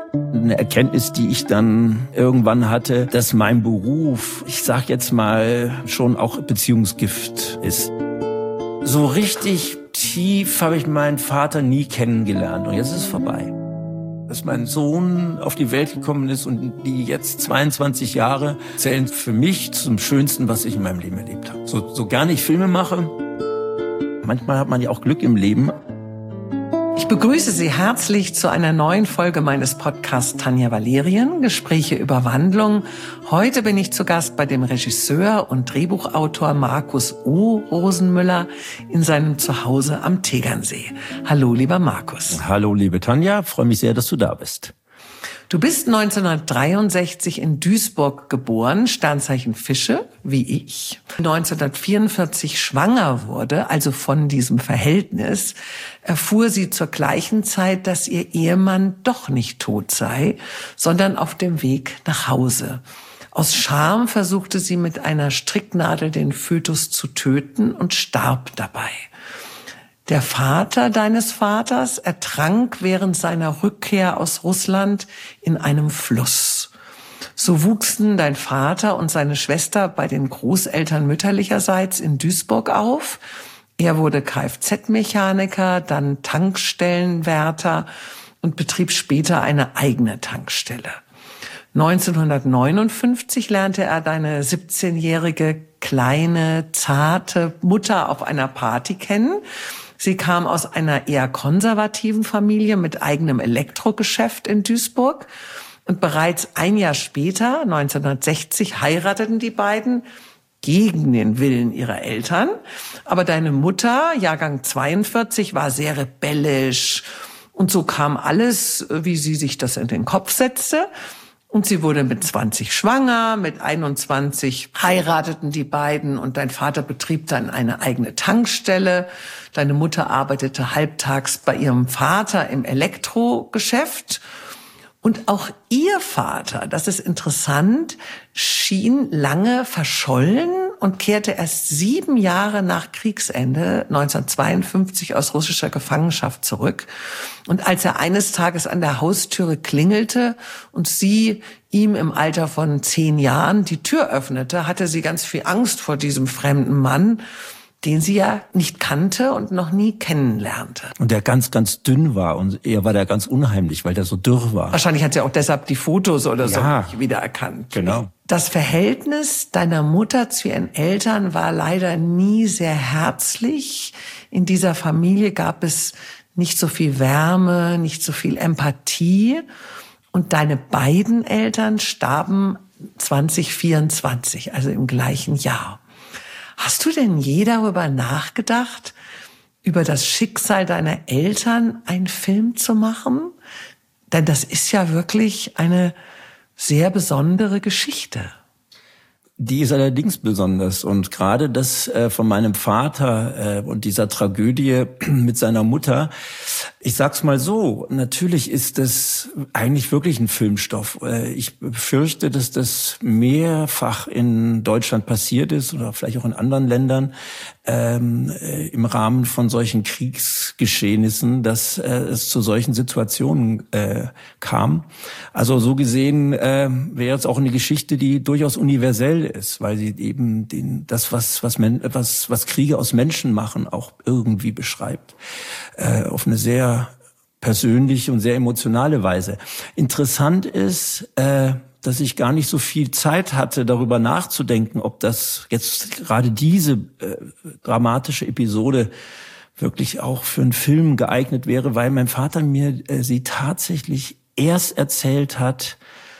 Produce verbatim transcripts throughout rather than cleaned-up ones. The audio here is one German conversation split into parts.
Eine Erkenntnis, die ich dann irgendwann hatte, dass mein Beruf, ich sag jetzt mal, schon auch Beziehungsgift ist. So richtig tief habe ich meinen Vater nie kennengelernt und jetzt ist es vorbei. Dass mein Sohn auf die Welt gekommen ist und die jetzt zweiundzwanzig Jahre zählen für mich zum Schönsten, was ich in meinem Leben erlebt habe. So, so gar nicht Filme mache. Manchmal hat man ja auch Glück im Leben. Ich begrüße Sie herzlich zu einer neuen Folge meines Podcasts Tanja Valerien, Gespräche über Wandlung. Heute bin ich zu Gast bei dem Regisseur und Drehbuchautor Markus O. Rosenmüller in seinem Zuhause am Tegernsee. Hallo, lieber Markus. Hallo, liebe Tanja, freue mich sehr, dass du da bist. Du bist neunzehnhundertdreiundsechzig in Duisburg geboren, Sternzeichen Fische, wie ich. neunzehnhundertvierundvierzig schwanger wurde, also von diesem Verhältnis, erfuhr sie zur gleichen Zeit, dass ihr Ehemann doch nicht tot sei, sondern auf dem Weg nach Hause. Aus Scham versuchte sie mit einer Stricknadel den Fötus zu töten und starb dabei. Der Vater deines Vaters ertrank während seiner Rückkehr aus Russland in einem Fluss. So wuchsen dein Vater und seine Schwester bei den Großeltern mütterlicherseits in Duisburg auf. Er wurde Kfz-Mechaniker, dann Tankstellenwärter und betrieb später eine eigene Tankstelle. neunzehnhundertneunundfünfzig lernte er deine siebzehnjährige, kleine, zarte Mutter auf einer Party kennen. Sie kam aus einer eher konservativen Familie mit eigenem Elektrogeschäft in Duisburg. Und bereits ein Jahr später, neunzehnhundertsechzig, heirateten die beiden gegen den Willen ihrer Eltern. Aber deine Mutter, Jahrgang zweiundvierzig, war sehr rebellisch. Und so kam alles, wie sie sich das in den Kopf setzte. Und sie wurde mit zwanzig schwanger, mit einundzwanzig heirateten die beiden und dein Vater betrieb dann eine eigene Tankstelle. Deine Mutter arbeitete halbtags bei ihrem Vater im Elektrogeschäft. Und auch ihr Vater, das ist interessant, schien lange verschollen und kehrte erst sieben Jahre nach Kriegsende neunzehnhundertzweiundfünfzig aus russischer Gefangenschaft zurück. Und als er eines Tages an der Haustüre klingelte und sie ihm im Alter von zehn Jahren die Tür öffnete, hatte sie ganz viel Angst vor diesem fremden Mann, den sie ja nicht kannte und noch nie kennenlernte. Und der ganz, ganz dünn war und er war der ganz unheimlich, weil der so dürr war. Wahrscheinlich hat sie auch deshalb die Fotos oder ja, so nicht wiedererkannt. Genau. Das Verhältnis deiner Mutter zu ihren Eltern war leider nie sehr herzlich. In dieser Familie gab es nicht so viel Wärme, nicht so viel Empathie. Und deine beiden Eltern starben zwanzig vierundzwanzig, also im gleichen Jahr. Hast du denn je darüber nachgedacht, über das Schicksal deiner Eltern einen Film zu machen? Denn das ist ja wirklich eine sehr besondere Geschichte. Die ist allerdings besonders und gerade das äh, von meinem Vater äh, und dieser Tragödie mit seiner Mutter, ich sag's mal so, natürlich ist das eigentlich wirklich ein Filmstoff. Äh, ich befürchte, dass das mehrfach in Deutschland passiert ist oder vielleicht auch in anderen Ländern ähm, äh, im Rahmen von solchen Kriegsgeschehnissen, dass äh, es zu solchen Situationen äh, kam. Also so gesehen äh, wäre es auch eine Geschichte, die durchaus universell ist, weil sie eben den, das, was, was, Men, was, was Kriege aus Menschen machen, auch irgendwie beschreibt. Äh, auf eine sehr persönliche und sehr emotionale Weise. Interessant ist, äh, dass ich gar nicht so viel Zeit hatte, darüber nachzudenken, ob das jetzt gerade diese äh, dramatische Episode wirklich auch für einen Film geeignet wäre, weil mein Vater mir äh, sie tatsächlich erst erzählt hat,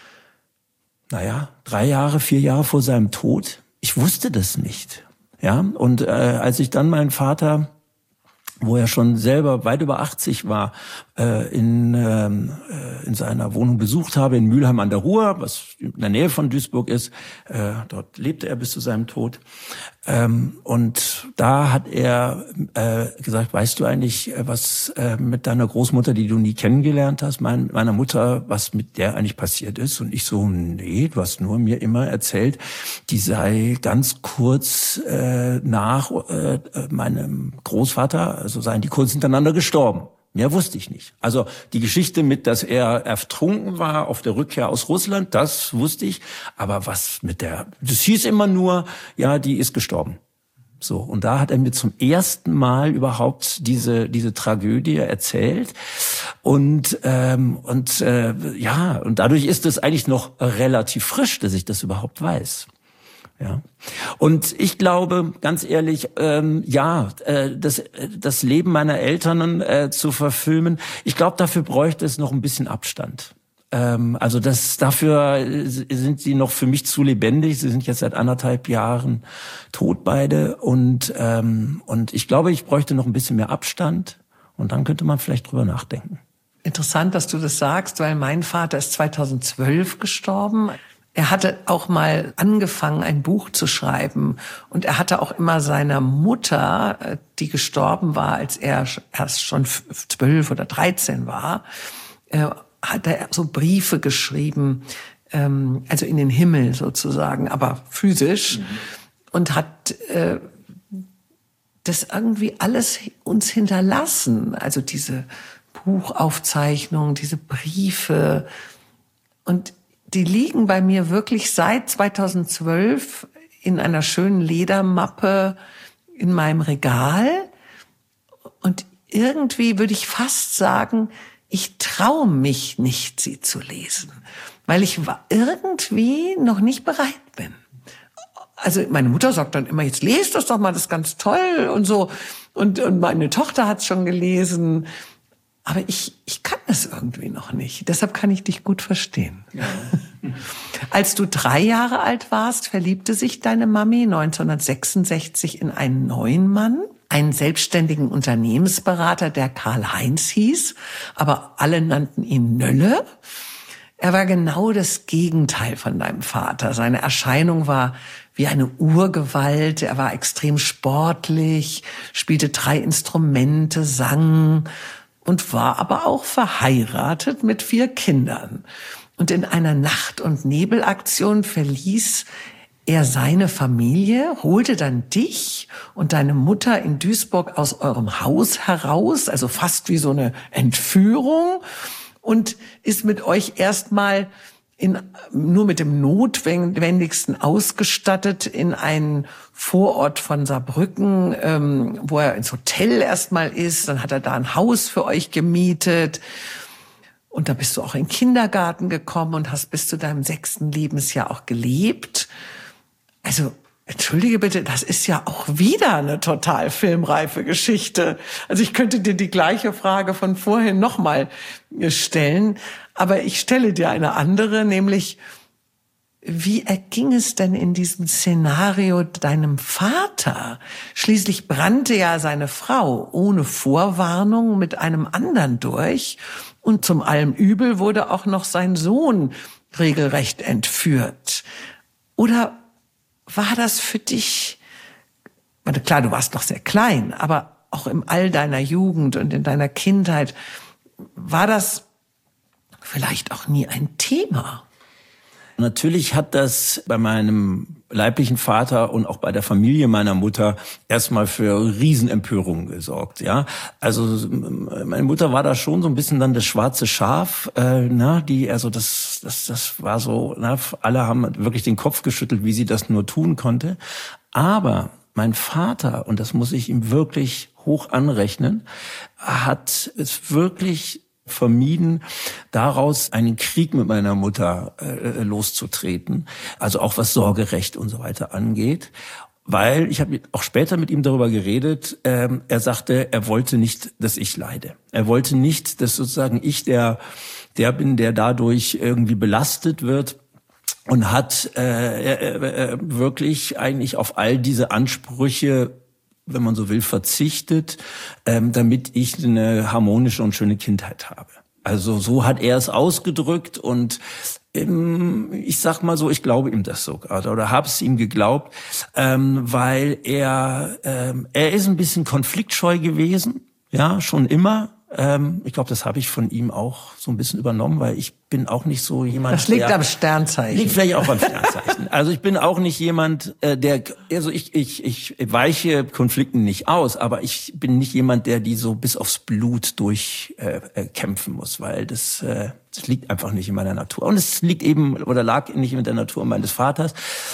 naja, drei Jahre, vier Jahre vor seinem Tod. Ich wusste das nicht. Ja, und äh, als ich dann meinen Vater, wo er schon selber weit über achtzig war, äh, in ähm, äh, in seiner Wohnung besucht habe, in Mülheim an der Ruhr, was in der Nähe von Duisburg ist. Äh, dort lebte er bis zu seinem Tod. Ähm, und da hat er äh, gesagt, weißt du eigentlich, was äh, mit deiner Großmutter, die du nie kennengelernt hast, mein, meiner Mutter, was mit der eigentlich passiert ist? Und ich so, nee, du hast nur mir immer erzählt, die sei ganz kurz äh, nach äh, meinem Großvater, also seien die kurz hintereinander gestorben. Mehr wusste ich nicht. Also die Geschichte mit, dass er ertrunken war auf der Rückkehr aus Russland, das wusste ich. Aber was mit der, das hieß immer nur, ja, die ist gestorben. So, und da hat er mir zum ersten Mal überhaupt diese diese Tragödie erzählt. Und ähm, und äh, ja, und dadurch ist es eigentlich noch relativ frisch, dass ich das überhaupt weiß. Ja. Und ich glaube, ganz ehrlich, ähm, ja, äh, das, das Leben meiner Eltern äh, zu verfilmen, ich glaube, dafür bräuchte es noch ein bisschen Abstand. Ähm, also das, dafür sind sie noch für mich zu lebendig. Sie sind jetzt seit anderthalb Jahren tot beide. Und, ähm, und ich glaube, ich bräuchte noch ein bisschen mehr Abstand. Und dann könnte man vielleicht drüber nachdenken. Interessant, dass du das sagst, weil mein Vater ist zweitausendzwölf gestorben. Er hatte auch mal angefangen, ein Buch zu schreiben. Und er hatte auch immer seiner Mutter, die gestorben war, als er erst schon zwölf oder dreizehn war, hat er so Briefe geschrieben, also in den Himmel sozusagen, aber physisch. Mhm. Und hat das irgendwie alles uns hinterlassen. Also diese Buchaufzeichnungen, diese Briefe. Und die liegen bei mir wirklich seit zweitausendzwölf in einer schönen Ledermappe in meinem Regal. Und irgendwie würde ich fast sagen, ich traue mich nicht, sie zu lesen, weil ich irgendwie noch nicht bereit bin. Also meine Mutter sagt dann immer, jetzt lest das doch mal, das ist ganz toll und so. Und, und meine Tochter hat es schon gelesen. Aber ich, ich kann das irgendwie noch nicht. Deshalb kann ich dich gut verstehen. Ja. Als du drei Jahre alt warst, verliebte sich deine Mami neunzehnhundertsechsundsechzig in einen neuen Mann, einen selbstständigen Unternehmensberater, der Karl-Heinz hieß, aber alle nannten ihn Nölle. Er war genau das Gegenteil von deinem Vater. Seine Erscheinung war wie eine Urgewalt. Er war extrem sportlich, spielte drei Instrumente, sang und war aber auch verheiratet mit vier Kindern. Und in einer Nacht- und Nebelaktion verließ er seine Familie, holte dann dich und deine Mutter in Duisburg aus eurem Haus heraus, also fast wie so eine Entführung, und ist mit euch erstmal in, nur mit dem Notwendigsten ausgestattet in einen Vorort von Saarbrücken, ähm, wo er ins Hotel erstmal ist. Dann hat er da ein Haus für euch gemietet. Und da bist du auch in den Kindergarten gekommen und hast bis zu deinem sechsten Lebensjahr auch gelebt. Also, entschuldige bitte, das ist ja auch wieder eine total filmreife Geschichte. Also ich könnte dir die gleiche Frage von vorhin nochmal stellen, aber ich stelle dir eine andere, nämlich, wie erging es denn in diesem Szenario deinem Vater? Schließlich brannte ja seine Frau ohne Vorwarnung mit einem anderen durch und zum allem Übel wurde auch noch sein Sohn regelrecht entführt. Oder war das für dich, klar, du warst noch sehr klein, aber auch im All deiner Jugend und in deiner Kindheit, war das vielleicht auch nie ein Thema? Natürlich hat das bei meinem leiblichen Vater und auch bei der Familie meiner Mutter erstmal für Riesenempörungen gesorgt, ja. Also meine Mutter war da schon so ein bisschen dann das schwarze Schaf, äh, na, die, also das, das, das war so, na, alle haben wirklich den Kopf geschüttelt, wie sie das nur tun konnte. Aber mein Vater, und das muss ich ihm wirklich hoch anrechnen, hat es wirklich vermieden, daraus einen Krieg mit meiner Mutter äh, loszutreten, also auch was Sorgerecht und so weiter angeht, weil ich habe auch später mit ihm darüber geredet, ähm, er sagte, er wollte nicht, dass ich leide. Er wollte nicht, dass sozusagen ich der der bin, der dadurch irgendwie belastet wird, und hat äh, äh, äh, wirklich eigentlich auf all diese Ansprüche, wenn man so will, verzichtet, ähm, damit ich eine harmonische und schöne Kindheit habe. Also so hat er es ausgedrückt und ähm, ich sag mal so, ich glaube ihm das sogar oder habe es ihm geglaubt, ähm, weil er ähm, er ist ein bisschen konfliktscheu gewesen, ja, schon immer. Ähm, ich glaube, das habe ich von ihm auch so ein bisschen übernommen, weil ich bin auch nicht so jemand. Das liegt der, am Sternzeichen. Liegt vielleicht auch am Sternzeichen. Also ich bin auch nicht jemand, äh, der, also ich, ich, ich weiche Konflikten nicht aus, aber ich bin nicht jemand, der die so bis aufs Blut durch äh, äh, kämpfen muss, weil das, äh, das liegt einfach nicht in meiner Natur. Und es liegt eben, oder lag nicht in der Natur meines Vaters.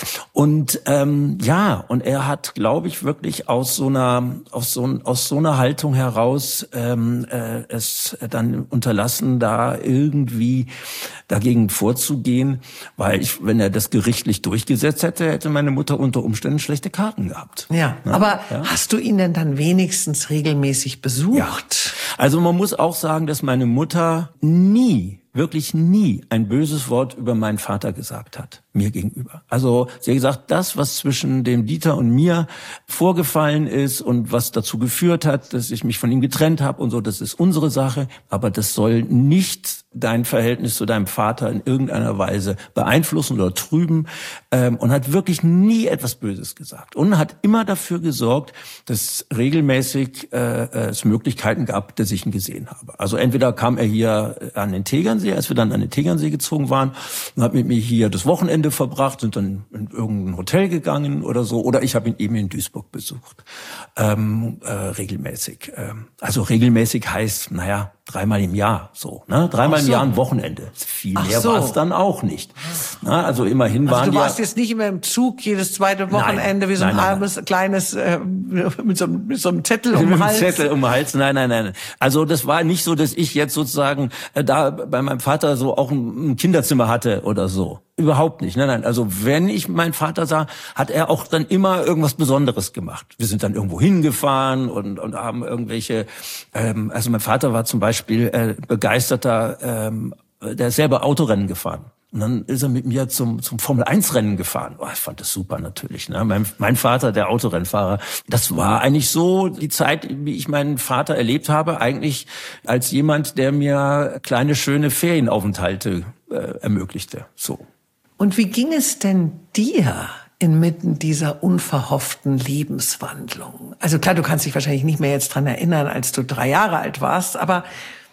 Und ähm, ja, und er hat, glaube ich, wirklich aus so einer, aus so, aus so einer Haltung heraus ähm, äh, es dann unterlassen, da irgendwie dagegen vorzugehen, weil ich, wenn er das gerichtlich durchgesetzt hätte, hätte meine Mutter unter Umständen schlechte Karten gehabt. Ja, ja aber ja. Hast du ihn denn dann wenigstens regelmäßig besucht? Ja. Also man muss auch sagen, dass meine Mutter nie, wirklich nie ein böses Wort über meinen Vater gesagt hat, mir gegenüber. Also sie hat gesagt, das, was zwischen dem Dieter und mir vorgefallen ist und was dazu geführt hat, dass ich mich von ihm getrennt habe und so, das ist unsere Sache, aber das soll nicht dein Verhältnis zu deinem Vater in irgendeiner Weise beeinflussen oder trüben, ähm, und hat wirklich nie etwas Böses gesagt und hat immer dafür gesorgt, dass regelmäßig äh, es Möglichkeiten gab, dass ich ihn gesehen habe. Also entweder kam er hier an den Tegernsee, als wir dann an den Tegernsee gezogen waren, und hat mit mir hier das Wochenende verbracht, sind dann in irgendein Hotel gegangen oder so, oder ich habe ihn eben in Duisburg besucht, ähm, äh, regelmäßig. Ähm, also regelmäßig heißt, naja, dreimal im Jahr so, ne? Dreimal so. im Jahr ein Wochenende. Viel Ach mehr so. war es dann auch nicht. Na, also immerhin also waren du warst ja, jetzt nicht immer im Zug jedes zweite Wochenende nein, wie so ein nein, armes, nein. kleines, äh, mit, so, mit so einem Zettel um den Hals. Mit einem Zettel um den Hals, nein, nein, nein. Also das war nicht so, dass ich jetzt sozusagen äh, da bei meinem Vater so auch ein, ein Kinderzimmer hatte oder so. Überhaupt nicht. Nein, nein. Also wenn ich meinen Vater sah, hat er auch dann immer irgendwas Besonderes gemacht. Wir sind dann irgendwo hingefahren und, und haben irgendwelche, ähm, also mein Vater war zum Beispiel äh, begeisterter, ähm, der ist selber Autorennen gefahren. Und dann ist er mit mir zum zum Formel eins Rennen gefahren. Oh, ich fand das super natürlich. Ne? Mein, mein Vater, der Autorennfahrer, das war eigentlich so die Zeit, wie ich meinen Vater erlebt habe, eigentlich als jemand, der mir kleine, schöne Ferienaufenthalte äh, ermöglichte. So. Und wie ging es denn dir inmitten dieser unverhofften Lebenswandlung? Also klar, du kannst dich wahrscheinlich nicht mehr jetzt dran erinnern, als du drei Jahre alt warst, aber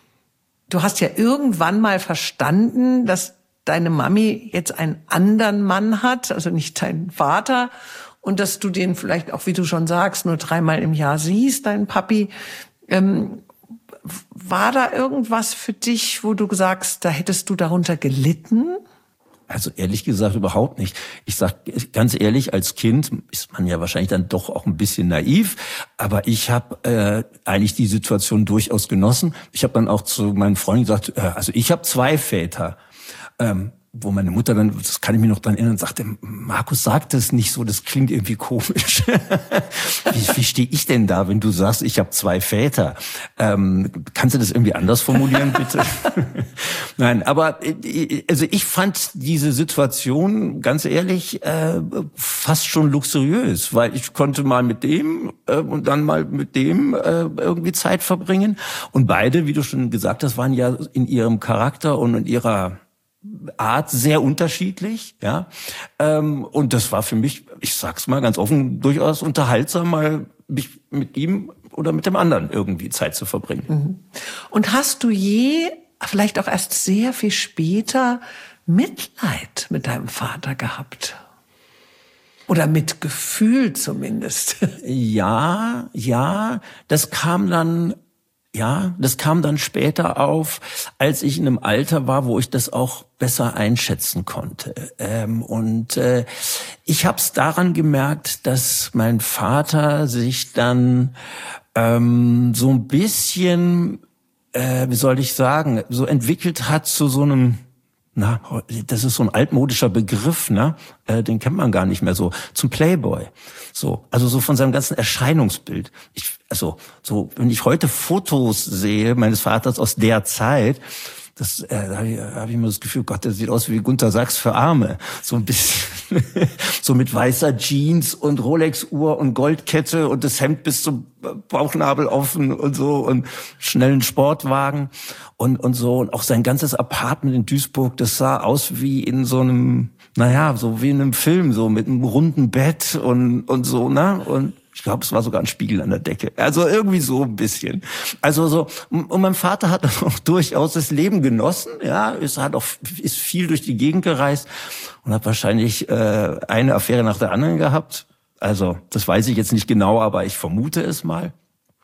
du hast ja irgendwann mal verstanden, dass deine Mami jetzt einen anderen Mann hat, also nicht deinen Vater, und dass du den vielleicht auch, wie du schon sagst, nur dreimal im Jahr siehst, deinen Papi. Ähm, war da irgendwas für dich, wo du sagst, da hättest du darunter gelitten? Also ehrlich gesagt überhaupt nicht. Ich sag ganz ehrlich, als Kind ist man ja wahrscheinlich dann doch auch ein bisschen naiv, aber ich habe äh, eigentlich die Situation durchaus genossen. Ich habe dann auch zu meinen Freunden gesagt, äh, also ich habe zwei Väter. Ähm, wo meine Mutter dann, das kann ich mich noch dran erinnern, sagte, Markus, sag das nicht so, das klingt irgendwie komisch. wie wie stehe ich denn da, wenn du sagst, ich habe zwei Väter? Ähm, kannst du das irgendwie anders formulieren, bitte? Nein, aber also ich fand diese Situation, ganz ehrlich, äh, fast schon luxuriös, weil ich konnte mal mit dem äh, und dann mal mit dem äh, irgendwie Zeit verbringen. Und beide, wie du schon gesagt hast, waren ja in ihrem Charakter und in ihrer Art sehr unterschiedlich, ja, ähm, und das war für mich, ich sag's mal ganz offen, durchaus unterhaltsam, mal mich mit ihm oder mit dem anderen irgendwie Zeit zu verbringen. Und hast du je, vielleicht auch erst sehr viel später, Mitleid mit deinem Vater gehabt? Oder Mitgefühl zumindest? Ja, ja, das kam dann Ja, das kam dann später auf, als ich in einem Alter war, wo ich das auch besser einschätzen konnte. Ähm, und äh, ich habe es daran gemerkt, dass mein Vater sich dann ähm, so ein bisschen, äh, wie soll ich sagen, so entwickelt hat zu so einem, na, das ist so ein altmodischer Begriff, ne? Äh, den kennt man gar nicht mehr so, zum Playboy. So, also so von seinem ganzen Erscheinungsbild. Ich, also so, wenn ich heute Fotos sehe meines Vaters aus der Zeit, das, äh, da habe ich, hab ich immer das Gefühl, Gott, der sieht aus wie Gunter Sachs für Arme. So ein bisschen, so mit weißer Jeans und Rolex-Uhr und Goldkette und das Hemd bis zum Bauchnabel offen und so und schnellen Sportwagen und, und so. Und auch sein ganzes Apartment in Duisburg, das sah aus wie in so einem, naja, so wie in einem Film, so mit einem runden Bett und, und so, ne? Und Ich glaube, es war sogar ein Spiegel an der Decke. Also irgendwie so ein bisschen. Also so, und mein Vater hat auch durchaus das Leben genossen, ja, ist hat auch ist viel durch die Gegend gereist und hat wahrscheinlich äh, eine Affäre nach der anderen gehabt. Also das weiß ich jetzt nicht genau, aber ich vermute es mal.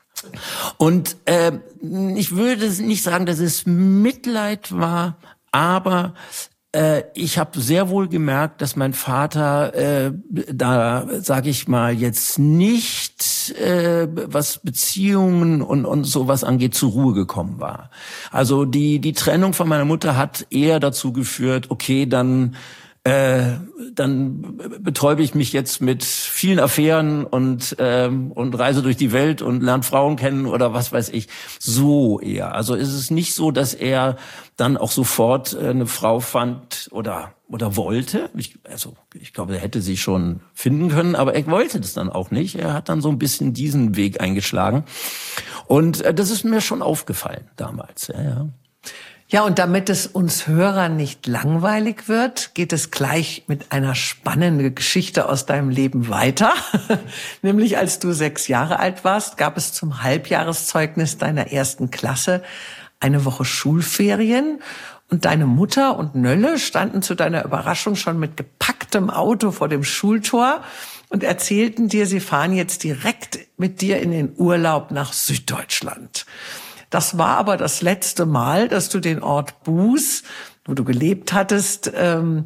Und äh, ich würde nicht sagen, dass es Mitleid war, aber äh, ich habe sehr wohl gemerkt, dass mein Vater äh, da, sage ich mal, jetzt nicht, äh, was Beziehungen und und sowas angeht, zur Ruhe gekommen war. Also die die Trennung von meiner Mutter hat eher dazu geführt, okay, dann Äh, dann betäube ich mich jetzt mit vielen Affären und ähm, und reise durch die Welt und lerne Frauen kennen oder was weiß ich. So eher. Also ist es nicht so, dass er dann auch sofort äh, eine Frau fand oder oder wollte. Ich, also ich glaube, er hätte sie schon finden können, aber er wollte das dann auch nicht. Er hat dann so ein bisschen diesen Weg eingeschlagen. Und äh, das ist mir schon aufgefallen damals. Ja, ja. Ja, und damit es uns Hörern nicht langweilig wird, geht es gleich mit einer spannenden Geschichte aus deinem Leben weiter. Nämlich als du sechs Jahre alt warst, gab es zum Halbjahreszeugnis deiner ersten Klasse eine Woche Schulferien. Und deine Mutter und Nölle standen zu deiner Überraschung schon mit gepacktem Auto vor dem Schultor und erzählten dir, sie fahren jetzt direkt mit dir in den Urlaub nach Süddeutschland. Das war aber das letzte Mal, dass du den Ort Buß, wo du gelebt hattest, ähm,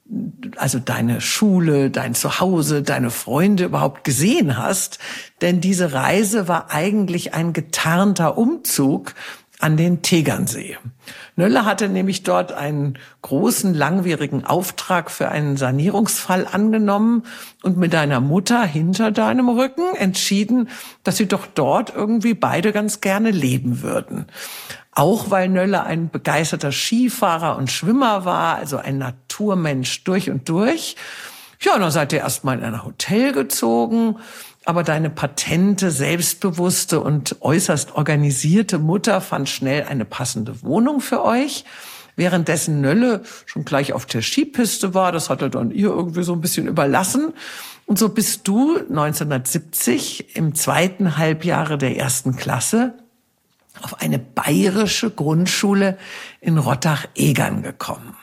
also deine Schule, dein Zuhause, deine Freunde überhaupt gesehen hast. Denn diese Reise war eigentlich ein getarnter Umzug an den Tegernsee. Nölle hatte nämlich dort einen großen, langwierigen Auftrag für einen Sanierungsfall angenommen und mit deiner Mutter hinter deinem Rücken entschieden, dass sie doch dort irgendwie beide ganz gerne leben würden. Auch weil Nölle ein begeisterter Skifahrer und Schwimmer war, also ein Naturmensch durch und durch. Ja, und dann seid ihr erstmal in ein Hotel gezogen. Aber deine patente, selbstbewusste und äußerst organisierte Mutter fand schnell eine passende Wohnung für euch. Währenddessen Nölle schon gleich auf der Skipiste war, das hat er dann ihr irgendwie so ein bisschen überlassen. Und so bist du neunzehnhundertsiebzig im zweiten Halbjahre der ersten Klasse auf eine bayerische Grundschule in Rottach-Egern gekommen.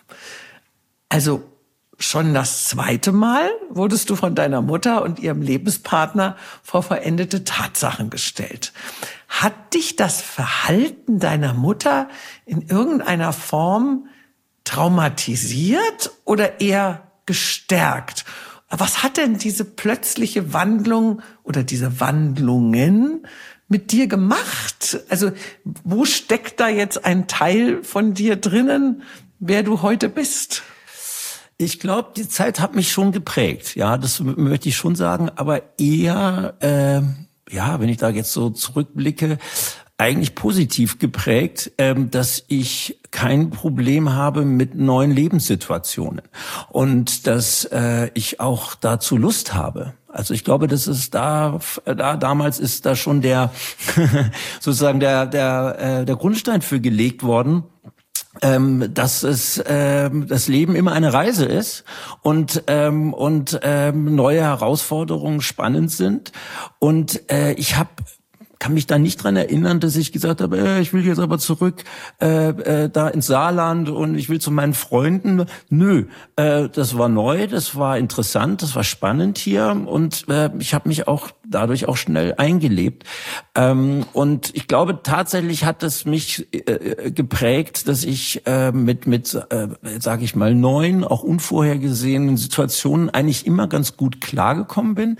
Also schon das zweite Mal wurdest du von deiner Mutter und ihrem Lebenspartner vor vollendete Tatsachen gestellt. Hat dich das Verhalten deiner Mutter in irgendeiner Form traumatisiert oder eher gestärkt? Was hat denn diese plötzliche Wandlung oder diese Wandlungen mit dir gemacht? Also wo steckt da jetzt ein Teil von dir drinnen, wer du heute bist? Ich glaube, die Zeit hat mich schon geprägt. Ja, das möchte ich schon sagen. Aber eher, äh, ja, wenn ich da jetzt so zurückblicke, eigentlich positiv geprägt, ähm, dass ich kein Problem habe mit neuen Lebenssituationen und dass äh, ich auch dazu Lust habe. Also ich glaube, das ist da, da damals ist da schon der sozusagen der der äh, der Grundstein für gelegt worden. Ähm, dass es ähm, das Leben immer eine Reise ist und ähm, und ähm, neue Herausforderungen spannend sind und äh, ich habe kann mich da nicht dran erinnern, dass ich gesagt habe, äh, ich will jetzt aber zurück äh, äh, da ins Saarland und ich will zu meinen Freunden. Nö, äh, das war neu, das war interessant, das war spannend hier und äh, ich habe mich auch dadurch auch schnell eingelebt. Ähm, und ich glaube, tatsächlich hat es mich äh, geprägt, dass ich äh, mit, mit äh, sage ich mal, neuen, auch unvorhergesehenen Situationen eigentlich immer ganz gut klargekommen bin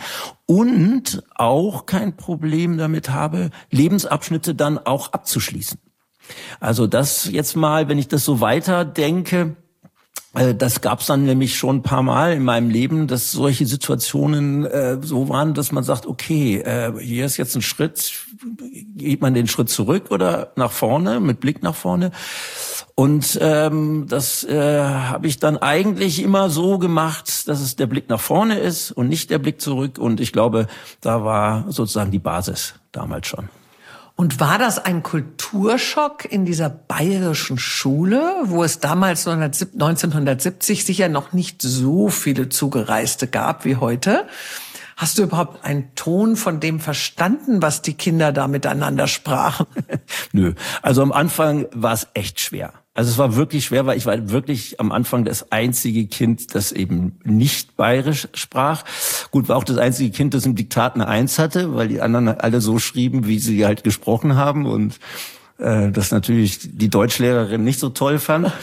und auch kein Problem damit habe, Lebensabschnitte dann auch abzuschließen. Also das jetzt mal, wenn ich das so weiterdenke, das gab's dann nämlich schon ein paar Mal in meinem Leben, dass solche Situationen äh, so waren, dass man sagt, okay, äh, hier ist jetzt ein Schritt, geht man den Schritt zurück oder nach vorne, mit Blick nach vorne. Und ähm, das äh, habe ich dann eigentlich immer so gemacht, dass es der Blick nach vorne ist und nicht der Blick zurück. Und ich glaube, da war sozusagen die Basis damals schon. Und war das ein Kulturschock in dieser bayerischen Schule, wo es damals neunzehnhundertsiebzig sicher noch nicht so viele Zugereiste gab wie heute? Hast du überhaupt einen Ton von dem verstanden, was die Kinder da miteinander sprachen? Nö, also am Anfang war es echt schwer. Also es war wirklich schwer, weil ich war wirklich am Anfang das einzige Kind, das eben nicht bayerisch sprach. Gut, war auch das einzige Kind, das im Diktat eine Eins hatte, weil die anderen alle so schrieben, wie sie halt gesprochen haben und äh, das natürlich die Deutschlehrerin nicht so toll fand.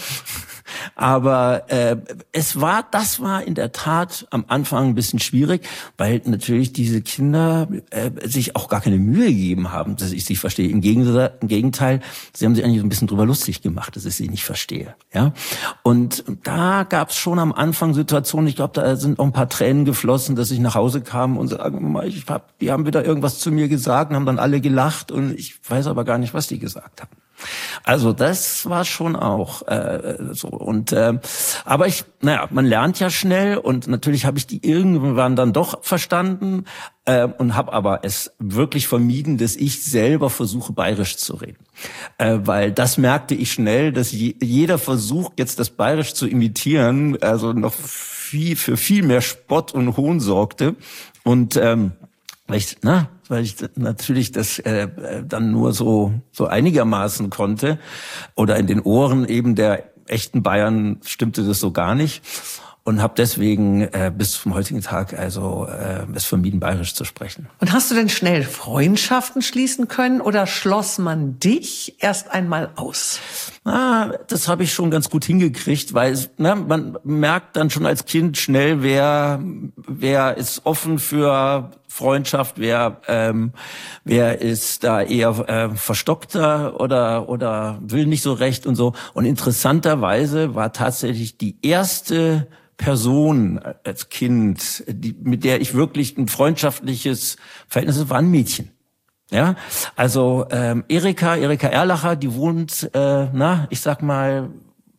Aber äh, es war, das war in der Tat am Anfang ein bisschen schwierig, weil natürlich diese Kinder äh, sich auch gar keine Mühe gegeben haben, dass ich sie verstehe. Im Gegenteil, im Gegenteil, sie haben sich eigentlich so ein bisschen drüber lustig gemacht, dass ich sie nicht verstehe. Ja, und da gab es schon am Anfang Situationen. Ich glaube, da sind auch ein paar Tränen geflossen, dass ich nach Hause kam und sagen, ich hab, die haben wieder irgendwas zu mir gesagt, und haben dann alle gelacht und ich weiß aber gar nicht, was die gesagt haben. Also das war schon auch äh, so und äh, aber ich, naja, man lernt ja schnell und natürlich habe ich die irgendwann dann doch verstanden äh, und habe aber es wirklich vermieden, dass ich selber versuche bayerisch zu reden, äh, weil das merkte ich schnell, dass je, jeder Versuch jetzt das bayerisch zu imitieren, also noch viel für viel mehr Spott und Hohn sorgte und ähm, weil ich, na, weil ich natürlich das äh, dann nur so so einigermaßen konnte oder in den Ohren eben der echten Bayern stimmte das so gar nicht und habe deswegen äh, bis zum heutigen Tag also äh, es vermieden, bayerisch zu sprechen. Und hast du denn schnell Freundschaften schließen können oder schloss man dich erst einmal aus? Ah, das habe ich schon ganz gut hingekriegt, weil es, na, man merkt dann schon als Kind schnell, wer wer ist offen für Freundschaft, wer ähm, wer ist da eher äh, verstockter oder oder will nicht so recht und so. Und interessanterweise war tatsächlich die erste Person als Kind, die, mit der ich wirklich ein freundschaftliches Verhältnis hatte, war ein Mädchen. Ja, also ähm, Erika, Erika Erlacher, die wohnt, äh, na, ich sag mal,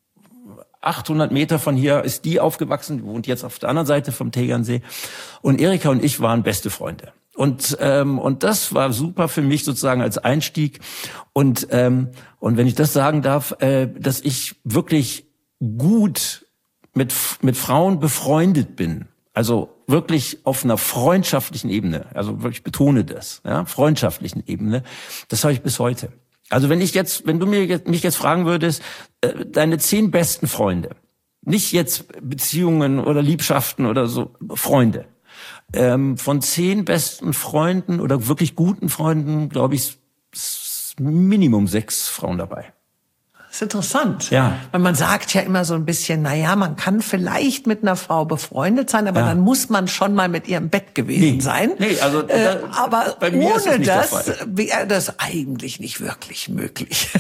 achthundert Meter von hier ist die aufgewachsen, die wohnt jetzt auf der anderen Seite vom Tegernsee. Und Erika und ich waren beste Freunde. Und ähm, und das war super für mich sozusagen als Einstieg. Und ähm, und wenn ich das sagen darf, äh, dass ich wirklich gut mit mit Frauen befreundet bin. Also wirklich auf einer freundschaftlichen Ebene, also wirklich betone das, ja, freundschaftlichen Ebene, das habe ich bis heute. Also wenn ich jetzt, wenn du mir jetzt, mich jetzt fragen würdest, äh, deine zehn besten Freunde, nicht jetzt Beziehungen oder Liebschaften oder so, Freunde, ähm, von zehn besten Freunden oder wirklich guten Freunden, glaube ich, Minimum sechs Frauen dabei. Das ist interessant. Ja. Weil man sagt ja immer so ein bisschen, na ja, man kann vielleicht mit einer Frau befreundet sein, aber ja. dann muss man schon mal mit ihr im Bett gewesen nee. sein. Nee, also äh, da, aber bei mir ohne ist es nicht das wäre das eigentlich nicht wirklich möglich.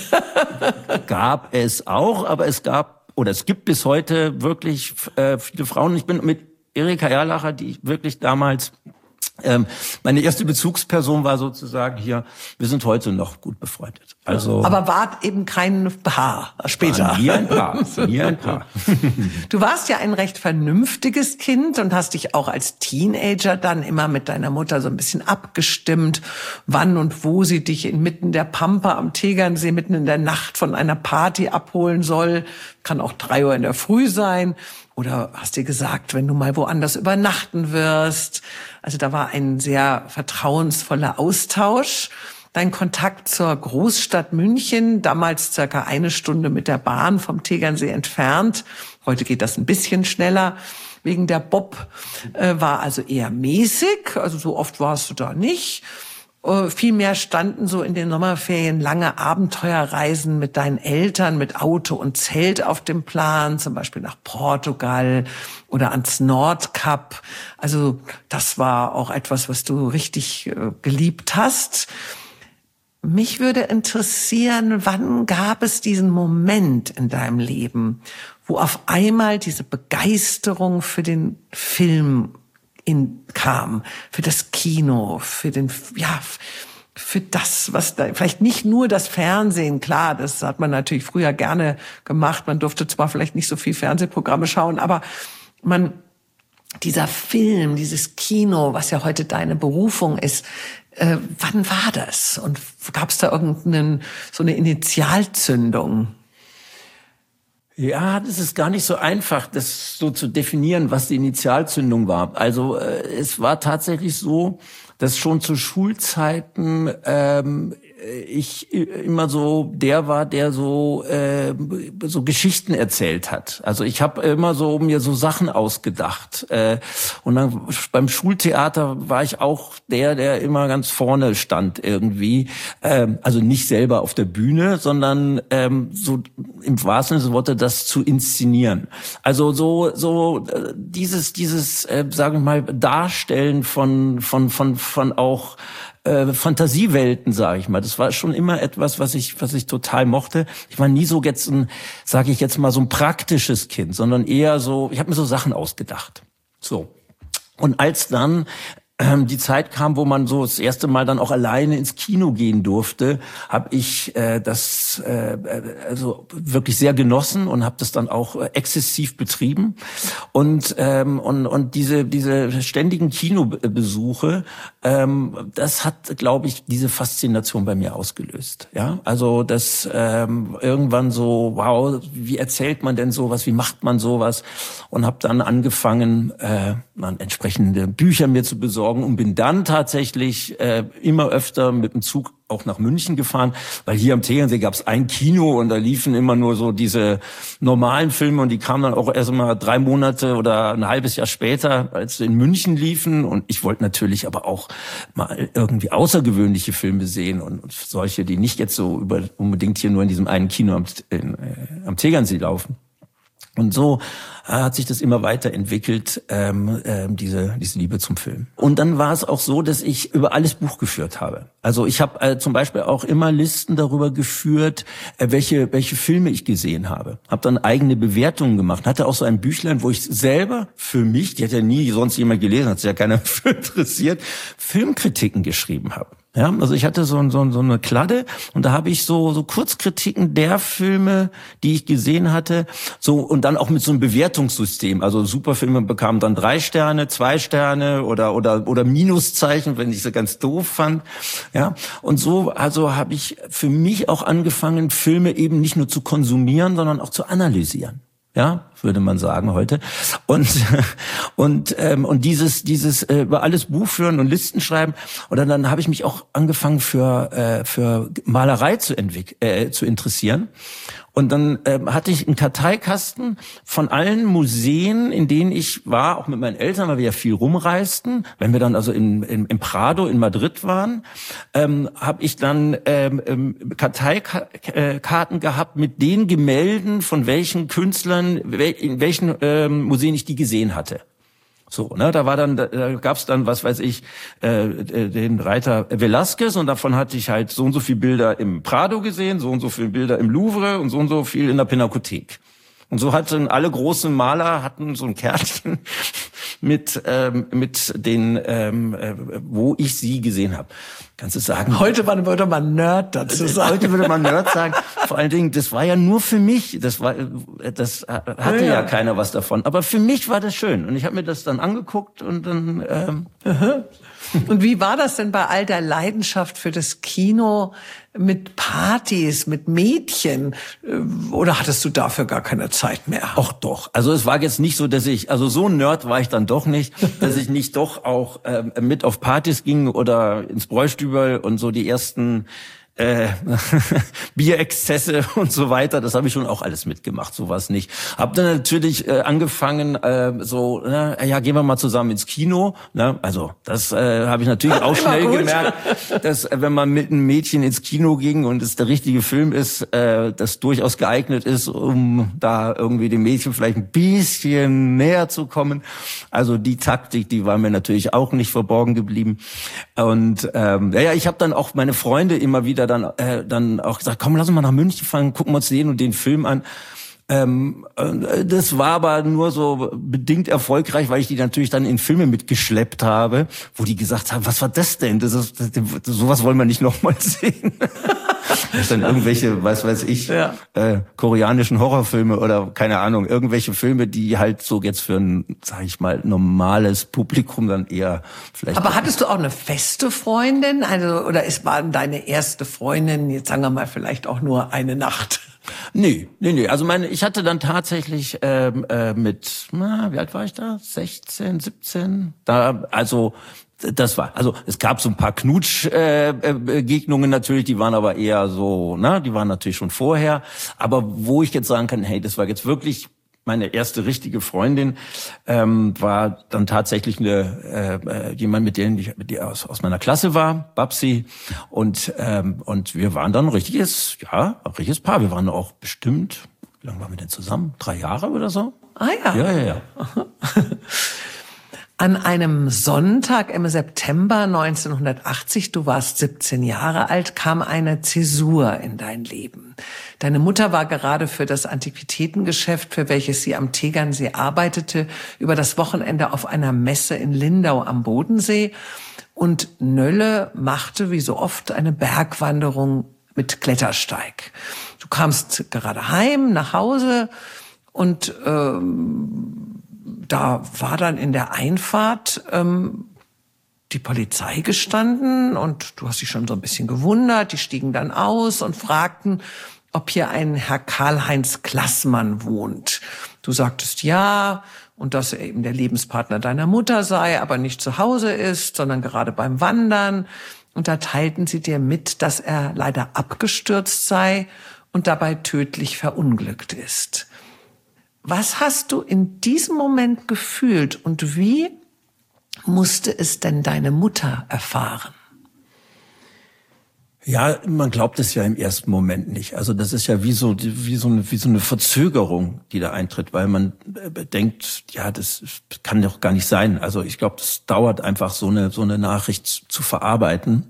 Gab es auch, aber es gab oder es gibt bis heute wirklich äh, viele Frauen. Ich bin mit Erika Erlacher, die ich wirklich damals Ähm, meine erste Bezugsperson war sozusagen hier, wir sind heute noch gut befreundet. Also, aber wart eben kein Paar später. Nie ein Paar, nie ein Paar. Du warst ja ein recht vernünftiges Kind und hast dich auch als Teenager dann immer mit deiner Mutter so ein bisschen abgestimmt, wann und wo sie dich inmitten der Pampa am Tegernsee mitten in der Nacht von einer Party abholen soll. Kann auch drei Uhr in der Früh sein. Oder hast dir gesagt, wenn du mal woanders übernachten wirst. Also da war ein sehr vertrauensvoller Austausch. Dein Kontakt zur Großstadt München, damals circa eine Stunde mit der Bahn vom Tegernsee entfernt. Heute geht das ein bisschen schneller wegen der Bob, äh, war also eher mäßig. Also so oft warst du da nicht. Uh, vielmehr standen so in den Sommerferien lange Abenteuerreisen mit deinen Eltern, mit Auto und Zelt auf dem Plan, zum Beispiel nach Portugal oder ans Nordkap. Also das war auch etwas, was du richtig äh, geliebt hast. Mich würde interessieren, wann gab es diesen Moment in deinem Leben, wo auf einmal diese Begeisterung für den Film in, kam, für das Kino, für den, ja, für das, was da, vielleicht nicht nur das Fernsehen, klar, das hat man natürlich früher gerne gemacht, man durfte zwar vielleicht nicht so viel Fernsehprogramme schauen, aber man, dieser Film, dieses Kino, was ja heute deine Berufung ist, äh, wann war das? Und gab es da irgendeinen, so eine Initialzündung? Ja, das ist gar nicht so einfach, das so zu definieren, was die Initialzündung war. Also äh, es war tatsächlich so, dass schon zu Schulzeiten ähm, ich immer so der war, der so äh, so Geschichten erzählt hat. Also ich habe immer so mir so Sachen ausgedacht. Äh, und dann beim Schultheater war ich auch der, der immer ganz vorne stand irgendwie. Ähm, also nicht selber auf der Bühne, sondern ähm, so im wahrsten Sinne des Wortes das zu inszenieren. Also so so äh, dieses dieses äh, sagen wir mal Darstellen von von von von auch Äh, Fantasiewelten, sage ich mal. Das war schon immer etwas, was ich, was ich total mochte. Ich war nie so jetzt ein, sage ich jetzt mal, so ein praktisches Kind, sondern eher so, ich habe mir so Sachen ausgedacht. So. Und als dann ähm, die Zeit kam, wo man so das erste Mal dann auch alleine ins Kino gehen durfte, habe ich äh, das äh, also wirklich sehr genossen und habe das dann auch äh, exzessiv betrieben. Und ähm, und und diese diese ständigen Kinobesuche, ähm, das hat, glaube ich, diese Faszination bei mir ausgelöst. Ja, also das ähm, irgendwann so, wow, wie erzählt man denn sowas, wie macht man sowas? Und habe dann angefangen, äh, dann entsprechende Bücher mir zu besorgen und bin dann tatsächlich äh, immer öfter mit dem Zug auch nach München gefahren, weil hier am Tegernsee gab es ein Kino und da liefen immer nur so diese normalen Filme und die kamen dann auch erst mal drei Monate oder ein halbes Jahr später, als sie in München liefen. Und ich wollte natürlich aber auch mal irgendwie außergewöhnliche Filme sehen und, und solche, die nicht jetzt so über, unbedingt hier nur in diesem einen Kino am, in, äh, am Tegernsee laufen. Und so äh, hat sich das immer weiterentwickelt, ähm, ähm, diese diese Liebe zum Film. Und dann war es auch so, dass ich über alles Buch geführt habe. Also ich habe äh, zum Beispiel auch immer Listen darüber geführt, äh, welche welche Filme ich gesehen habe. Habe dann eigene Bewertungen gemacht. Hatte auch so ein Büchlein, wo ich selber für mich, die hat ja nie sonst jemand gelesen, hat sich ja keiner für interessiert, Filmkritiken geschrieben habe. Ja, also ich hatte so, so, so eine Kladde und da habe ich so so Kurzkritiken der Filme, die ich gesehen hatte, so und dann auch mit so einem Bewertungssystem. Also Superfilme bekamen dann drei Sterne, zwei Sterne oder oder oder Minuszeichen, wenn ich sie ganz doof fand. Ja, und so also habe ich für mich auch angefangen, Filme eben nicht nur zu konsumieren, sondern auch zu analysieren. Ja, würde man sagen heute. Und und ähm, und dieses dieses äh, über alles Buch führen und Listen schreiben. Und dann, dann habe ich mich auch angefangen für äh, für Malerei zu entwick äh, zu interessieren. Und dann äh, hatte ich einen Karteikasten von allen Museen, in denen ich war, auch mit meinen Eltern, weil wir ja viel rumreisten. Wenn wir dann also in, in, im Prado in Madrid waren, ähm, habe ich dann ähm, ähm, Karteikarten gehabt mit den Gemälden von welchen Künstlern, in welchen ähm, Museen ich die gesehen hatte. So, ne, da war dann, da gab's dann, was weiß ich, äh, den Reiter Velázquez und davon hatte ich halt so und so viel Bilder im Prado gesehen, so und so viele Bilder im Louvre und so und so viel in der Pinakothek. Und so hatten alle großen Maler hatten so ein Kärtchen mit ähm, mit den, ähm, äh, wo ich sie gesehen habe. Kannst du sagen? Heute würde man Nerd dazu sagen. Heute würde man Nerd sagen. Vor allen Dingen, das war ja nur für mich. Das war, das hatte ja, ja keiner was davon. Aber für mich war das schön. Und ich habe mir das dann angeguckt und dann. Ähm, Und wie war das denn bei all der Leidenschaft für das Kino mit Partys, mit Mädchen? Oder hattest du dafür gar keine Zeit mehr? Ach doch. Also es war jetzt nicht so, dass ich, also so ein Nerd war ich dann doch nicht, dass ich nicht doch auch ähm, mit auf Partys ging oder ins Bräustüberl und so die ersten äh, Bierexzesse und so weiter, das habe ich schon auch alles mitgemacht, sowas nicht. Hab dann natürlich äh, angefangen, äh, so, ne, ja, gehen wir mal zusammen ins Kino. Ne? Also das äh, habe ich natürlich auch schnell gemerkt, dass äh, wenn man mit einem Mädchen ins Kino ging und es der richtige Film ist, äh, das durchaus geeignet ist, um da irgendwie dem Mädchen vielleicht ein bisschen näher zu kommen. Also die Taktik, die war mir natürlich auch nicht verborgen geblieben. Und ähm, ja, ich habe dann auch meine Freunde immer wieder dann äh, dann auch gesagt, komm, lass uns mal nach München fahren, gucken wir uns den und den Film an. Ähm, äh, das war aber nur so bedingt erfolgreich, weil ich die natürlich dann in Filme mitgeschleppt habe, wo die gesagt haben, was war das denn? Das ist, das, sowas wollen wir nicht nochmal sehen. Das sind irgendwelche, was weiß ich, ja. äh, koreanischen Horrorfilme oder keine Ahnung, irgendwelche Filme, die halt so jetzt für ein, sag ich mal, normales Publikum dann eher vielleicht... Aber hattest du auch eine feste Freundin? Also, oder ist, war deine erste Freundin, jetzt sagen wir mal, vielleicht auch nur eine Nacht? Nee, nee, nee. Also meine, ich hatte dann tatsächlich ähm, äh, mit, na, wie alt war ich da? sechzehn, siebzehn? Da, also das war, also es gab so ein paar Knutsch-Begegnungen äh, natürlich, die waren aber eher so, na, die waren natürlich schon vorher. Aber wo ich jetzt sagen kann, hey, das war jetzt wirklich meine erste richtige Freundin, ähm, war dann tatsächlich eine äh, jemand, mit dem ich mit die aus, aus meiner Klasse war, Babsi, und ähm, und wir waren dann ein richtiges, ja, ein richtiges Paar. Wir waren auch bestimmt, wie lange waren wir denn zusammen? Drei Jahre oder so? Ah ja. Ja, ja, ja. An einem Sonntag im September neunzehnhundertachtzig, du warst siebzehn Jahre alt, kam eine Zäsur in dein Leben. Deine Mutter war gerade für das Antiquitätengeschäft, für welches sie am Tegernsee arbeitete, über das Wochenende auf einer Messe in Lindau am Bodensee. Und Nölle machte, wie so oft, eine Bergwanderung mit Klettersteig. Du kamst gerade heim, nach Hause, und ähm, da war dann in der Einfahrt ähm, die Polizei gestanden und du hast dich schon so ein bisschen gewundert. Die stiegen dann aus und fragten, ob hier ein Herr Karl-Heinz Klaßmann wohnt. Du sagtest ja und dass er eben der Lebenspartner deiner Mutter sei, aber nicht zu Hause ist, sondern gerade beim Wandern. Und da teilten sie dir mit, dass er leider abgestürzt sei und dabei tödlich verunglückt ist. Was hast du in diesem Moment gefühlt und wie musste es denn deine Mutter erfahren? Ja, man glaubt es ja im ersten Moment nicht. Also das ist ja wie so wie so eine wie so eine Verzögerung, die da eintritt, weil man denkt, ja, das kann doch gar nicht sein. Also ich glaube, das dauert einfach, so eine so eine Nachricht zu verarbeiten.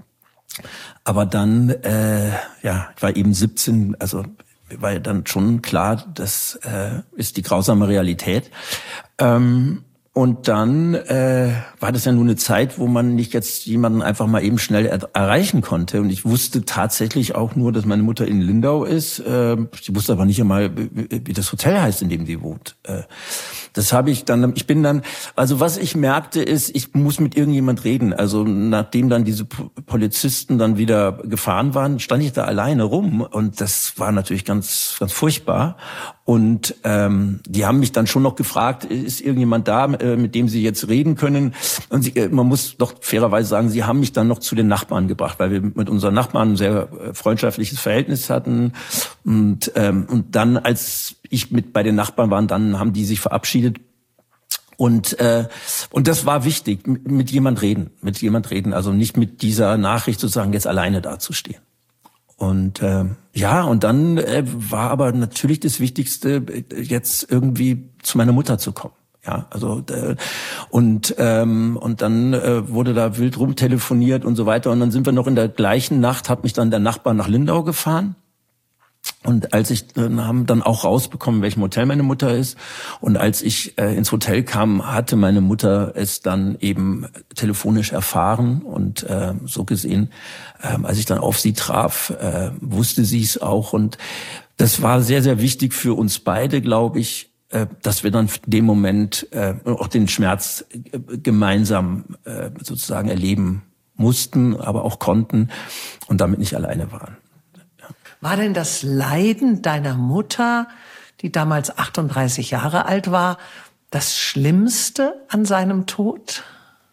Aber dann, äh, ja, ich war eben siebzehn, also war ja dann schon klar, das äh, ist die grausame Realität. Ähm, und dann äh, war das ja nur eine Zeit, wo man nicht jetzt jemanden einfach mal eben schnell er erreichen konnte. Und ich wusste tatsächlich auch nur, dass meine Mutter in Lindau ist. Äh, ich wusste aber nicht einmal, wie, wie das Hotel heißt, in dem sie wohnt. Äh, das habe ich dann, ich bin dann, also was ich merkte ist, ich muss mit irgendjemand reden. Also nachdem dann diese Polizisten dann wieder gefahren waren, stand ich da alleine rum und das war natürlich ganz, ganz furchtbar. Und ähm, die haben mich dann schon noch gefragt, ist irgendjemand da, äh, mit dem sie jetzt reden können? Und sie, äh, man muss doch fairerweise sagen, sie haben mich dann noch zu den Nachbarn gebracht, weil wir mit unseren Nachbarn ein sehr äh, freundschaftliches Verhältnis hatten. Und ähm, und dann, als ich mit bei den Nachbarn war, dann haben die sich verabschiedet. Und äh, und das war wichtig, mit, mit jemand reden, mit jemand reden, also nicht mit dieser Nachricht sozusagen jetzt alleine dazustehen. Und äh, ja, und dann äh, war aber natürlich das Wichtigste, jetzt irgendwie zu meiner Mutter zu kommen. Ja, also äh, und ähm, und dann äh, wurde da wild rumtelefoniert und so weiter. Und dann sind wir noch in der gleichen Nacht, hat mich dann der Nachbar nach Lindau gefahren. Und als ich äh, haben dann auch rausbekommen, welchem Hotel meine Mutter ist. Und als ich äh, ins Hotel kam, hatte meine Mutter es dann eben telefonisch erfahren. Und äh, so gesehen, äh, als ich dann auf sie traf, äh, wusste sie es auch. Und das war sehr, sehr wichtig für uns beide, glaube ich, äh, dass wir dann in dem Moment äh, auch den Schmerz äh, gemeinsam äh, sozusagen erleben mussten, aber auch konnten und damit nicht alleine waren. War denn das Leiden deiner Mutter, die damals achtunddreißig Jahre alt war, das Schlimmste an seinem Tod?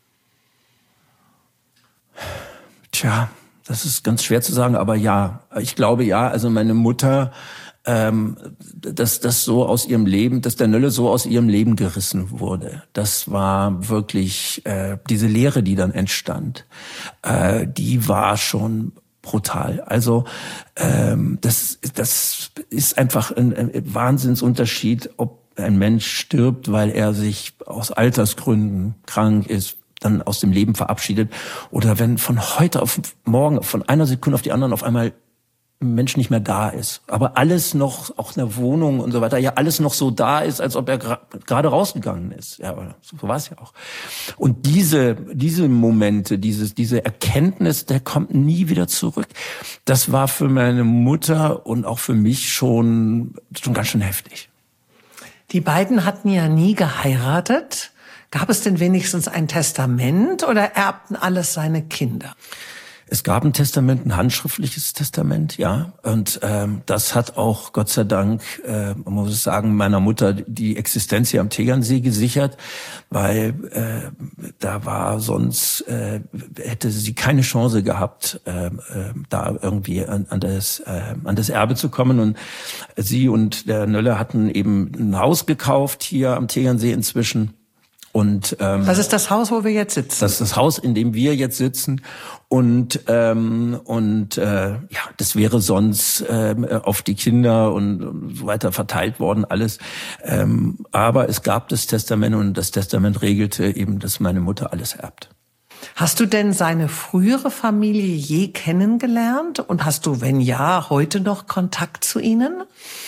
Tja, das ist ganz schwer zu sagen, aber ja, ich glaube ja, also meine Mutter, ähm, dass das so aus ihrem Leben, dass der Nölle so aus ihrem Leben gerissen wurde. Das war wirklich äh, diese Leere, die dann entstand, äh, die war schon brutal. Also ähm, das, das ist einfach ein, ein Wahnsinnsunterschied, ob ein Mensch stirbt, weil er sich aus Altersgründen krank ist, dann aus dem Leben verabschiedet, oder wenn von heute auf morgen, von einer Sekunde auf die andere auf einmal Mensch nicht mehr da ist. Aber alles noch, auch in der Wohnung und so weiter, ja alles noch so da ist, als ob er gerade gra- rausgegangen ist. Ja, aber so war es ja auch. Und diese, diese Momente, dieses, diese Erkenntnis, der kommt nie wieder zurück. Das war für meine Mutter und auch für mich schon, schon ganz schön heftig. Die beiden hatten ja nie geheiratet. Gab es denn wenigstens ein Testament oder erbten alles seine Kinder? Es gab ein Testament, ein handschriftliches Testament, ja. Und ähm, das hat auch, Gott sei Dank, äh, man muss es sagen, meiner Mutter die Existenz hier am Tegernsee gesichert, weil äh, da war sonst, äh, hätte sie keine Chance gehabt, äh, äh, da irgendwie an, an, das, äh, an das Erbe zu kommen. Und sie und der Nölle hatten eben ein Haus gekauft hier am Tegernsee inzwischen. Und ähm, das ist das Haus, wo wir jetzt sitzen. Das ist das Haus, in dem wir jetzt sitzen. Und ähm, und äh, ja, das wäre sonst ähm, auf die Kinder und, und so weiter verteilt worden alles. Ähm, aber es gab das Testament und das Testament regelte eben, dass meine Mutter alles erbt. Hast du denn seine frühere Familie je kennengelernt? Und hast du, wenn ja, heute noch Kontakt zu ihnen?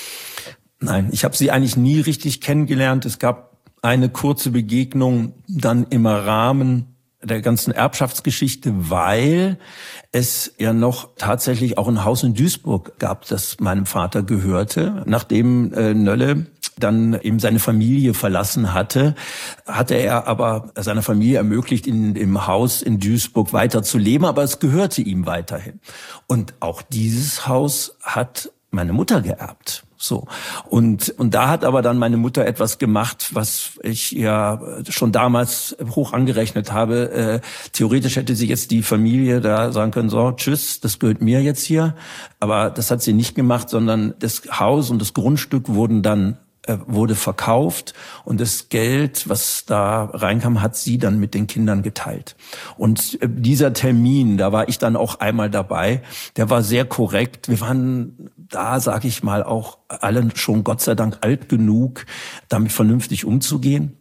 Nein, ich habe sie eigentlich nie richtig kennengelernt. Es gab eine kurze Begegnung dann im Rahmen der ganzen Erbschaftsgeschichte, weil es ja noch tatsächlich auch ein Haus in Duisburg gab, das meinem Vater gehörte. Nachdem äh, Nölle dann eben seine Familie verlassen hatte, hatte er aber seiner Familie ermöglicht, in im Haus in Duisburg weiter zu leben, aber es gehörte ihm weiterhin. Und auch dieses Haus hat meine Mutter geerbt. So. Und, und da hat aber dann meine Mutter etwas gemacht, was ich ja schon damals hoch angerechnet habe. Äh, theoretisch hätte sie jetzt die Familie da sagen können, so, tschüss, das gehört mir jetzt hier. Aber das hat sie nicht gemacht, sondern das Haus und das Grundstück wurden dann wurde verkauft und das Geld, was da reinkam, hat sie dann mit den Kindern geteilt. Und dieser Termin, da war ich dann auch einmal dabei, der war sehr korrekt. Wir waren da, sage ich mal, auch alle schon Gott sei Dank alt genug, damit vernünftig umzugehen.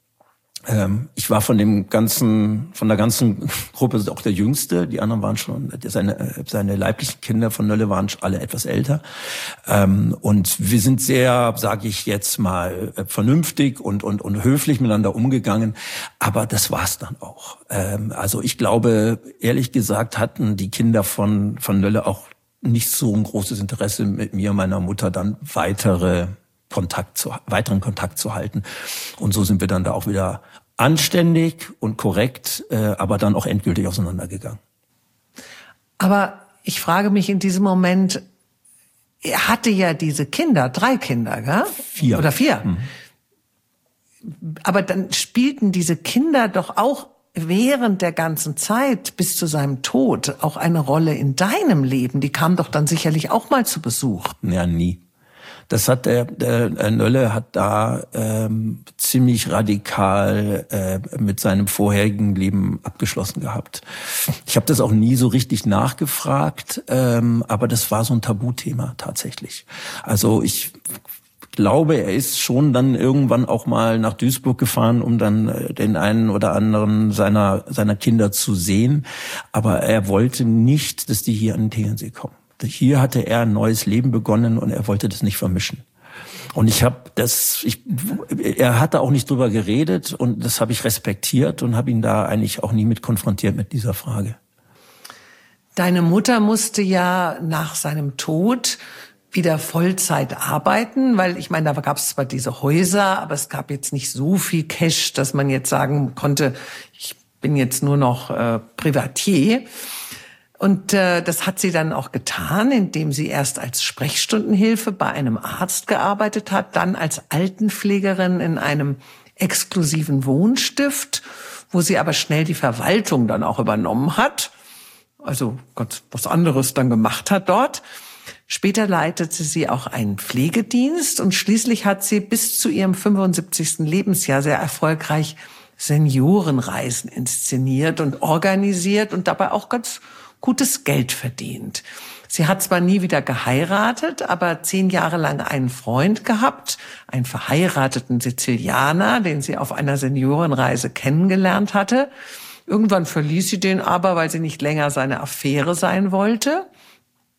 Ähm, ich war von dem ganzen, von der ganzen Gruppe auch der Jüngste. Die anderen waren schon, seine, seine leiblichen Kinder von Nölle waren alle etwas älter. Ähm, und wir sind sehr, sage ich jetzt mal, vernünftig und, und, und höflich miteinander umgegangen. Aber das war's dann auch. Ähm, also ich glaube, ehrlich gesagt, hatten die Kinder von, von Nölle auch nicht so ein großes Interesse mit mir und meiner Mutter dann weitere Kontakt zu, weiteren Kontakt zu halten. Und so sind wir dann da auch wieder anständig und korrekt, äh, aber dann auch endgültig auseinandergegangen. Aber ich frage mich in diesem Moment, er hatte ja diese Kinder, drei Kinder, gell? Vier. Oder vier. Mhm. Aber dann spielten diese Kinder doch auch während der ganzen Zeit bis zu seinem Tod auch eine Rolle in deinem Leben. Die kamen doch dann sicherlich auch mal zu Besuch. Ja, nie. Das hat der, der Nölle hat da ähm, ziemlich radikal äh, mit seinem vorherigen Leben abgeschlossen gehabt. Ich habe das auch nie so richtig nachgefragt, ähm, aber das war so ein Tabuthema tatsächlich. Also ich glaube, er ist schon dann irgendwann auch mal nach Duisburg gefahren, um dann äh, den einen oder anderen seiner seiner Kinder zu sehen, aber er wollte nicht, dass die hier an den Tegernsee kommen. Hier hatte er ein neues Leben begonnen und er wollte das nicht vermischen. Und ich habe das, ich, er hatte auch nicht drüber geredet und das habe ich respektiert und habe ihn da eigentlich auch nie mit konfrontiert mit dieser Frage. Deine Mutter musste ja nach seinem Tod wieder Vollzeit arbeiten, weil ich meine, da gab es zwar diese Häuser, aber es gab jetzt nicht so viel Cash, dass man jetzt sagen konnte, ich bin jetzt nur noch äh, Privatier. Und äh, das hat sie dann auch getan, indem sie erst als Sprechstundenhilfe bei einem Arzt gearbeitet hat, dann als Altenpflegerin in einem exklusiven Wohnstift, wo sie aber schnell die Verwaltung dann auch übernommen hat, also ganz was anderes dann gemacht hat dort. Später leitete sie auch einen Pflegedienst und schließlich hat sie bis zu ihrem fünfundsiebzigsten Lebensjahr sehr erfolgreich Seniorenreisen inszeniert und organisiert und dabei auch ganz gutes Geld verdient. Sie hat zwar nie wieder geheiratet, aber zehn Jahre lang einen Freund gehabt, einen verheirateten Sizilianer, den sie auf einer Seniorenreise kennengelernt hatte. Irgendwann verließ sie den aber, weil sie nicht länger seine Affäre sein wollte.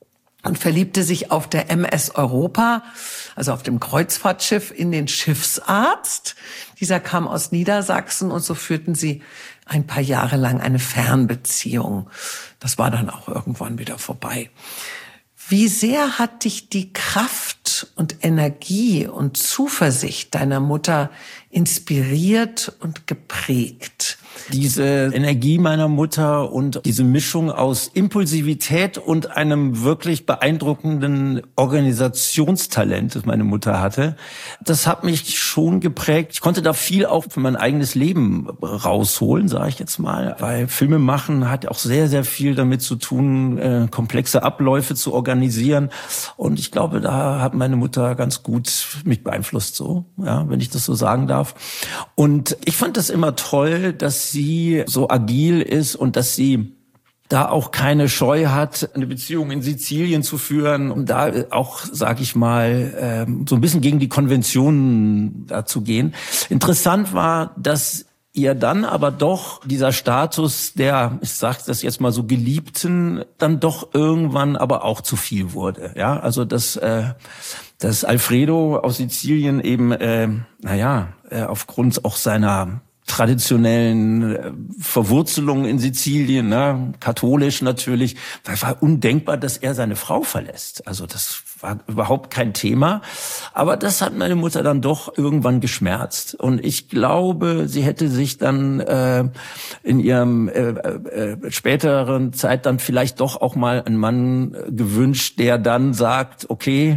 und verliebte sich auf der M S Europa, also auf dem Kreuzfahrtschiff, in den Schiffsarzt. Dieser kam aus Niedersachsen und so führten sie ein paar Jahre lang eine Fernbeziehung. Das war dann auch irgendwann wieder vorbei. Wie sehr hat dich die Kraft und Energie und Zuversicht deiner Mutter inspiriert und geprägt? Diese Energie meiner Mutter und diese Mischung aus Impulsivität und einem wirklich beeindruckenden Organisationstalent, das meine Mutter hatte, das hat mich schon geprägt. Ich konnte da viel auch für mein eigenes Leben rausholen, sage ich jetzt mal, weil Filme machen hat auch sehr, sehr viel damit zu tun, äh, komplexe Abläufe zu organisieren. Und ich glaube, da hat meine Mutter ganz gut mich beeinflusst, so, ja, wenn ich das so sagen darf. Und ich fand das immer toll, dass sie so agil ist und dass sie da auch keine Scheu hat, eine Beziehung in Sizilien zu führen und da auch, sag ich mal, so ein bisschen gegen die Konventionen da zu gehen. Interessant war, dass ihr dann aber doch dieser Status der, ich sag das jetzt mal so, Geliebten dann doch irgendwann aber auch zu viel wurde. Ja, also dass äh, dass Alfredo aus Sizilien eben, äh, naja, äh, aufgrund auch seiner traditionellen äh, Verwurzelung in Sizilien, ne, katholisch natürlich, weil war undenkbar, dass er seine Frau verlässt. Also das war überhaupt kein Thema. Aber das hat meine Mutter dann doch irgendwann geschmerzt. Und ich glaube, sie hätte sich dann äh, in ihrem äh, äh, späteren Zeit dann vielleicht doch auch mal einen Mann gewünscht, der dann sagt, okay,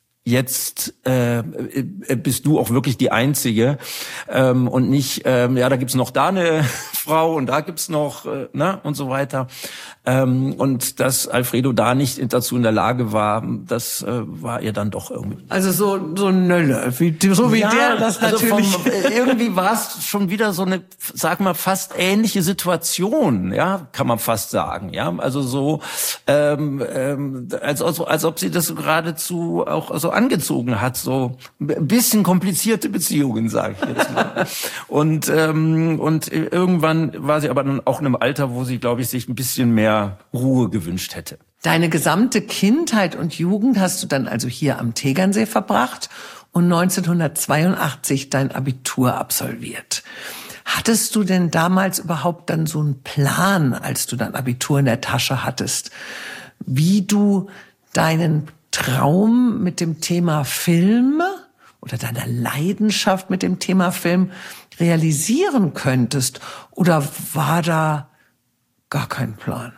jetzt äh, bist du auch wirklich die Einzige ähm, und nicht, ähm, ja, da gibt's noch da eine Frau und da gibt's noch, äh, ne, und so weiter. Ähm, und dass Alfredo da nicht dazu in der Lage war, das äh, war ihr dann doch irgendwie. Also so so Nölle, wie, so wie ja, der das natürlich. Also vom, äh, irgendwie war es schon wieder so eine, sag mal, fast ähnliche Situation, ja, kann man fast sagen, ja. Also so, ähm, ähm, als, als, als ob sie das geradezu auch so angezogen hat, so ein bisschen komplizierte Beziehungen, sage ich jetzt mal. und ähm, und irgendwann war sie aber dann auch in einem Alter, wo sie, glaube ich, sich ein bisschen mehr Ruhe gewünscht hätte. Deine gesamte Kindheit und Jugend hast du dann also hier am Tegernsee verbracht und neunzehnhundertzweiundachtzig dein Abitur absolviert. Hattest du denn damals überhaupt dann so einen Plan, als du dein Abitur in der Tasche hattest, wie du deinen Traum mit dem Thema Film oder deiner Leidenschaft mit dem Thema Film realisieren könntest? Oder war da gar kein Plan?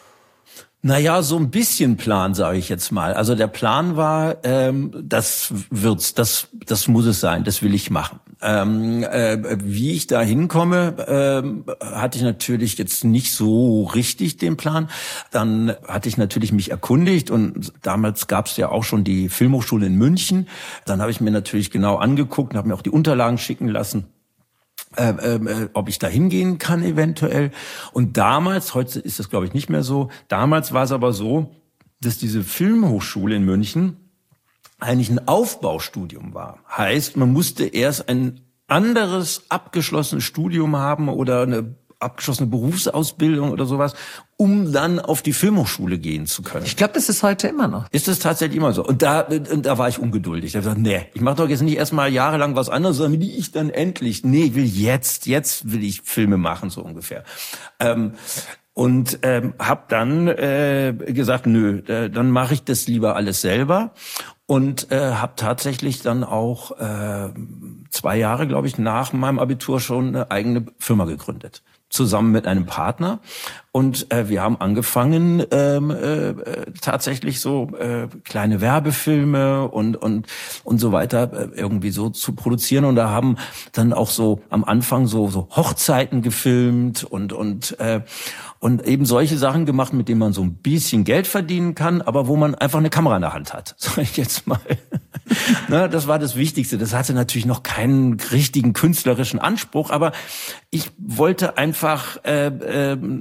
Naja, so ein bisschen Plan, sage ich jetzt mal. Also der Plan war, ähm, das wird's, das, das muss es sein, das will ich machen. Ähm, äh, wie ich da hinkomme, ähm, hatte ich natürlich jetzt nicht so richtig den Plan. Dann hatte ich natürlich mich erkundigt und damals gab es ja auch schon die Filmhochschule in München. Dann habe ich mir natürlich genau angeguckt und habe mir auch die Unterlagen schicken lassen. Äh, äh, ob ich da hingehen kann eventuell. Und damals, heute ist das glaube ich nicht mehr so, damals war es aber so, dass diese Filmhochschule in München eigentlich ein Aufbaustudium war. Heißt, man musste erst ein anderes abgeschlossenes Studium haben oder eine abgeschlossene Berufsausbildung oder sowas, um dann auf die Filmhochschule gehen zu können. Ich glaube, das ist heute immer noch. Ist es tatsächlich immer so? Und da, und da war ich ungeduldig. Da habe ich gesagt, nee, ich mache doch jetzt nicht erstmal jahrelang was anderes, sondern will ich dann endlich, nee, ich will jetzt, jetzt will ich Filme machen, so ungefähr. Ähm, und ähm, habe dann äh, gesagt, nö, äh, dann mache ich das lieber alles selber. Und äh, habe tatsächlich dann auch äh, zwei Jahre, glaube ich, nach meinem Abitur schon eine eigene Firma gegründet. Zusammen mit einem Partner. Und äh, wir haben angefangen, ähm, äh, tatsächlich so äh, kleine Werbefilme und und und so weiter äh, irgendwie so zu produzieren. Und da haben dann auch so am Anfang so so Hochzeiten gefilmt und und äh, und eben solche Sachen gemacht, mit denen man so ein bisschen Geld verdienen kann, aber wo man einfach eine Kamera in der Hand hat. Sag ich jetzt mal. Ne, das war das Wichtigste. Das hatte natürlich noch keinen richtigen künstlerischen Anspruch, aber ich wollte einfach äh, äh, mit diesen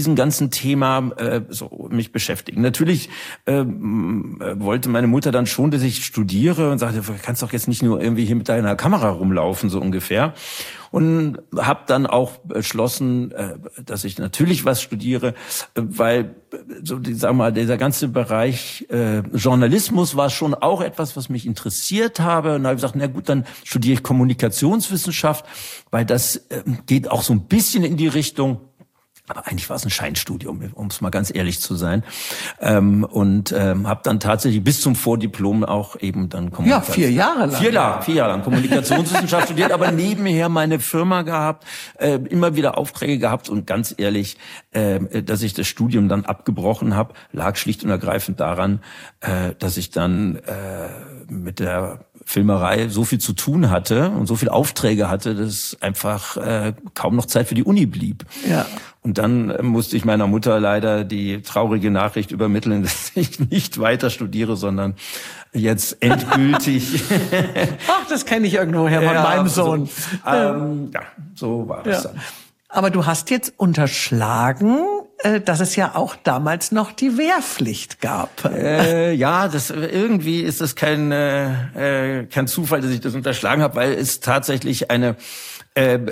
diesem ganzen Thema äh, so mich beschäftigen. Natürlich äh, wollte meine Mutter dann schon, dass ich studiere und sagte, du kannst doch jetzt nicht nur irgendwie hier mit deiner Kamera rumlaufen, so ungefähr. Und habe dann auch beschlossen, äh, dass ich natürlich was studiere, weil so, die, sag mal, dieser ganze Bereich äh, Journalismus war schon auch etwas, was mich interessiert habe. Und da habe ich gesagt, na gut, dann studiere ich Kommunikationswissenschaft, weil das äh, geht auch so ein bisschen in die Richtung. Aber eigentlich war es ein Scheinstudium, um es mal ganz ehrlich zu sein. Ähm, und ähm, habe dann tatsächlich bis zum Vordiplom auch eben dann Kommunikation. Ja, vier Jahre lang. Vier Jahre, vier Jahre lang Kommunikationswissenschaft studiert, aber nebenher meine Firma gehabt, äh, immer wieder Aufträge gehabt. Und ganz ehrlich, äh, dass ich das Studium dann abgebrochen habe, lag schlicht und ergreifend daran, äh, dass ich dann äh, mit der Filmerei so viel zu tun hatte und so viele Aufträge hatte, dass einfach äh, kaum noch Zeit für die Uni blieb. Ja. Und dann musste ich meiner Mutter leider die traurige Nachricht übermitteln, dass ich nicht weiter studiere, sondern jetzt endgültig. Ach, das kenne ich irgendwoher von ja, meinem Sohn. So, ähm, ja, so war das ja. dann. Aber du hast jetzt unterschlagen, dass es ja auch damals noch die Wehrpflicht gab. Äh, ja, das irgendwie ist das kein äh, kein Zufall, dass ich das unterschlagen habe, weil es tatsächlich eine äh,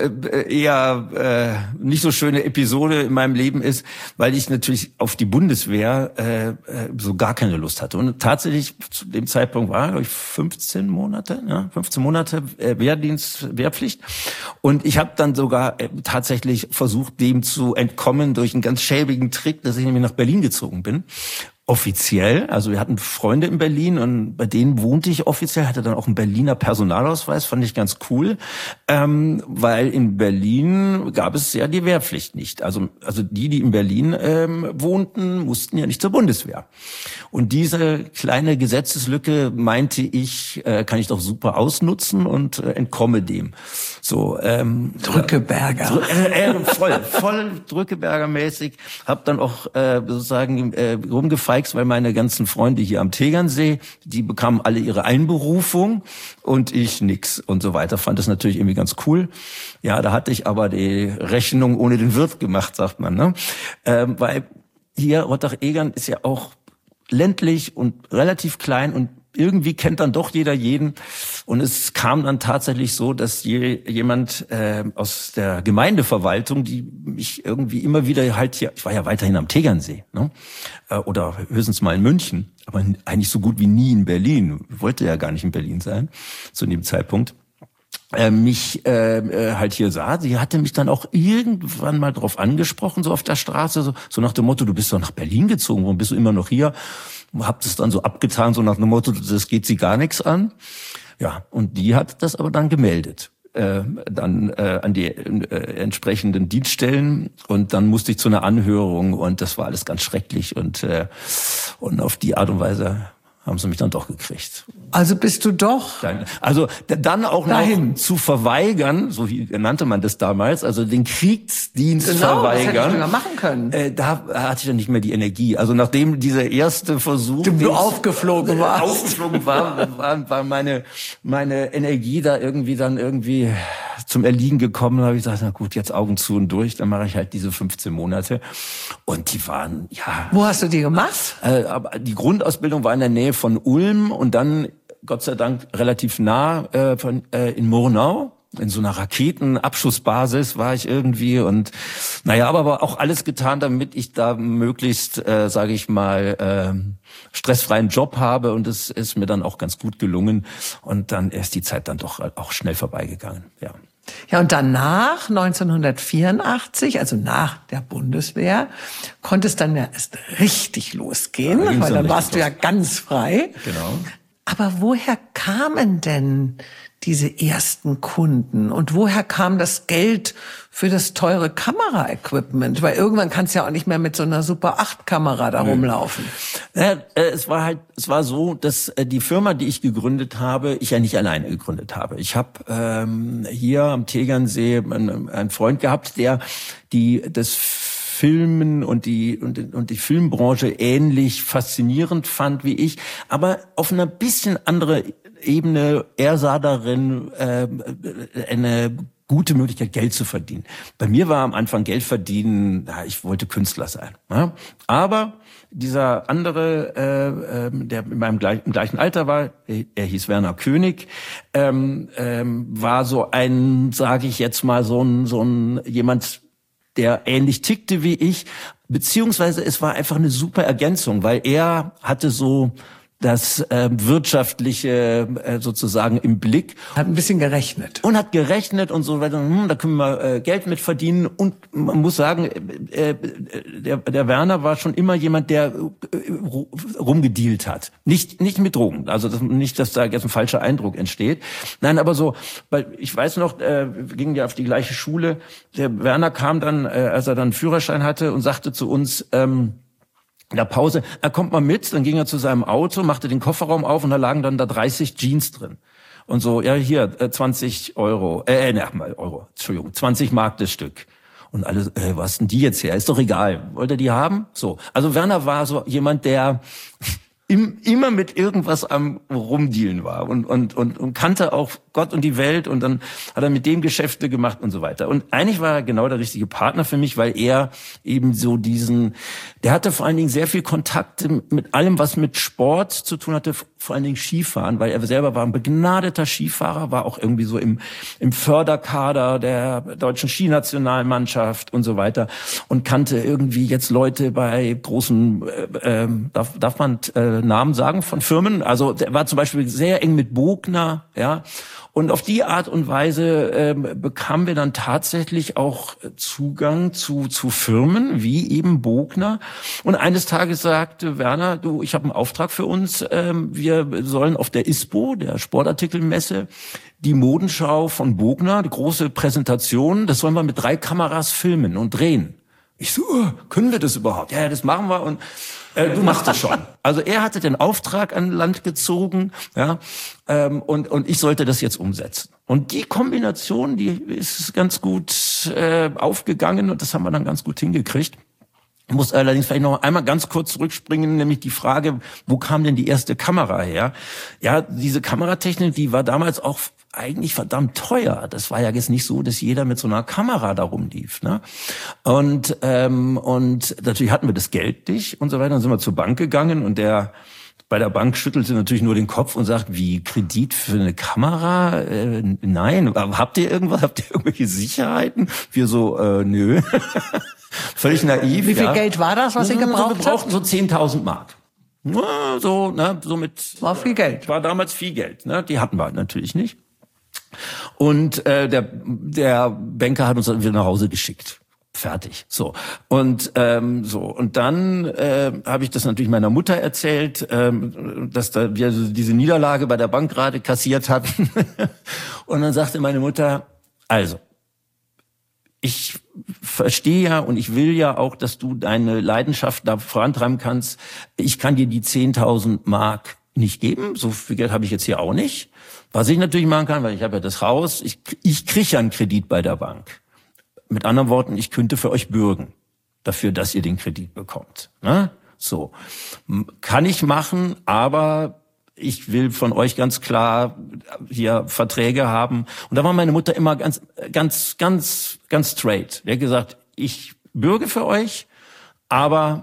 eher äh, nicht so schöne Episode in meinem Leben ist, weil ich natürlich auf die Bundeswehr äh, so gar keine Lust hatte. Und tatsächlich zu dem Zeitpunkt war, glaube ich, fünfzehn Monate, ja, fünfzehn Monate äh, Wehrdienst, Wehrpflicht. Und ich habe dann sogar äh, tatsächlich versucht, dem zu entkommen durch einen ganz schäbigen Trick, dass ich nämlich nach Berlin gezogen bin. Offiziell, also wir hatten Freunde in Berlin und bei denen wohnte ich offiziell, hatte dann auch einen Berliner Personalausweis, fand ich ganz cool, ähm, weil in Berlin gab es ja die Wehrpflicht nicht. Also also die, die in Berlin ähm, wohnten, mussten ja nicht zur Bundeswehr. Und diese kleine Gesetzeslücke, meinte ich, äh, kann ich doch super ausnutzen und äh, entkomme dem. So ähm, Drückeberger. Äh, äh, voll, voll Drückeberger-mäßig. Hab dann auch äh, sozusagen äh, rumgefeixt, weil meine ganzen Freunde hier am Tegernsee, die bekamen alle ihre Einberufung und ich nix und so weiter. Fand das natürlich irgendwie ganz cool. Ja, da hatte ich aber die Rechnung ohne den Wirt gemacht, sagt man, ne? Ähm, weil hier Rottach-Egern ist ja auch ländlich und relativ klein und irgendwie kennt dann doch jeder jeden. Und es kam dann tatsächlich so, dass je, jemand äh, aus der Gemeindeverwaltung, die mich irgendwie immer wieder halt hier, ich war ja weiterhin am Tegernsee, ne? äh, oder höchstens mal in München, aber eigentlich so gut wie nie in Berlin. Ich wollte ja gar nicht in Berlin sein zu dem Zeitpunkt. Äh, mich äh, halt hier sah. Sie hatte mich dann auch irgendwann mal drauf angesprochen, so auf der Straße, so, so nach dem Motto, du bist doch nach Berlin gezogen, warum bist du immer noch hier? Hab das dann so abgetan, so nach dem Motto, das geht sie gar nichts an. Ja, und die hat das aber dann gemeldet. Äh, dann äh, an die äh, entsprechenden Dienststellen und dann musste ich zu einer Anhörung und das war alles ganz schrecklich und äh, und auf die Art und Weise haben sie mich dann doch gekriegt. Also bist du doch... Dann, also dann auch dahin. noch zu verweigern, so wie nannte man das damals, also den Kriegsdienst genau, verweigern. Das hätte ich sogar machen können. Äh, da hatte ich dann nicht mehr die Energie. Also nachdem dieser erste Versuch... Du, du aufgeflogen warst. Aufgeflogen war, war, war meine, meine Energie da irgendwie dann irgendwie zum Erliegen gekommen. Da habe ich gesagt, na gut, jetzt Augen zu und durch, dann mache ich halt diese fünfzehn Monate. Und die waren, ja... Wo hast du die gemacht? Äh, aber die Grundausbildung war in der Nähe von Ulm und dann Gott sei Dank relativ nah äh, von, äh, in Murnau. In so einer Raketenabschussbasis war ich irgendwie und naja, aber, aber auch alles getan, damit ich da möglichst, äh, sage ich mal, äh, stressfreien Job habe und es ist mir dann auch ganz gut gelungen und dann ist die Zeit dann doch auch schnell vorbeigegangen, ja. Ja, und danach, neunzehnhundertvierundachtzig, also nach der Bundeswehr, konnte es dann ja erst richtig losgehen, ja, weil dann warst du ja ganz frei. Genau. Aber woher kamen denn diese ersten Kunden und woher kam das Geld für das teure Kameraequipment? Weil irgendwann kannst du ja auch nicht mehr mit so einer Super acht Kamera da rumlaufen. Ja, es war halt, es war so, dass die Firma, die ich gegründet habe, ich ja nicht alleine gegründet habe. Ich habe ähm, hier am Tegernsee einen, einen Freund gehabt, der die das Filmen und die und, und die Filmbranche ähnlich faszinierend fand wie ich, aber auf einer bisschen andere Ebene. Er sah darin äh, eine gute Möglichkeit, Geld zu verdienen. Bei mir war am Anfang Geld verdienen, ja, ich wollte Künstler sein. Ja? Aber dieser andere, äh, äh, der in meinem gleich, im gleichen Alter war, er hieß Werner König, ähm, ähm, war so ein, sage ich jetzt mal, so ein, so ein jemand, der ähnlich tickte wie ich, beziehungsweise es war einfach eine super Ergänzung, weil er hatte so das äh, wirtschaftliche äh, sozusagen im Blick. Hat ein bisschen gerechnet. Und hat gerechnet und so weiter, hm, da können wir äh, Geld mit verdienen. Und man muss sagen, äh, der, der Werner war schon immer jemand, der äh, rumgedealt hat. Nicht nicht mit Drogen, also das, nicht, dass da jetzt ein falscher Eindruck entsteht. Nein, aber so, weil ich weiß noch, äh, wir gingen ja auf die gleiche Schule. Der Werner kam dann, äh, als er dann einen Führerschein hatte und sagte zu uns, ähm, in der Pause, er kommt mal mit, dann ging er zu seinem Auto, machte den Kofferraum auf und da lagen dann da dreißig Jeans drin. Und so, ja, hier, äh, zwanzig Euro, äh, ne, Euro, Entschuldigung, zwanzig Mark das Stück. Und alle, äh, was denn die jetzt her? Ist doch egal. Wollt ihr die haben? So. Also Werner war so jemand, der im, immer mit irgendwas am Rumdealen war und, und, und, und kannte auch Gott und die Welt und dann hat er mit dem Geschäfte gemacht und so weiter. Und eigentlich war er genau der richtige Partner für mich, weil er eben so diesen, der hatte vor allen Dingen sehr viel Kontakte mit allem, was mit Sport zu tun hatte, vor allen Dingen Skifahren, weil er selber war ein begnadeter Skifahrer, war auch irgendwie so im, im Förderkader der deutschen Skinationalmannschaft und so weiter und kannte irgendwie jetzt Leute bei großen, äh, äh, darf, darf man äh, Namen sagen von Firmen? Also der war zum Beispiel sehr eng mit Bogner, ja. Und auf die Art und Weise äh, bekamen wir dann tatsächlich auch Zugang zu zu Firmen wie eben Bogner. Und eines Tages sagte Werner, du, ich habe einen Auftrag für uns. Ähm, wir sollen auf der ISPO, der Sportartikelmesse, die Modenschau von Bogner, die große Präsentation, das sollen wir mit drei Kameras filmen und drehen. Ich so, oh, können wir das überhaupt? Ja, das machen wir und äh, du machst das schon. Also er hatte den Auftrag an Land gezogen, ja, ähm, und und ich sollte das jetzt umsetzen. Und die Kombination, die ist ganz gut äh, aufgegangen und das haben wir dann ganz gut hingekriegt. Ich muss allerdings vielleicht noch einmal ganz kurz zurückspringen, nämlich die Frage, wo kam denn die erste Kamera her? Ja, diese Kameratechnik, die war damals auch eigentlich verdammt teuer. Das war ja jetzt nicht so, dass jeder mit so einer Kamera da rumlief, ne? Und ähm, und natürlich hatten wir das Geld nicht und so weiter. Dann sind wir zur Bank gegangen und der bei der Bank schüttelte natürlich nur den Kopf und sagt, wie, Kredit für eine Kamera? Äh, nein, habt ihr irgendwas? Habt ihr irgendwelche Sicherheiten? Wir so, äh, nö. Völlig naiv. Wie viel ja. Geld war das, was ihr gebraucht habt? Wir brauchten so zehntausend Mark. Ja, so, ne, so mit. War viel Geld. War damals viel Geld, ne? Die hatten wir natürlich nicht. Und äh, der der Banker hat uns dann wieder nach Hause geschickt. Fertig. So. Und ähm, so und dann äh, habe ich das natürlich meiner Mutter erzählt, ähm, dass da wir diese Niederlage bei der Bank gerade kassiert hatten. Und dann sagte meine Mutter, also ich verstehe ja und ich will ja auch, dass du deine Leidenschaft da vorantreiben kannst. Ich kann dir die zehntausend Mark nicht geben. So viel Geld habe ich jetzt hier auch nicht. Was ich natürlich machen kann, weil ich habe ja das Haus, ich, ich kriege ja einen Kredit bei der Bank. Mit anderen Worten, ich könnte für euch bürgen, dafür, dass ihr den Kredit bekommt. Ne? So. Kann ich machen, aber ich will von euch ganz klar hier Verträge haben. Und da war meine Mutter immer ganz, ganz, ganz, ganz straight. Die hat gesagt, ich bürge für euch, aber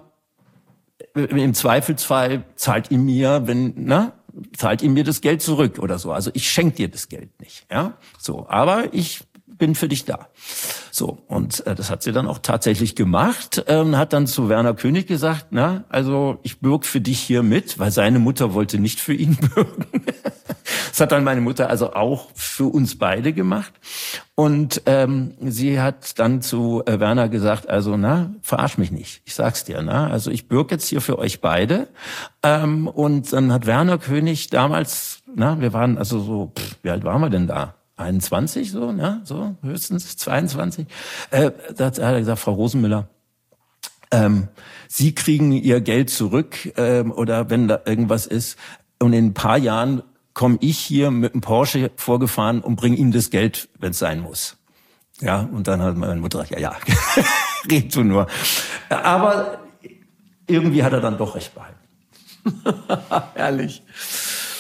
im Zweifelsfall zahlt ihr mir, wenn, ne, zahlt ihr mir das Geld zurück oder so. Also ich schenke dir das Geld nicht, ja. So, aber ich bin für dich da. So, und äh, das hat sie dann auch tatsächlich gemacht, ähm, hat dann zu Werner König gesagt, na, also ich bürg für dich hier mit, weil seine Mutter wollte nicht für ihn bürgen. Das hat dann meine Mutter also auch für uns beide gemacht. Und ähm, sie hat dann zu äh, Werner gesagt, also na, verarsch mich nicht, ich sag's dir, na, also ich bürg jetzt hier für euch beide. Ähm, und dann hat Werner König damals, na, wir waren also so, pff, wie alt waren wir denn da? einundzwanzig, so, ne, so, höchstens zweiundzwanzig. Äh, da hat er gesagt, Frau Rosenmüller, ähm, Sie kriegen Ihr Geld zurück, ähm, oder wenn da irgendwas ist. Und in ein paar Jahren komme ich hier mit einem Porsche vorgefahren und bringe Ihnen das Geld, wenn es sein muss. Ja, und dann hat meine Mutter gesagt, ja, ja, red du nur. Aber irgendwie hat er dann doch recht behalten. Herrlich.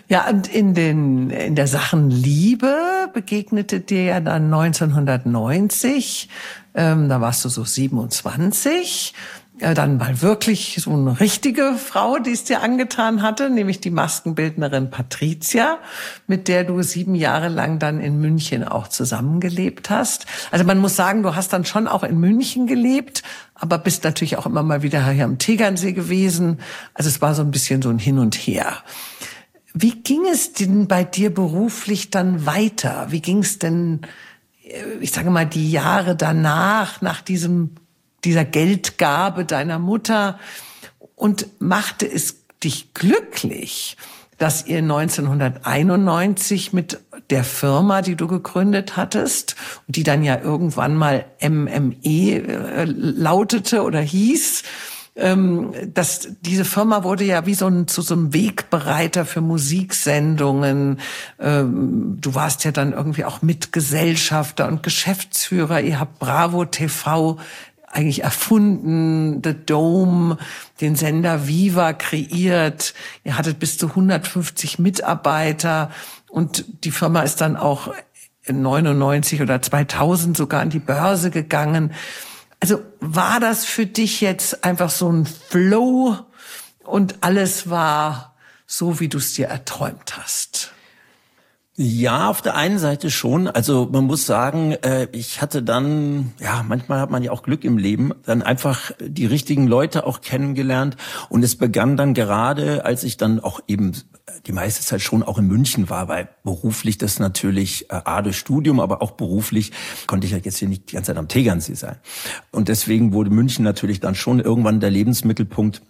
Ja, und in den, in der Sachen Liebe begegnete dir ja dann neunzehnhundertneunzig, ähm, da warst du so siebenundzwanzig, äh, dann mal wirklich so eine richtige Frau, die es dir angetan hatte, nämlich die Maskenbildnerin Patricia, mit der du sieben Jahre lang dann in München auch zusammengelebt hast. Also man muss sagen, du hast dann schon auch in München gelebt, aber bist natürlich auch immer mal wieder hier am Tegernsee gewesen. Also es war so ein bisschen so ein Hin und Her. Wie ging es denn bei dir beruflich dann weiter? Wie ging es denn, ich sage mal, die Jahre danach, nach diesem, dieser Geldgabe deiner Mutter? Und machte es dich glücklich, dass ihr neunzehnhunderteinundneunzig mit der Firma, die du gegründet hattest, und die dann ja irgendwann mal M M E äh, lautete oder hieß, Ähm, das, diese Firma wurde ja wie so ein, zu so einem Wegbereiter für Musiksendungen. Ähm, du warst ja dann irgendwie auch Mitgesellschafter und Geschäftsführer. Ihr habt Bravo T V eigentlich erfunden, The Dome, den Sender Viva kreiert. Ihr hattet bis zu hundertfünfzig Mitarbeiter und die Firma ist dann auch in neunundneunzig oder zweitausend sogar an die Börse gegangen. Also war das für dich jetzt einfach so ein Flow und alles war so, wie du es dir erträumt hast? Ja, auf der einen Seite schon. Also man muss sagen, ich hatte dann, ja, manchmal hat man ja auch Glück im Leben, dann einfach die richtigen Leute auch kennengelernt. Und es begann dann gerade, als ich dann auch eben die meiste Zeit schon auch in München war, weil beruflich das natürlich, A, durch Studium, aber auch beruflich konnte ich ja jetzt hier nicht die ganze Zeit am Tegernsee sein. Und deswegen wurde München natürlich dann schon irgendwann der Lebensmittelpunkt.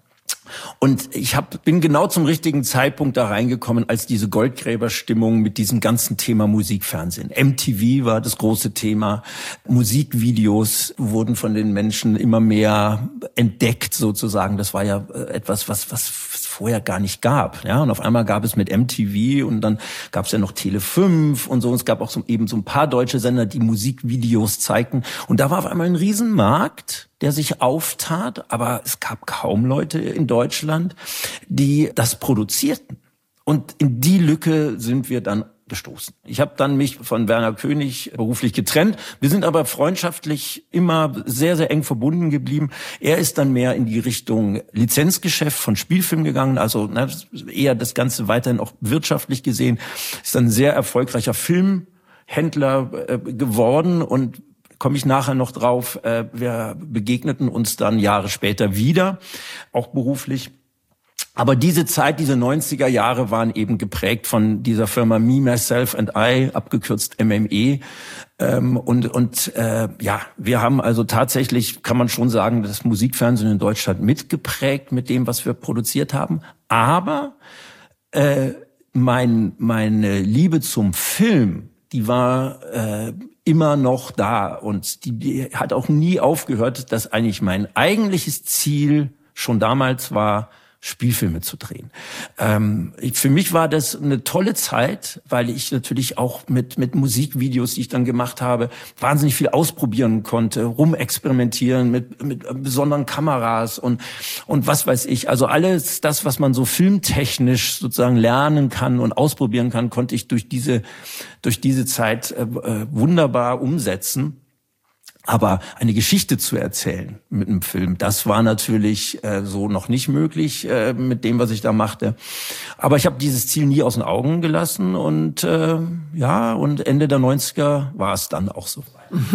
Und ich hab, bin genau zum richtigen Zeitpunkt da reingekommen, als diese Goldgräberstimmung mit diesem ganzen Thema Musikfernsehen. M T V war das große Thema. Musikvideos wurden von den Menschen immer mehr entdeckt sozusagen. Das war ja etwas, was, was vorher gar nicht gab. Ja, und auf einmal gab es mit M T V und dann gab es ja noch Tele fünf und so. Und es gab auch so, eben so ein paar deutsche Sender, die Musikvideos zeigten. Und da war auf einmal ein Riesenmarkt, der sich auftat, aber es gab kaum Leute in Deutschland, die das produzierten. Und in die Lücke sind wir dann gestoßen. Ich habe dann mich von Werner König beruflich getrennt. Wir sind aber freundschaftlich immer sehr, sehr eng verbunden geblieben. Er ist dann mehr in die Richtung Lizenzgeschäft von Spielfilm gegangen, also ne, eher das Ganze weiterhin auch wirtschaftlich gesehen. Ist dann ein sehr erfolgreicher Filmhändler äh, geworden und komme ich nachher noch drauf. Äh, wir begegneten uns dann Jahre später wieder, auch beruflich. Aber diese Zeit, diese neunziger Jahre waren eben geprägt von dieser Firma Me, Myself and I, abgekürzt M M E. Ähm, und und äh, ja, wir haben also tatsächlich, kann man schon sagen, das Musikfernsehen in Deutschland mitgeprägt mit dem, was wir produziert haben. Aber äh, mein meine Liebe zum Film, die war äh, immer noch da und die, die hat auch nie aufgehört, dass eigentlich mein eigentliches Ziel schon damals war, Spielfilme zu drehen. Ähm, ich, für mich war das eine tolle Zeit, weil ich natürlich auch mit mit Musikvideos, die ich dann gemacht habe, wahnsinnig viel ausprobieren konnte, rumexperimentieren mit mit besonderen Kameras und und was weiß ich. Also alles das, was man so filmtechnisch sozusagen lernen kann und ausprobieren kann, konnte ich durch diese durch diese Zeit äh, wunderbar umsetzen. Aber eine Geschichte zu erzählen mit einem Film, das war natürlich äh, so noch nicht möglich äh, mit dem, was ich da machte. Aber ich habe dieses Ziel nie aus den Augen gelassen und äh, ja, und Ende der neunziger war es dann auch so.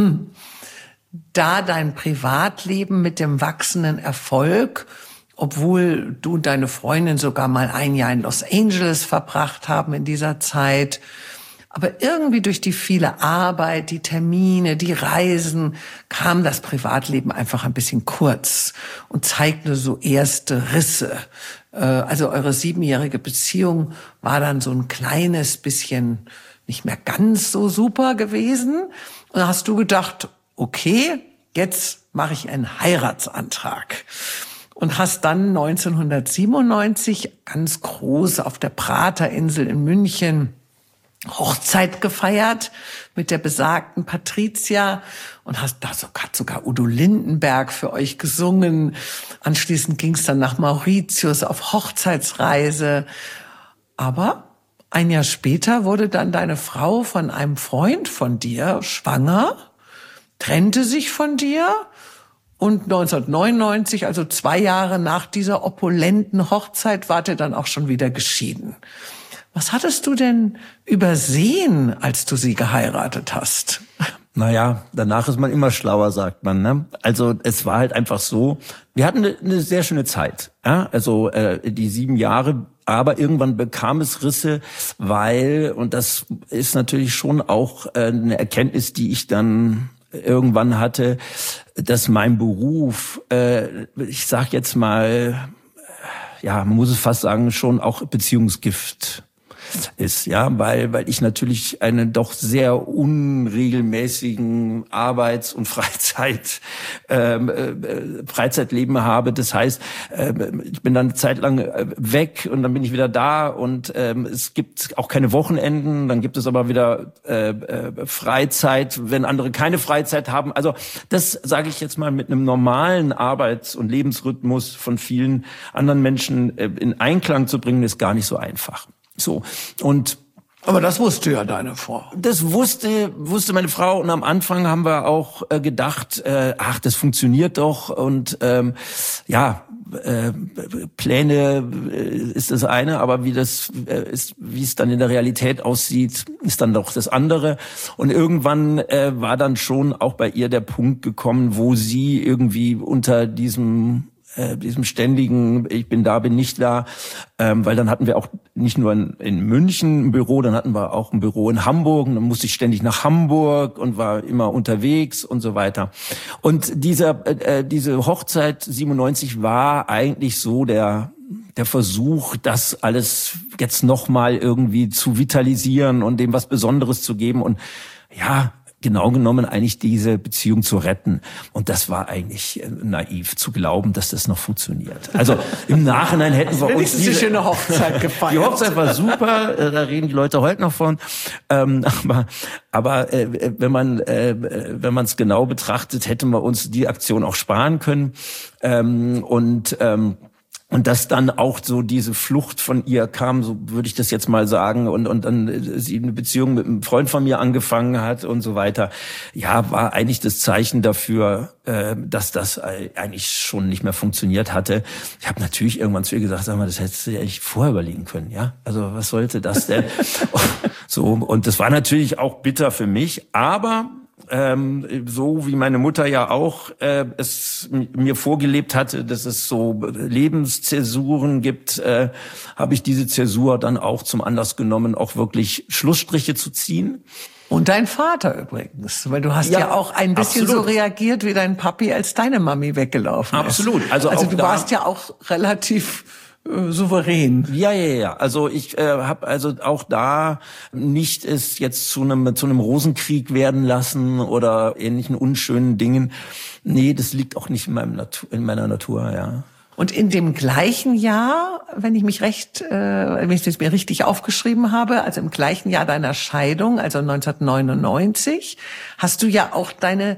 Da dein Privatleben mit dem wachsenden Erfolg, obwohl du und deine Freundin sogar mal ein Jahr in Los Angeles verbracht haben in dieser Zeit, aber irgendwie durch die viele Arbeit, die Termine, die Reisen, kam das Privatleben einfach ein bisschen kurz und zeigte so erste Risse. Also eure siebenjährige Beziehung war dann so ein kleines bisschen nicht mehr ganz so super gewesen. Und da hast du gedacht, okay, jetzt mache ich einen Heiratsantrag. Und hast dann neunzehnhundertsiebenundneunzig ganz groß auf der Praterinsel in München Hochzeit gefeiert mit der besagten Patricia und hast da sogar, hat sogar Udo Lindenberg für euch gesungen. Anschließend ging es dann nach Mauritius auf Hochzeitsreise. Aber ein Jahr später wurde dann deine Frau von einem Freund von dir schwanger, trennte sich von dir und neunzehnhundertneunundneunzig, also zwei Jahre nach dieser opulenten Hochzeit, wart ihr dann auch schon wieder geschieden. Was hattest du denn übersehen, als du sie geheiratet hast? Naja, danach ist man immer schlauer, sagt man. Ne? Also es war halt einfach so, wir hatten eine, eine sehr schöne Zeit. Ja? Also äh, die sieben Jahre, aber irgendwann bekam es Risse, weil, und das ist natürlich schon auch äh, eine Erkenntnis, die ich dann irgendwann hatte, dass mein Beruf, äh, ich sag jetzt mal, ja, man muss es fast sagen, schon auch Beziehungsgift ist, ja, weil weil ich natürlich einen doch sehr unregelmäßigen Arbeits- und Freizeit ähm, äh, Freizeitleben habe. Das heißt, äh, ich bin dann eine Zeit lang weg und dann bin ich wieder da und ähm, es gibt auch keine Wochenenden. Dann gibt es aber wieder äh, äh, Freizeit, wenn andere keine Freizeit haben. Also das sage ich jetzt mal mit einem normalen Arbeits- und Lebensrhythmus von vielen anderen Menschen äh, in Einklang zu bringen, ist gar nicht so einfach. So, und aber das wusste ja deine Frau. Das wusste wusste meine Frau und am Anfang haben wir auch äh, gedacht, äh, ach, das funktioniert doch und ähm, ja, äh, Pläne äh, ist das eine, aber wie das äh, ist, wie es dann in der Realität aussieht, ist dann doch das andere. Und irgendwann äh, war dann schon auch bei ihr der Punkt gekommen, wo sie irgendwie unter diesem äh, diesem ständigen, ich bin da, bin nicht da, ähm, weil dann hatten wir auch nicht nur in, in München ein Büro, dann hatten wir auch ein Büro in Hamburg und dann musste ich ständig nach Hamburg und war immer unterwegs und so weiter. Und dieser, äh, diese Hochzeit siebenundneunzig war eigentlich so der der Versuch, das alles jetzt nochmal irgendwie zu vitalisieren und dem was Besonderes zu geben und ja, genau genommen eigentlich diese Beziehung zu retten. Und das war eigentlich naiv zu glauben, dass das noch funktioniert. Also im Nachhinein hätten wir uns diese schöne Hochzeit gefeiert. Die Hochzeit war super, da reden die Leute heute noch von. Ähm, aber aber äh, wenn man äh, wenn man es genau betrachtet, hätten wir uns die Aktion auch sparen können. Ähm, und ähm, Und dass dann auch so diese Flucht von ihr kam, so würde ich das jetzt mal sagen, und und dann sie eine Beziehung mit einem Freund von mir angefangen hat und so weiter. Ja, war eigentlich das Zeichen dafür, äh, dass das eigentlich schon nicht mehr funktioniert hatte. Ich habe natürlich irgendwann zu ihr gesagt, sag mal, das hättest du ja echt vorher überlegen können, ja? Also was sollte das denn? So, und das war natürlich auch bitter für mich, aber Ähm, so wie meine Mutter ja auch äh, es mir vorgelebt hatte, dass es so Lebenszäsuren gibt, äh, habe ich diese Zäsur dann auch zum Anlass genommen, auch wirklich Schlussstriche zu ziehen. Und dein Vater übrigens, weil du hast ja, ja auch ein bisschen absolut so reagiert wie dein Papi, als deine Mami weggelaufen ist. Absolut. Also, also auch du da warst ja auch relativ äh, souverän. Ja, ja, ja. Also ich äh, habe also auch da nicht es jetzt zu einem zu einem Rosenkrieg werden lassen oder ähnlichen unschönen Dingen. Nee, das liegt auch nicht in meinem Natur, in meiner Natur, ja. Und in dem gleichen Jahr, wenn ich mich recht, äh, wenn ich das mir richtig aufgeschrieben habe, also im gleichen Jahr deiner Scheidung, also neunzehnhundertneunundneunzig, hast du ja auch deine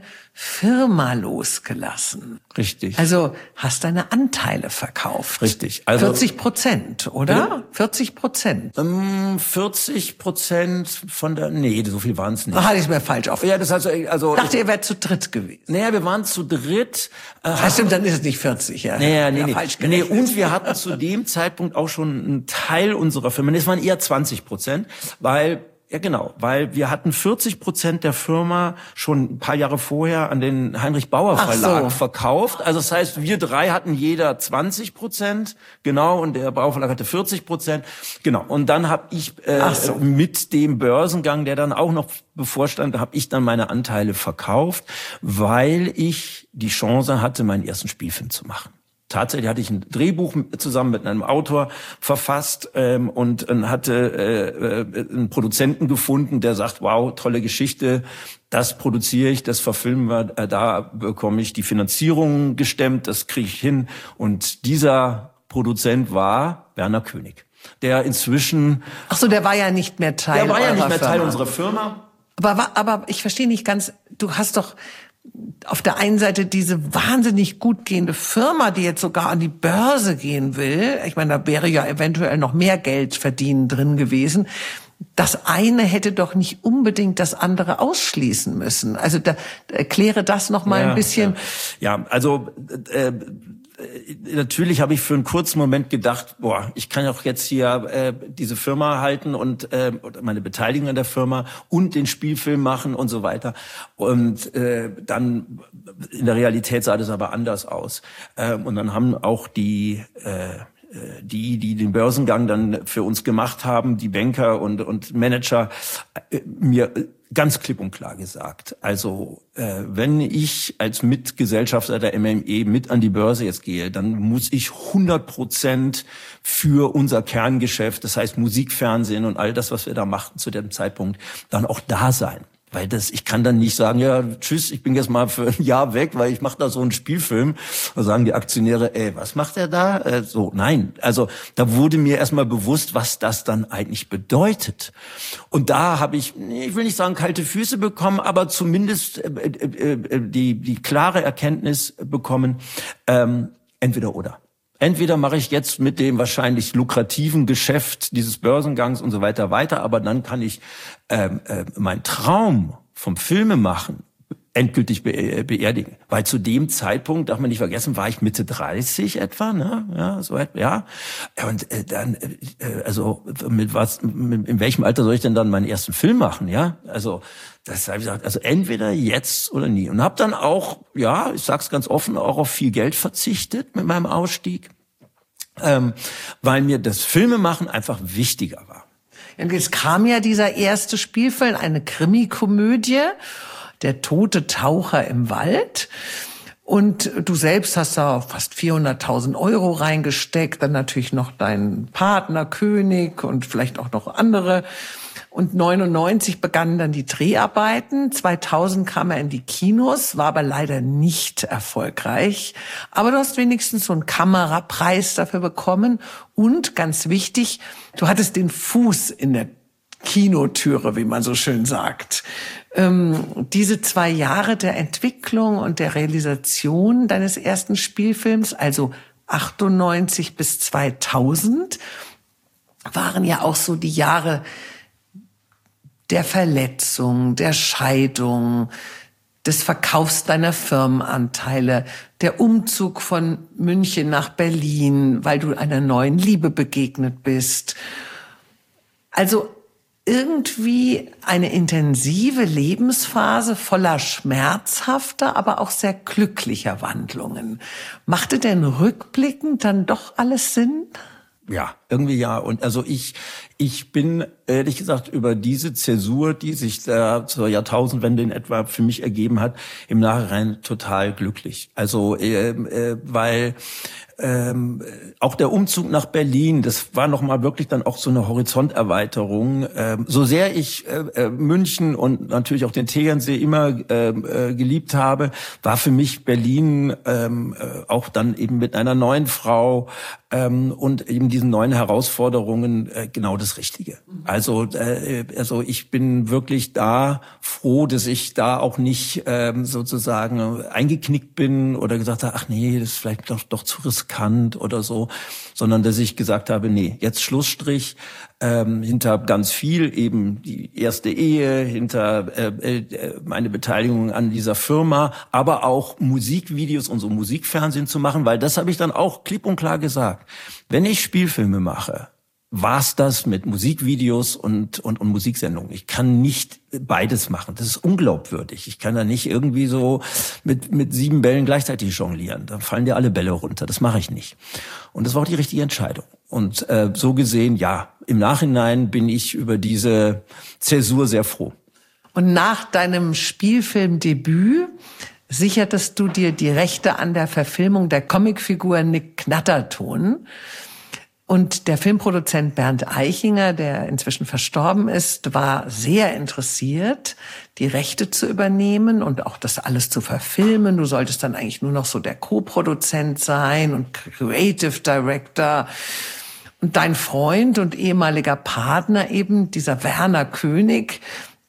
Firma losgelassen. Richtig. Also hast deine Anteile verkauft. Richtig. Also vierzig Prozent, oder? Ja. vierzig Prozent. Ähm, vierzig Prozent von der, nee, so viel waren es nicht. Ach, hatte ich mir falsch auf. Ja, das heißt, also. Ich dachte, ihr wärt zu dritt gewesen. Naja, wir waren zu dritt. Äh, Ach stimmt, dann ist es nicht vierzig, ja. Naja, nee, ja, nee. Falsch nee. Und wir hatten zu dem Zeitpunkt auch schon einen Teil unserer Firma. Das waren eher zwanzig Prozent, weil Ja, genau, weil wir hatten vierzig Prozent der Firma schon ein paar Jahre vorher an den Heinrich Bauer Verlag so. verkauft. Also das heißt, wir drei hatten jeder zwanzig Prozent, genau, und der Bauer Verlag hatte vierzig Prozent, genau. Und dann habe ich äh, so. mit dem Börsengang, der dann auch noch bevorstand, habe ich dann meine Anteile verkauft, weil ich die Chance hatte, meinen ersten Spielfilm zu machen. Tatsächlich hatte ich ein Drehbuch zusammen mit einem Autor verfasst ähm, und äh, hatte äh, äh, einen Produzenten gefunden, der sagt, wow, tolle Geschichte, das produziere ich, das verfilmen wir, äh, da bekomme ich die Finanzierung gestemmt, das kriege ich hin. Und dieser Produzent war Werner König, der inzwischen... Ach so, der war ja nicht mehr Teil Der war ja nicht mehr Firma. Teil unserer Firma. Aber, aber ich verstehe nicht ganz, du hast doch auf der einen Seite diese wahnsinnig gut gehende Firma, die jetzt sogar an die Börse gehen will. Ich meine, da wäre ja eventuell noch mehr Geld verdienen drin gewesen. Das eine hätte doch nicht unbedingt das andere ausschließen müssen. Also da, erkläre das noch mal ja, ein bisschen. Ja, ja also äh, natürlich habe ich für einen kurzen Moment gedacht, boah, ich kann auch jetzt hier äh, diese Firma halten und äh, meine Beteiligung an der Firma und den Spielfilm machen und so weiter. Und äh, dann in der Realität sah das aber anders aus. Äh, und dann haben auch die äh, die, die den Börsengang dann für uns gemacht haben, die Banker und, und Manager, äh, mir ganz klipp und klar gesagt. Also, äh, wenn ich als Mitgesellschafter der M M E mit an die Börse jetzt gehe, dann muss ich hundert Prozent für unser Kerngeschäft, das heißt Musik, Fernsehen und all das, was wir da machten zu dem Zeitpunkt, dann auch da sein. Weil das, ich kann dann nicht sagen, ja, tschüss, ich bin jetzt mal für ein Jahr weg, weil ich mache da so einen Spielfilm. Da sagen die Aktionäre, ey, was macht er da? Äh, so, nein. Also da wurde mir erstmal bewusst, was das dann eigentlich bedeutet. Und da habe ich, ich will nicht sagen kalte Füße bekommen, aber zumindest äh, äh, die, die klare Erkenntnis bekommen, ähm, entweder oder. Entweder mache ich jetzt mit dem wahrscheinlich lukrativen Geschäft dieses Börsengangs und so weiter weiter, aber dann kann ich ähm, äh, meinen Traum vom Filmemachen endgültig be- beerdigen. Weil zu dem Zeitpunkt, darf man nicht vergessen, war ich Mitte dreißig etwa, ne? Ja, so etwa, ja. Und äh, dann, äh, also mit was, mit, in welchem Alter soll ich denn dann meinen ersten Film machen, ja? Also das habe ich gesagt, also entweder jetzt oder nie. Und habe dann auch, ja, ich sag's ganz offen, auch auf viel Geld verzichtet mit meinem Ausstieg, ähm, weil mir das Filmemachen einfach wichtiger war. Und jetzt kam ja dieser erste Spielfilm, eine Krimikomödie, Der tote Taucher im Wald. Und du selbst hast da fast vierhunderttausend Euro reingesteckt, dann natürlich noch dein Partner König und vielleicht auch noch andere. Und neunundneunzig begannen dann die Dreharbeiten. zweitausend kam er in die Kinos, war aber leider nicht erfolgreich. Aber du hast wenigstens so einen Kamerapreis dafür bekommen. Und ganz wichtig, du hattest den Fuß in der Kinotüre, wie man so schön sagt. Ähm, diese zwei Jahre der Entwicklung und der Realisation deines ersten Spielfilms, also achtundneunzig bis zweitausend, waren ja auch so die Jahre der Verletzung, der Scheidung, des Verkaufs deiner Firmenanteile, der Umzug von München nach Berlin, weil du einer neuen Liebe begegnet bist. Also irgendwie eine intensive Lebensphase voller schmerzhafter, aber auch sehr glücklicher Wandlungen. Machte denn rückblickend dann doch alles Sinn? Ja, irgendwie ja. Und also ich, ich bin ehrlich gesagt über diese Zäsur, die sich da zur Jahrtausendwende in etwa für mich ergeben hat, im Nachhinein total glücklich. Also äh, äh, weil ähm, auch der Umzug nach Berlin, das war nochmal wirklich dann auch so eine Horizonterweiterung. Ähm, so sehr ich äh, München und natürlich auch den Tegernsee immer äh, äh, geliebt habe, war für mich Berlin ähm, äh, auch dann eben mit einer neuen Frau ähm, und eben diesen neuen Herausforderungen äh, genau das Richtige. Also, äh, also ich bin wirklich da froh, dass ich da auch nicht ähm, sozusagen eingeknickt bin oder gesagt habe, ach nee, das ist vielleicht doch, doch zu riskant oder so, sondern dass ich gesagt habe, nee, jetzt Schlussstrich. Ähm, hinter ganz viel eben die erste Ehe, hinter äh, äh, meine Beteiligung an dieser Firma, aber auch Musikvideos und so Musikfernsehen zu machen, weil das habe ich dann auch klipp und klar gesagt. Wenn ich Spielfilme mache, war's das mit Musikvideos und, und, und Musiksendungen. Ich kann nicht beides machen. Das ist unglaubwürdig. Ich kann da nicht irgendwie so mit, mit sieben Bällen gleichzeitig jonglieren. Da fallen dir alle Bälle runter. Das mache ich nicht. Und das war auch die richtige Entscheidung. Und äh, so gesehen, ja, im Nachhinein bin ich über diese Zäsur sehr froh. Und nach deinem Spielfilmdebüt sichertest du dir die Rechte an der Verfilmung der Comicfigur Nick Knatterton. Und der Filmproduzent Bernd Eichinger, der inzwischen verstorben ist, war sehr interessiert, die Rechte zu übernehmen und auch das alles zu verfilmen. Du solltest dann eigentlich nur noch so der Co-Produzent sein und Creative Director. Und dein Freund und ehemaliger Partner eben, dieser Werner König,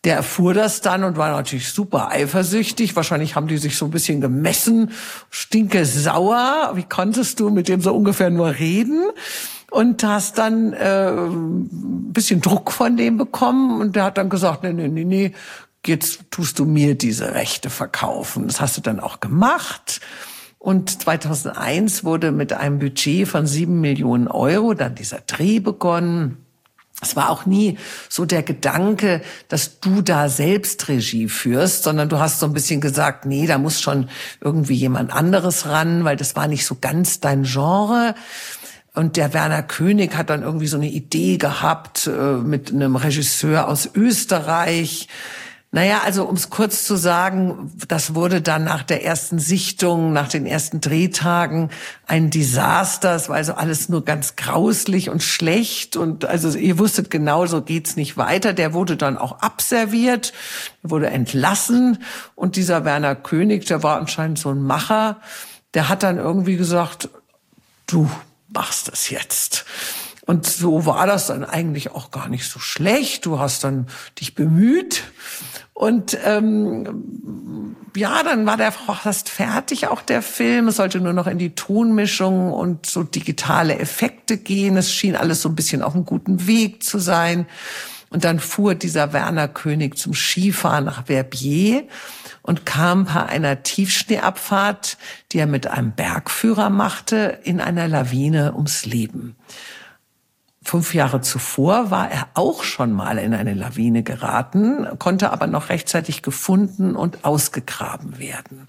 Der erfuhr das dann und war natürlich super eifersüchtig. Wahrscheinlich haben die sich so ein bisschen gemessen. Stinke sauer. Wie konntest du mit dem so ungefähr nur reden? Und hast dann äh, ein bisschen Druck von dem bekommen. Und der hat dann gesagt, nee, nee, nee, nee, jetzt tust du mir diese Rechte verkaufen. Das hast du dann auch gemacht. Und zweitausendeins wurde mit einem Budget von sieben Millionen Euro dann dieser Dreh begonnen. Es war auch nie so der Gedanke, dass du da selbst Regie führst, sondern du hast so ein bisschen gesagt, nee, da muss schon irgendwie jemand anderes ran, weil das war nicht so ganz dein Genre. Und der Werner König hat dann irgendwie so eine Idee gehabt äh, mit einem Regisseur aus Österreich. Naja, also um es kurz zu sagen, das wurde dann nach der ersten Sichtung, nach den ersten Drehtagen ein Desaster. Es war also alles nur ganz grauslich und schlecht. Und also ihr wusstet genau, so geht's nicht weiter. Der wurde dann auch abserviert, wurde entlassen. Und dieser Werner König, der war anscheinend so ein Macher, der hat dann irgendwie gesagt, du machst das jetzt. Und so war das dann eigentlich auch gar nicht so schlecht. Du hast dann dich bemüht. Und ähm, ja, dann war der fast fertig, auch der Film. Es sollte nur noch in die Tonmischung und so digitale Effekte gehen. Es schien alles so ein bisschen auf einem guten Weg zu sein. Und dann fuhr dieser Werner König zum Skifahren nach Verbier und kam bei einer Tiefschneeabfahrt, die er mit einem Bergführer machte, in einer Lawine ums Leben. Fünf Jahre zuvor war er auch schon mal in eine Lawine geraten, konnte aber noch rechtzeitig gefunden und ausgegraben werden.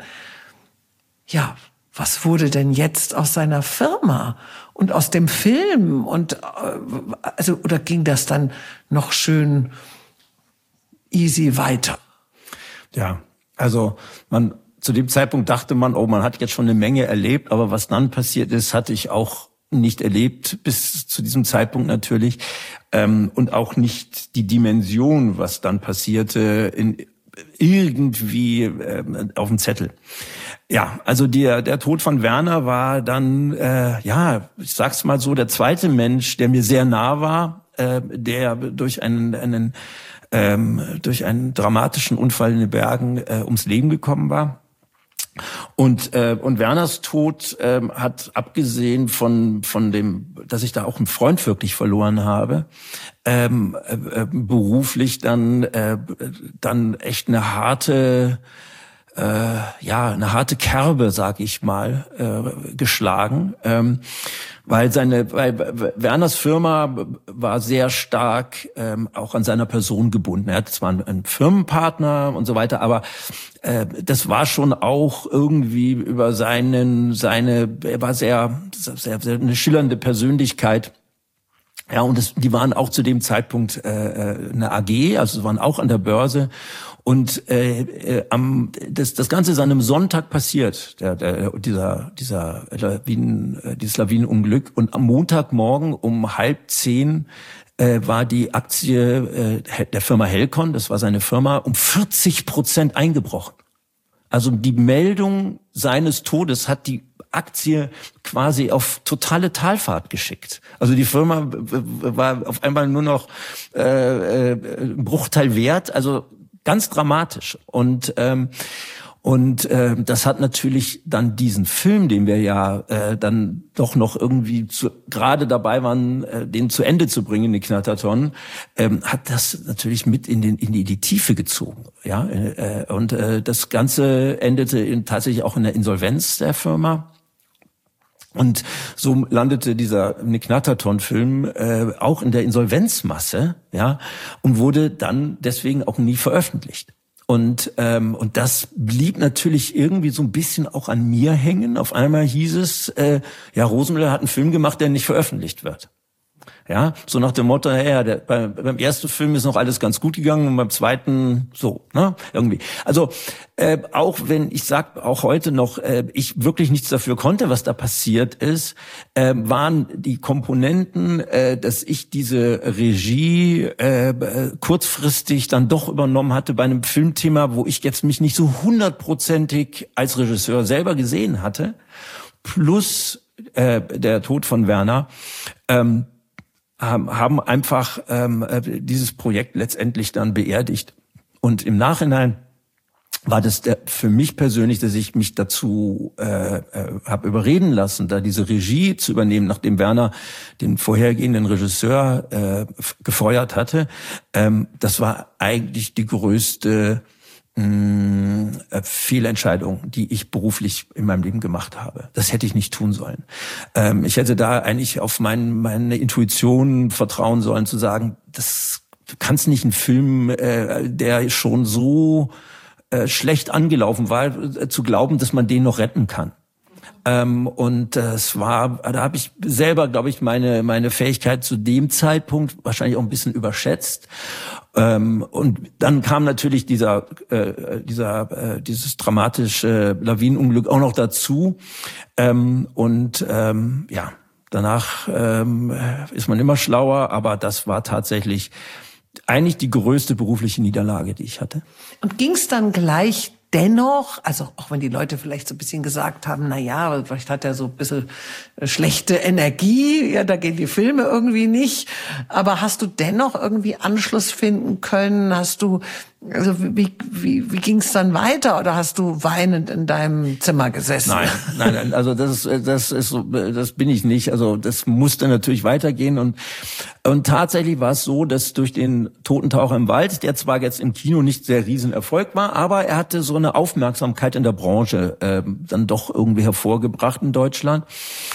Ja, was wurde denn jetzt aus seiner Firma und aus dem Film? Und also oder ging das dann noch schön easy weiter? Ja, also man zu dem Zeitpunkt dachte man, oh, man hat jetzt schon eine Menge erlebt, aber was dann passiert ist, hatte ich auch nicht erlebt bis zu diesem Zeitpunkt natürlich, ähm, und auch nicht die Dimension, was dann passierte, in irgendwie äh, auf dem Zettel. Ja, also der der Tod von Werner war dann, äh, ja, ich sag's mal so, der zweite Mensch, der mir sehr nah war, äh, der durch einen einen ähm, durch einen dramatischen Unfall in den Bergen äh, ums Leben gekommen war. Und äh, und Werners Tod äh, hat, abgesehen von von dem, dass ich da auch einen Freund wirklich verloren habe, ähm, äh, beruflich dann äh, dann echt eine harte äh, ja eine harte Kerbe, sag ich mal, äh, geschlagen, ähm, weil seine weil Werners Firma war sehr stark ähm, auch an seiner Person gebunden. Er hatte zwar einen, einen Firmenpartner und so weiter, aber äh, das war schon auch irgendwie über seinen seine er war sehr sehr, sehr eine schillernde Persönlichkeit. Ja, und das, die waren auch zu dem Zeitpunkt äh, eine A G, also waren auch an der Börse. Und äh, äh, am das das Ganze ist an einem Sonntag passiert, der, der dieser dieser Lawinen, äh, dieses Lawinenunglück. Und am Montagmorgen um halb zehn äh, war die Aktie äh, der Firma Helcon, das war seine Firma, um vierzig Prozent eingebrochen. Also die Meldung seines Todes hat die Aktie quasi auf totale Talfahrt geschickt. Also die Firma war auf einmal nur noch äh, äh, ein Bruchteil wert, also ganz dramatisch. Und ähm, und äh, das hat natürlich dann diesen Film, den wir ja äh, dann doch noch irgendwie zu, gerade dabei waren, äh, den zu Ende zu bringen, die Knatterton, ähm, hat das natürlich mit in den in die, die Tiefe gezogen, ja. Äh, und äh, das Ganze endete in, tatsächlich auch in der Insolvenz der Firma. Und so landete dieser Nick Knatterton-Film äh, auch in der Insolvenzmasse, ja, und wurde dann deswegen auch nie veröffentlicht. Und ähm, und das blieb natürlich irgendwie so ein bisschen auch an mir hängen. Auf einmal hieß es, äh, ja, Rosenmüller hat einen Film gemacht, der nicht veröffentlicht wird. Ja, so nach dem Motto, ja, der, bei, beim ersten Film ist noch alles ganz gut gegangen und beim zweiten so, ne, irgendwie. Also äh, auch wenn ich sag auch heute noch, äh, ich wirklich nichts dafür konnte, was da passiert ist, äh, waren die Komponenten, äh, dass ich diese Regie äh, kurzfristig dann doch übernommen hatte bei einem Filmthema, wo ich jetzt mich nicht so hundertprozentig als Regisseur selber gesehen hatte, plus äh, der Tod von Werner. Ähm, haben einfach ähm, dieses Projekt letztendlich dann beerdigt. Und im Nachhinein war das der, für mich persönlich, dass ich mich dazu äh, äh, habe überreden lassen, da diese Regie zu übernehmen, nachdem Werner den vorhergehenden Regisseur äh, gefeuert hatte. Ähm, das war eigentlich die größte mh, Fehlentscheidung, die ich beruflich in meinem Leben gemacht habe. Das hätte ich nicht tun sollen. Ähm, ich hätte da eigentlich auf mein, meine Intuition vertrauen sollen, zu sagen, das du kannst nicht einen Film, äh, der schon so schlecht angelaufen war, zu glauben, dass man den noch retten kann. Ähm, und es war, da habe ich selber, glaube ich, meine meine Fähigkeit zu dem Zeitpunkt wahrscheinlich auch ein bisschen überschätzt. Ähm, und dann kam natürlich dieser äh, dieser äh, dieses dramatische Lawinenunglück auch noch dazu. Ähm, und ähm, ja, danach ähm, ist man immer schlauer, aber das war tatsächlich eigentlich die größte berufliche Niederlage, die ich hatte. Und ging es dann gleich dennoch, also auch wenn die Leute vielleicht so ein bisschen gesagt haben, na ja, vielleicht hat er so ein bisschen schlechte Energie, ja, da gehen die Filme irgendwie nicht, aber hast du dennoch irgendwie Anschluss finden können? Hast du, also wie wie wie ging es dann weiter, oder hast du weinend in deinem Zimmer gesessen? Nein, nein, nein, also das ist das ist so, das bin ich nicht. Also das musste natürlich weitergehen, und und tatsächlich war es so, dass durch den Toten Taucher im Wald, der zwar jetzt im Kino nicht sehr Riesenerfolg war, aber er hatte so eine Aufmerksamkeit in der Branche äh, dann doch irgendwie hervorgebracht in Deutschland,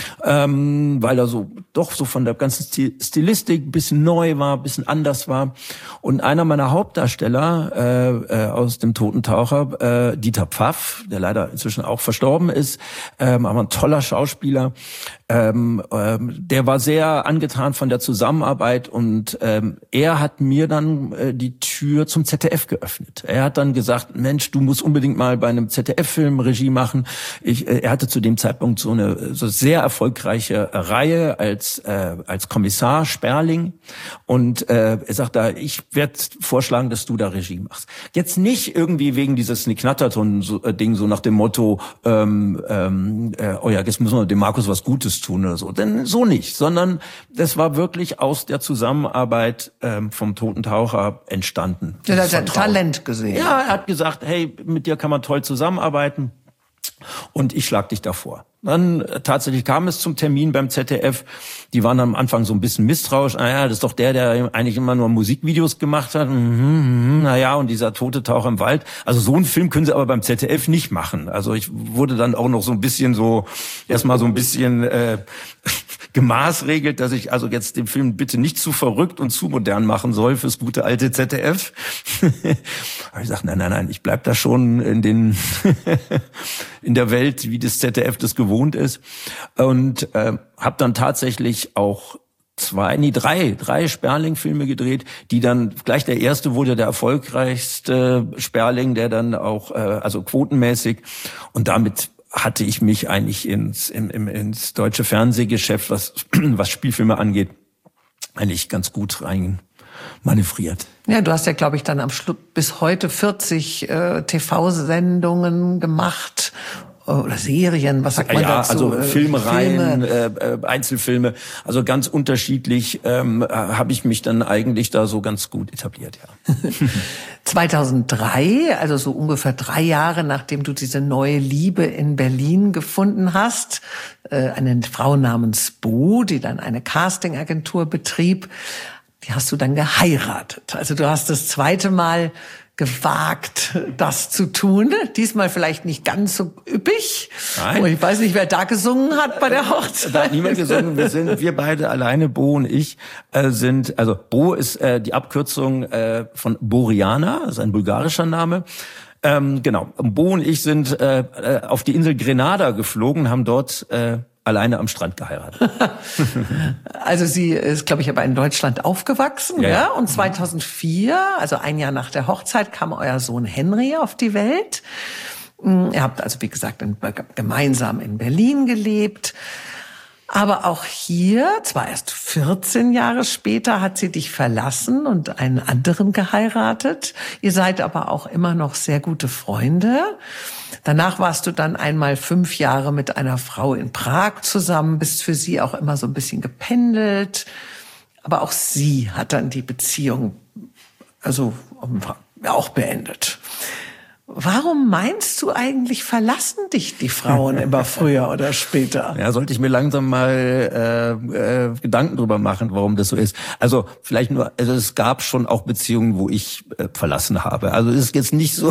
ähm, weil er so doch so von der ganzen Stilistik ein bisschen neu war, ein bisschen anders war. Und einer meiner Hauptdarsteller äh, äh, aus dem Toten Taucher, äh, Dieter Pfaff, der leider inzwischen auch verstorben ist, ähm, aber ein toller Schauspieler, ähm, ähm, der war sehr angetan von der Zusammenarbeit, und ähm, er hat mir dann äh, die Tür zum Z D F geöffnet. Er hat dann gesagt, Mensch, du musst unbedingt mal bei einem Z D F-Film Regie machen. Ich, äh, er hatte zu dem Zeitpunkt so eine so sehr erfolgreiche Reihe als äh, als Kommissar Sperling, und äh, er sagt da, ich werde vorschlagen, dass du da Regie machst. Jetzt nicht irgendwie wegen dieses Knatterton-Ding, so nach dem Motto, ähm, ähm, äh, oh ja, jetzt müssen wir dem Markus was Gutes tun oder so. Denn so nicht, sondern das war wirklich aus der Zusammenarbeit ähm, vom Toten Taucher entstanden. Ja, er hat ein Talent gesehen. Ja, er hat gesagt, hey, mit dir kann man toll zusammenarbeiten, und ich schlag dich davor. Dann äh, tatsächlich kam es zum Termin beim Z D F. Die waren am Anfang so ein bisschen misstrauisch. Ah ja, das ist doch der, der eigentlich immer nur Musikvideos gemacht hat. Mhm, mhm, naja, und dieser Tote Taucher im Wald. Also so einen Film können sie aber beim Z D F nicht machen. Also ich wurde dann auch noch so ein bisschen so, erstmal so ein bisschen äh, gemaßregelt, dass ich also jetzt den Film bitte nicht zu verrückt und zu modern machen soll fürs gute alte Z D F. Aber ich sag, nein, nein, nein, ich bleib da schon in den in der Welt, wie das Z D F das gewohnt ist, und äh, habe dann tatsächlich auch zwei, nee, drei, drei Sperling-Filme gedreht, die dann, gleich der erste wurde der erfolgreichste Sperling, der dann auch, äh, also quotenmäßig, und damit hatte ich mich eigentlich ins, im, im, ins deutsche Fernsehgeschäft, was, was Spielfilme angeht, eigentlich ganz gut rein manövriert. Ja, du hast ja, glaube ich, dann am Schluss bis heute vierzig äh, T V-Sendungen gemacht oder Serien, was sagt man ja, dazu? Also Filmreihen, Filme. äh, Einzelfilme, also ganz unterschiedlich ähm, habe ich mich dann eigentlich da so ganz gut etabliert, ja. zweitausenddrei, also so ungefähr drei Jahre, nachdem du diese neue Liebe in Berlin gefunden hast, äh, eine Frau namens Bo, die dann eine Castingagentur betrieb, die hast du dann geheiratet. Also du hast das zweite Mal gewagt, das zu tun. Diesmal vielleicht nicht ganz so üppig. Nein. Ich weiß nicht, wer da gesungen hat bei der Hochzeit. Da hat niemand gesungen. Wir sind, wir beide alleine, Bo und ich, äh, sind, also Bo ist äh, die Abkürzung äh, von Boriana, das ist ein bulgarischer Name. Ähm, genau. Bo und ich sind äh, auf die Insel Grenada geflogen, haben dort äh, alleine am Strand geheiratet. Also sie ist, glaube ich, aber in Deutschland aufgewachsen, ja, ja. Und zweitausendvier, also ein Jahr nach der Hochzeit, kam euer Sohn Henry auf die Welt. Ihr habt also, wie gesagt, in, gemeinsam in Berlin gelebt. Aber auch hier, zwar erst vierzehn Jahre später, hat sie dich verlassen und einen anderen geheiratet. Ihr seid aber auch immer noch sehr gute Freunde. Danach warst du dann einmal fünf Jahre mit einer Frau in Prag zusammen, bist für sie auch immer so ein bisschen gependelt. Aber auch sie hat dann die Beziehung, also auch beendet. Warum meinst du eigentlich, verlassen dich die Frauen immer früher oder später? Ja, sollte ich mir langsam mal äh, äh, Gedanken drüber machen, warum das so ist. Also vielleicht nur, also es gab schon auch Beziehungen, wo ich äh, verlassen habe. Also es ist jetzt nicht so,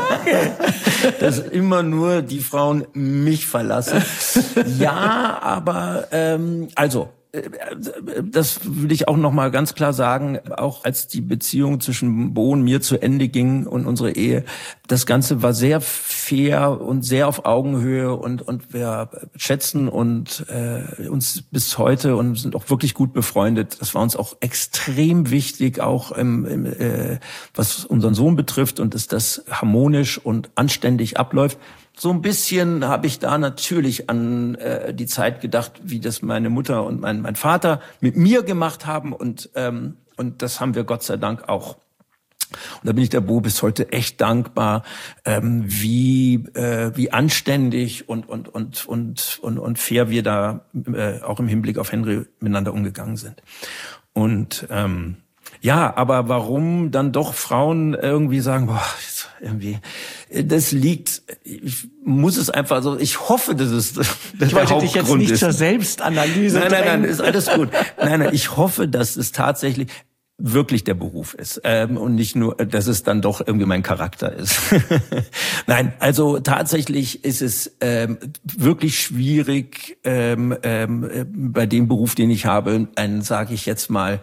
dass immer nur die Frauen mich verlassen. Ja, aber ähm, also das will ich auch noch mal ganz klar sagen, auch als die Beziehung zwischen Bo und mir zu Ende ging und unsere Ehe, das Ganze war sehr fair und sehr auf Augenhöhe und und wir schätzen und äh, uns bis heute und sind auch wirklich gut befreundet. Das war uns auch extrem wichtig, auch im, im, äh, was unseren Sohn betrifft und dass das harmonisch und anständig abläuft. So ein bisschen habe ich da natürlich an äh, die Zeit gedacht, wie das meine Mutter und mein, mein Vater mit mir gemacht haben und ähm, und das haben wir Gott sei Dank auch. Und da bin ich der Bo bis heute echt dankbar, ähm, wie äh, wie anständig und und und und und und fair wir da äh, auch im Hinblick auf Henry miteinander umgegangen sind. Und ähm, ja, aber warum dann doch Frauen irgendwie sagen, boah, jetzt irgendwie, das liegt, ich muss es einfach so, ich hoffe, dass es das ich wollte dich jetzt nicht ist. zur Selbstanalyse Nein, nein, nein, ist alles gut. Nein, nein, ich hoffe, dass es tatsächlich wirklich der Beruf ist ähm, und nicht nur, dass es dann doch irgendwie mein Charakter ist. Nein, also tatsächlich ist es ähm, wirklich schwierig, ähm, ähm, bei dem Beruf, den ich habe, ein, sage ich jetzt mal,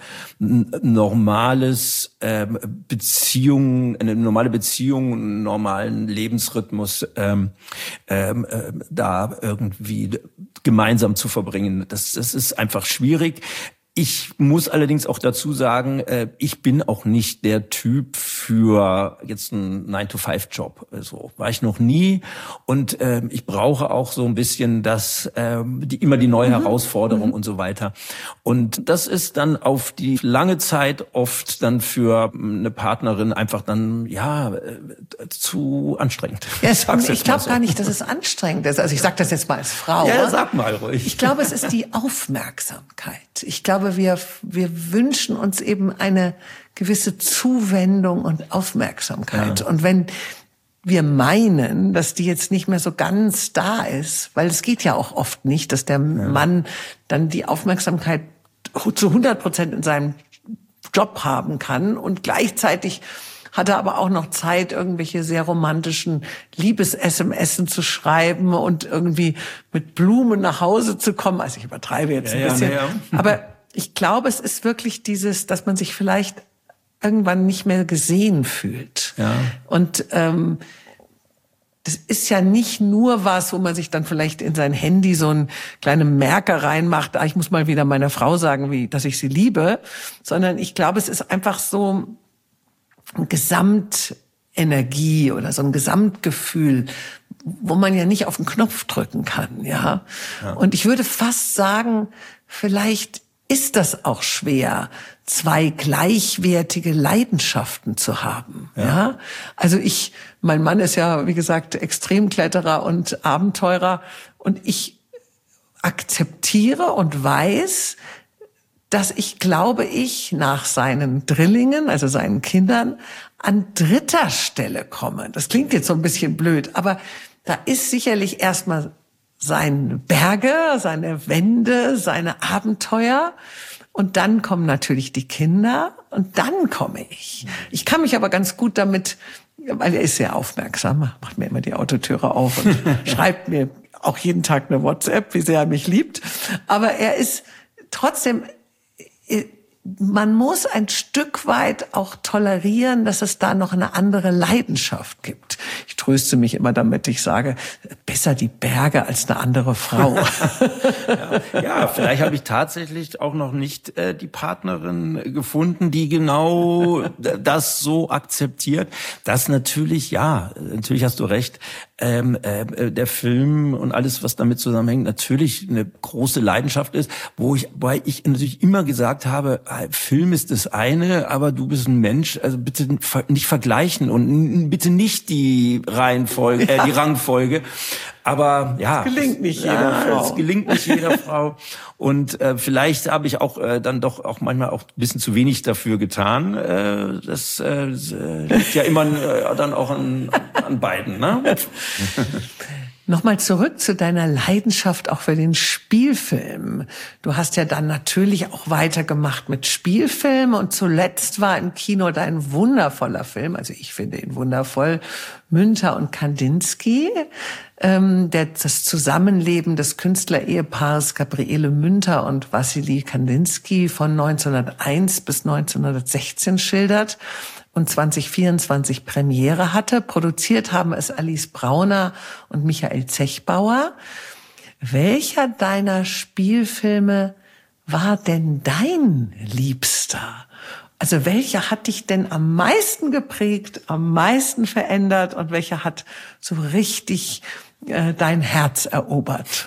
normales ähm, Beziehung, eine normale Beziehung, einen normalen Lebensrhythmus ähm, ähm, äh, da irgendwie gemeinsam zu verbringen. Das, das ist einfach schwierig. Ich muss allerdings auch dazu sagen, ich bin auch nicht der Typ für jetzt einen nine to five Job. So war ich noch nie. Und ich brauche auch so ein bisschen das, die, immer die neue mhm. Herausforderung mhm. und so weiter. Und das ist dann auf die lange Zeit oft dann für eine Partnerin einfach dann, ja, zu anstrengend. Ja, ich ich glaube so. gar nicht, dass es anstrengend ist. Also ich sage das jetzt mal als Frau. Ja, sag mal ruhig. Ich glaube, es ist die Aufmerksamkeit. Ich glaube, wir, wir wünschen uns eben eine gewisse Zuwendung und Aufmerksamkeit. Ja. Und wenn wir meinen, dass die jetzt nicht mehr so ganz da ist, weil es geht ja auch oft nicht, dass der ja. Mann dann die Aufmerksamkeit zu hundert Prozent in seinem Job haben kann und gleichzeitig hat er aber auch noch Zeit, irgendwelche sehr romantischen Liebes-S M S zu schreiben und irgendwie mit Blumen nach Hause zu kommen. Also ich übertreibe jetzt ja, ein bisschen. Ja, ja. Aber ich glaube, es ist wirklich dieses, dass man sich vielleicht irgendwann nicht mehr gesehen fühlt. Ja. Und ähm, das ist ja nicht nur was, wo man sich dann vielleicht in sein Handy so einen kleinen Merker reinmacht, ah, ich muss mal wieder meiner Frau sagen, wie, dass ich sie liebe, sondern ich glaube, es ist einfach so eine Gesamtenergie oder so ein Gesamtgefühl, wo man ja nicht auf den Knopf drücken kann, ja. ja. Und ich würde fast sagen, vielleicht ist das auch schwer, zwei gleichwertige Leidenschaften zu haben, ja. ja. Also ich, mein Mann ist ja, wie gesagt, Extremkletterer und Abenteurer und ich akzeptiere und weiß, dass ich, glaube ich, nach seinen Drillingen, also seinen Kindern, an dritter Stelle komme. Das klingt jetzt so ein bisschen blöd, aber da ist sicherlich erstmal seine Berge, seine Wände, seine Abenteuer und dann kommen natürlich die Kinder und dann komme ich. Ich kann mich aber ganz gut damit, weil er ist sehr aufmerksam, macht mir immer die Autotüre auf und schreibt mir auch jeden Tag eine WhatsApp, wie sehr er mich liebt, aber er ist trotzdem, man muss ein Stück weit auch tolerieren, dass es da noch eine andere Leidenschaft gibt. Ich tröste mich immer damit, ich sage, besser die Berge als eine andere Frau. ja, ja, vielleicht habe ich tatsächlich auch noch nicht äh, die Partnerin gefunden, die genau das so akzeptiert. Das natürlich, ja, natürlich hast du recht. Ähm, äh, der Film und alles, was damit zusammenhängt, natürlich eine große Leidenschaft ist, wo ich, weil ich natürlich immer gesagt habe, Film ist das eine, aber du bist ein Mensch, also bitte nicht vergleichen und bitte nicht die Reihenfolge, äh, die Rangfolge. Aber ja, es gelingt nicht jeder ja, Frau. Es gelingt nicht jeder Frau. Und äh, vielleicht habe ich auch äh, dann doch auch manchmal auch ein bisschen zu wenig dafür getan. Äh, das äh, liegt ja immer äh, dann auch an, an beiden, ne? Nochmal zurück zu deiner Leidenschaft auch für den Spielfilm. Du hast ja dann natürlich auch weitergemacht mit Spielfilmen und zuletzt war im Kino dein wundervoller Film, also ich finde ihn wundervoll, Münter und Kandinsky, ähm, der das Zusammenleben des Künstlerehepaares Gabriele Münter und Wassily Kandinsky von neunzehnhunderteins bis neunzehnhundertsechzehn schildert und zwanzig vierundzwanzig Premiere hatte. Produziert haben es Alice Brauner und Michael Zechbauer. Welcher deiner Spielfilme war denn dein Liebster? Also welcher hat dich denn am meisten geprägt, am meisten verändert und welcher hat so richtig äh, dein Herz erobert?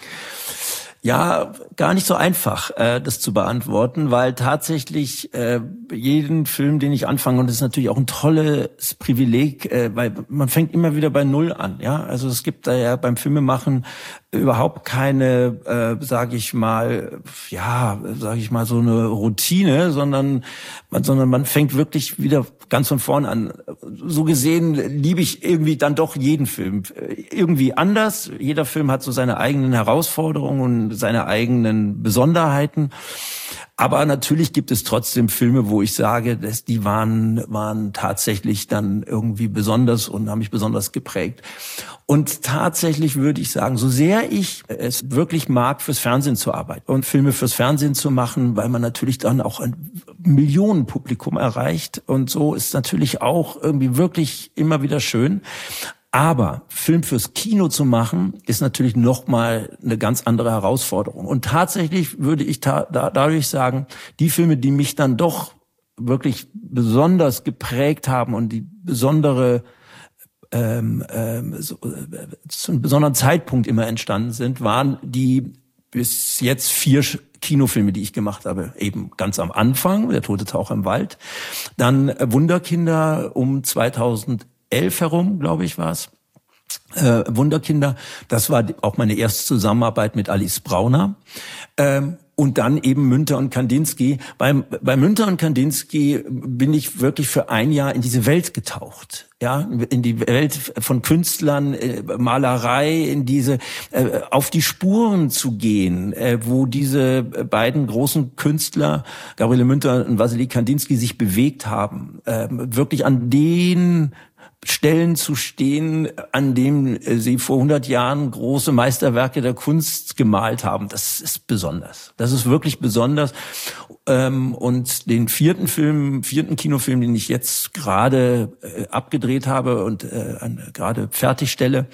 Ja, gar nicht so einfach, äh, das zu beantworten, weil tatsächlich äh, jeden Film, den ich anfange, und das ist natürlich auch ein tolles Privileg, äh, weil man fängt immer wieder bei Null an, ja. Also es gibt da ja beim Filmemachen überhaupt keine, äh, sage ich mal, ja, sage ich mal so eine Routine, sondern man, sondern man fängt wirklich wieder ganz von vorn an. So gesehen liebe ich irgendwie dann doch jeden Film irgendwie anders. Jeder Film hat so seine eigenen Herausforderungen und seine eigenen Besonderheiten. Aber natürlich gibt es trotzdem Filme, wo ich sage, dass die waren waren tatsächlich dann irgendwie besonders und haben mich besonders geprägt. Und tatsächlich würde ich sagen, so sehr ich es wirklich mag, fürs Fernsehen zu arbeiten und Filme fürs Fernsehen zu machen, weil man natürlich dann auch ein Millionenpublikum erreicht und so ist natürlich auch irgendwie wirklich immer wieder schön. Aber Film fürs Kino zu machen, ist natürlich nochmal eine ganz andere Herausforderung. Und tatsächlich würde ich ta- da, dadurch sagen, die Filme, die mich dann doch wirklich besonders geprägt haben und die besondere ähm, ähm, so, äh, zu einem besonderen Zeitpunkt immer entstanden sind, waren die bis jetzt vier Kinofilme, die ich gemacht habe. Eben ganz am Anfang, Der tote Taucher im Wald. Dann Wunderkinder um zweitausendelf herum, glaube ich, war es. Äh, Wunderkinder, das war auch meine erste Zusammenarbeit mit Alice Brauner. Ähm, und dann eben Münter und Kandinsky. Bei, bei Münter und Kandinsky bin ich wirklich für ein Jahr in diese Welt getaucht. Ja, in die Welt von Künstlern, äh, Malerei, in diese, äh, auf die Spuren zu gehen, äh, wo diese beiden großen Künstler, Gabriele Münter und Wassily Kandinsky, sich bewegt haben. Äh, wirklich an den Stellen zu stehen, an denen sie vor hundert Jahren große Meisterwerke der Kunst gemalt haben. Das ist besonders. Das ist wirklich besonders. Und den vierten Film, vierten Kinofilm, den ich jetzt gerade abgedreht habe und gerade fertigstelle,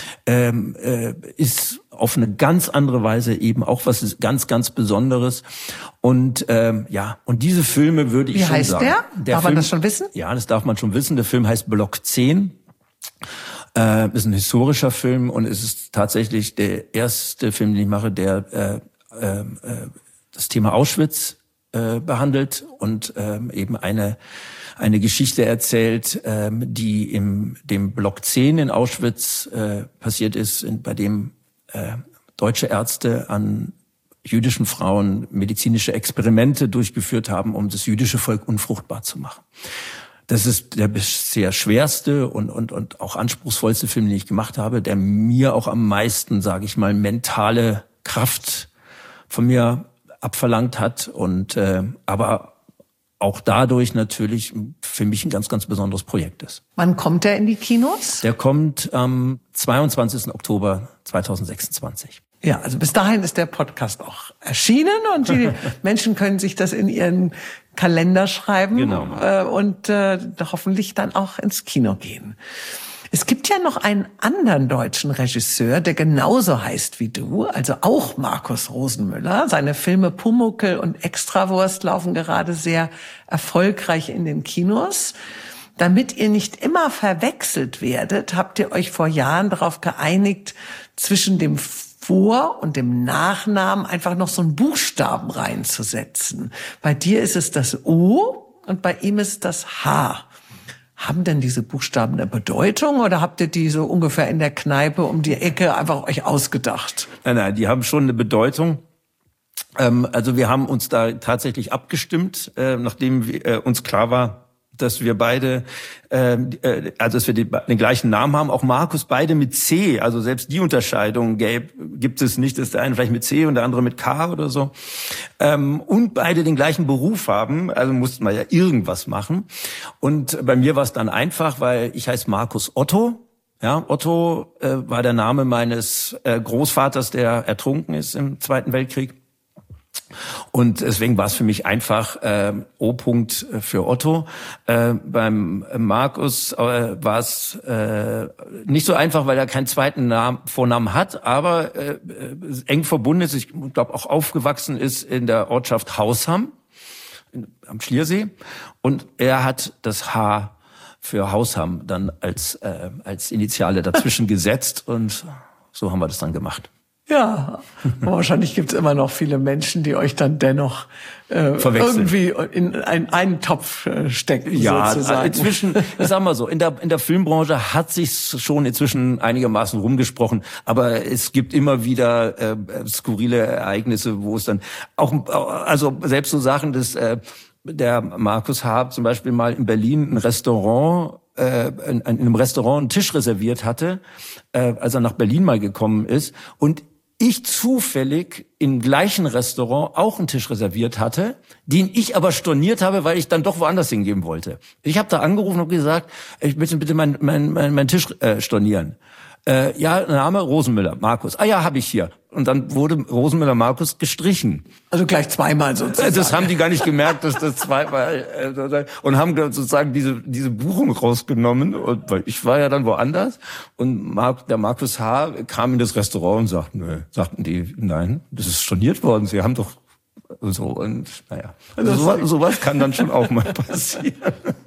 ist auf eine ganz andere Weise eben auch was ganz, ganz Besonderes. Und ähm, ja, und diese Filme würde ich Wie schon heißt sagen. der? der Darf Film, man das schon wissen? Ja, das darf man schon wissen. Der Film heißt Block zehn. Äh, ist ein historischer Film und es ist tatsächlich der erste Film, den ich mache, der äh, äh, das Thema Auschwitz äh, behandelt und äh, eben eine eine Geschichte erzählt, äh, die im dem Block zehn in Auschwitz äh, passiert ist, in, bei dem äh, deutsche Ärzte an jüdischen Frauen medizinische Experimente durchgeführt haben, um das jüdische Volk unfruchtbar zu machen. Das ist der bisher schwerste und und und auch anspruchsvollste Film, den ich gemacht habe, der mir auch am meisten, sage ich mal, mentale Kraft von mir abverlangt hat und äh, aber auch dadurch natürlich für mich ein ganz, ganz besonderes Projekt ist. Wann kommt der in die Kinos? Der kommt am zweiundzwanzigsten Oktober zweitausendsechsundzwanzig. Ja, also bis dahin ist der Podcast auch erschienen und die Menschen können sich das in ihren Kalender schreiben Genau. äh, und äh, hoffentlich dann auch ins Kino gehen. Es gibt ja noch einen anderen deutschen Regisseur, der genauso heißt wie du, also auch Markus Rosenmüller. Seine Filme Pumuckl und Extrawurst laufen gerade sehr erfolgreich in den Kinos. Damit ihr nicht immer verwechselt werdet, habt ihr euch vor Jahren darauf geeinigt, zwischen dem Vor- und dem Nachnamen einfach noch so einen Buchstaben reinzusetzen. Bei dir ist es das O und bei ihm ist das H. Haben denn diese Buchstaben eine Bedeutung oder habt ihr die so ungefähr in der Kneipe um die Ecke einfach euch ausgedacht? Nein, nein, die haben schon eine Bedeutung. Ähm, also wir haben uns da tatsächlich abgestimmt, äh, nachdem wir, äh, uns klar war, dass wir beide, äh, also dass wir die, den gleichen Namen haben, auch Markus, beide mit C, also selbst die Unterscheidung gäb, gibt es nicht, dass der eine vielleicht mit C und der andere mit K oder so, ähm, und beide den gleichen Beruf haben, also mussten wir ja irgendwas machen. Und bei mir war es dann einfach, weil ich heiße Markus Otto. Ja, Otto äh, war der Name meines äh, Großvaters, der ertrunken ist im Zweiten Weltkrieg. Und deswegen war es für mich einfach äh, O-Punkt für Otto. Äh, beim Markus äh, war es äh, nicht so einfach, weil er keinen zweiten Namen, Vornamen hat, aber äh, eng verbunden ist. Ich glaube auch aufgewachsen ist in der Ortschaft Hausham in, am Schliersee. Und er hat das H für Hausham dann als äh, als Initiale dazwischen gesetzt und so haben wir das dann gemacht. Ja, wahrscheinlich gibt es immer noch viele Menschen, die euch dann dennoch äh, irgendwie in einen, einen Topf äh, stecken, ja, sozusagen. Inzwischen, ich sag mal so, in der in der Filmbranche hat sich's schon inzwischen einigermaßen rumgesprochen, aber es gibt immer wieder äh, skurrile Ereignisse, wo es dann auch, also selbst so Sachen, dass äh, der Markus H. zum Beispiel mal in Berlin ein Restaurant äh, in, in einem Restaurant einen Tisch reserviert hatte, äh, als er nach Berlin mal gekommen ist und ich zufällig im gleichen Restaurant auch einen Tisch reserviert hatte, den ich aber storniert habe, weil ich dann doch woanders hingehen wollte. Ich habe da angerufen und gesagt, ich möchte bitte meinen mein, mein, mein Tisch äh, stornieren. Äh, ja, Name Rosenmüller, Markus. Ah ja, habe ich hier. Und dann wurde Rosenmüller Markus gestrichen. Also gleich zweimal sozusagen. Das haben die gar nicht gemerkt, dass das zweimal äh, und haben sozusagen diese diese Buchung rausgenommen. Und weil ich war ja dann woanders und Mark, der Markus H. kam in das Restaurant und sagte, nö, sagten die, nein, das ist storniert worden. Sie haben doch so und naja, also sowas, sowas kann dann schon auch mal passieren.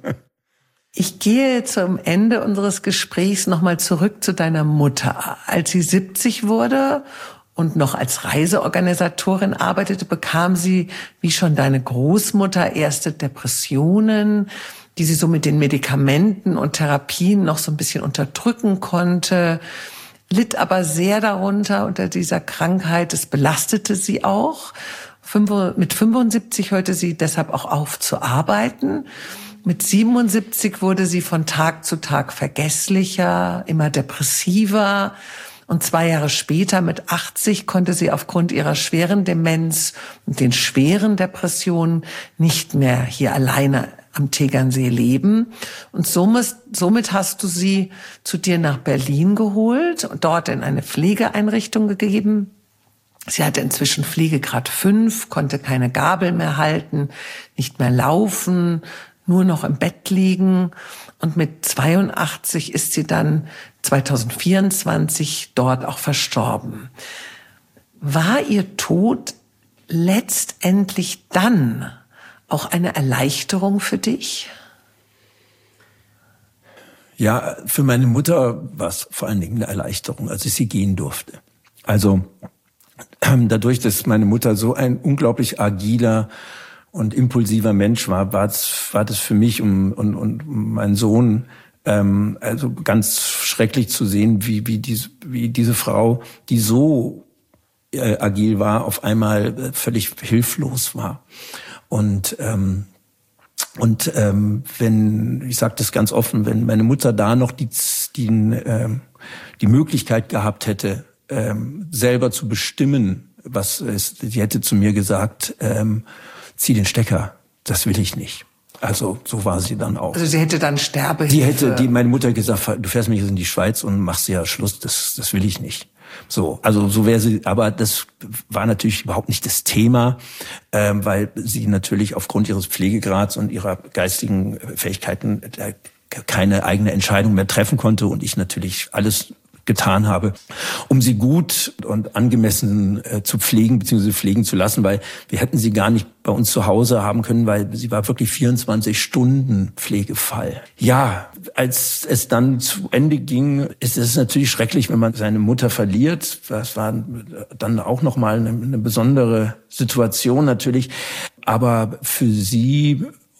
Ich gehe zum Ende unseres Gesprächs nochmal zurück zu deiner Mutter. Als sie siebzig wurde und noch als Reiseorganisatorin arbeitete, bekam sie, wie schon deine Großmutter, erste Depressionen, die sie so mit den Medikamenten und Therapien noch so ein bisschen unterdrücken konnte, litt aber sehr darunter unter dieser Krankheit. Es belastete sie auch. Mit fünfundsiebzig hörte sie deshalb auch auf zu arbeiten. Mit siebenundsiebzig wurde sie von Tag zu Tag vergesslicher, immer depressiver. Und zwei Jahre später, mit achtzig, konnte sie aufgrund ihrer schweren Demenz und den schweren Depressionen nicht mehr hier alleine am Tegernsee leben. Und somit, somit hast du sie zu dir nach Berlin geholt und dort in eine Pflegeeinrichtung gegeben. Sie hatte inzwischen Pflegegrad fünf, konnte keine Gabel mehr halten, nicht mehr laufen, nur noch im Bett liegen. Und mit zweiundachtzig ist sie dann zweitausendvierundzwanzig dort auch verstorben. War ihr Tod letztendlich dann auch eine Erleichterung für dich? Ja, für meine Mutter war es vor allen Dingen eine Erleichterung, als ich sie gehen durfte. Also dadurch, dass meine Mutter so ein unglaublich agiler und impulsiver Mensch war, war es, war das für mich und, und, und mein Sohn ähm, also ganz schrecklich zu sehen, wie, wie, diese, wie diese Frau, die so äh, agil war, auf einmal völlig hilflos war. Und ähm, und ähm, wenn, ich sage das ganz offen, wenn meine Mutter da noch die die, ähm, die Möglichkeit gehabt hätte, ähm, selber zu bestimmen, was es, sie hätte zu mir gesagt, ähm, zieh den Stecker, das will ich nicht. Also so war sie dann auch. Also sie hätte dann Sterbehilfe. Die hätte, die meine Mutter gesagt, du fährst mich jetzt in die Schweiz und machst ja Schluss, das das will ich nicht. So, also so wäre sie, aber das war natürlich überhaupt nicht das Thema, ähm, weil sie natürlich aufgrund ihres Pflegegrads und ihrer geistigen Fähigkeiten äh, keine eigene Entscheidung mehr treffen konnte und ich natürlich alles getan habe, um sie gut und angemessen äh, zu pflegen bzw. pflegen zu lassen, weil wir hätten sie gar nicht bei uns zu Hause haben können, weil sie war wirklich vierundzwanzig Stunden Pflegefall. Ja, als es dann zu Ende ging, ist es natürlich schrecklich, wenn man seine Mutter verliert. Das war dann auch nochmal eine, eine besondere Situation natürlich. Aber für sie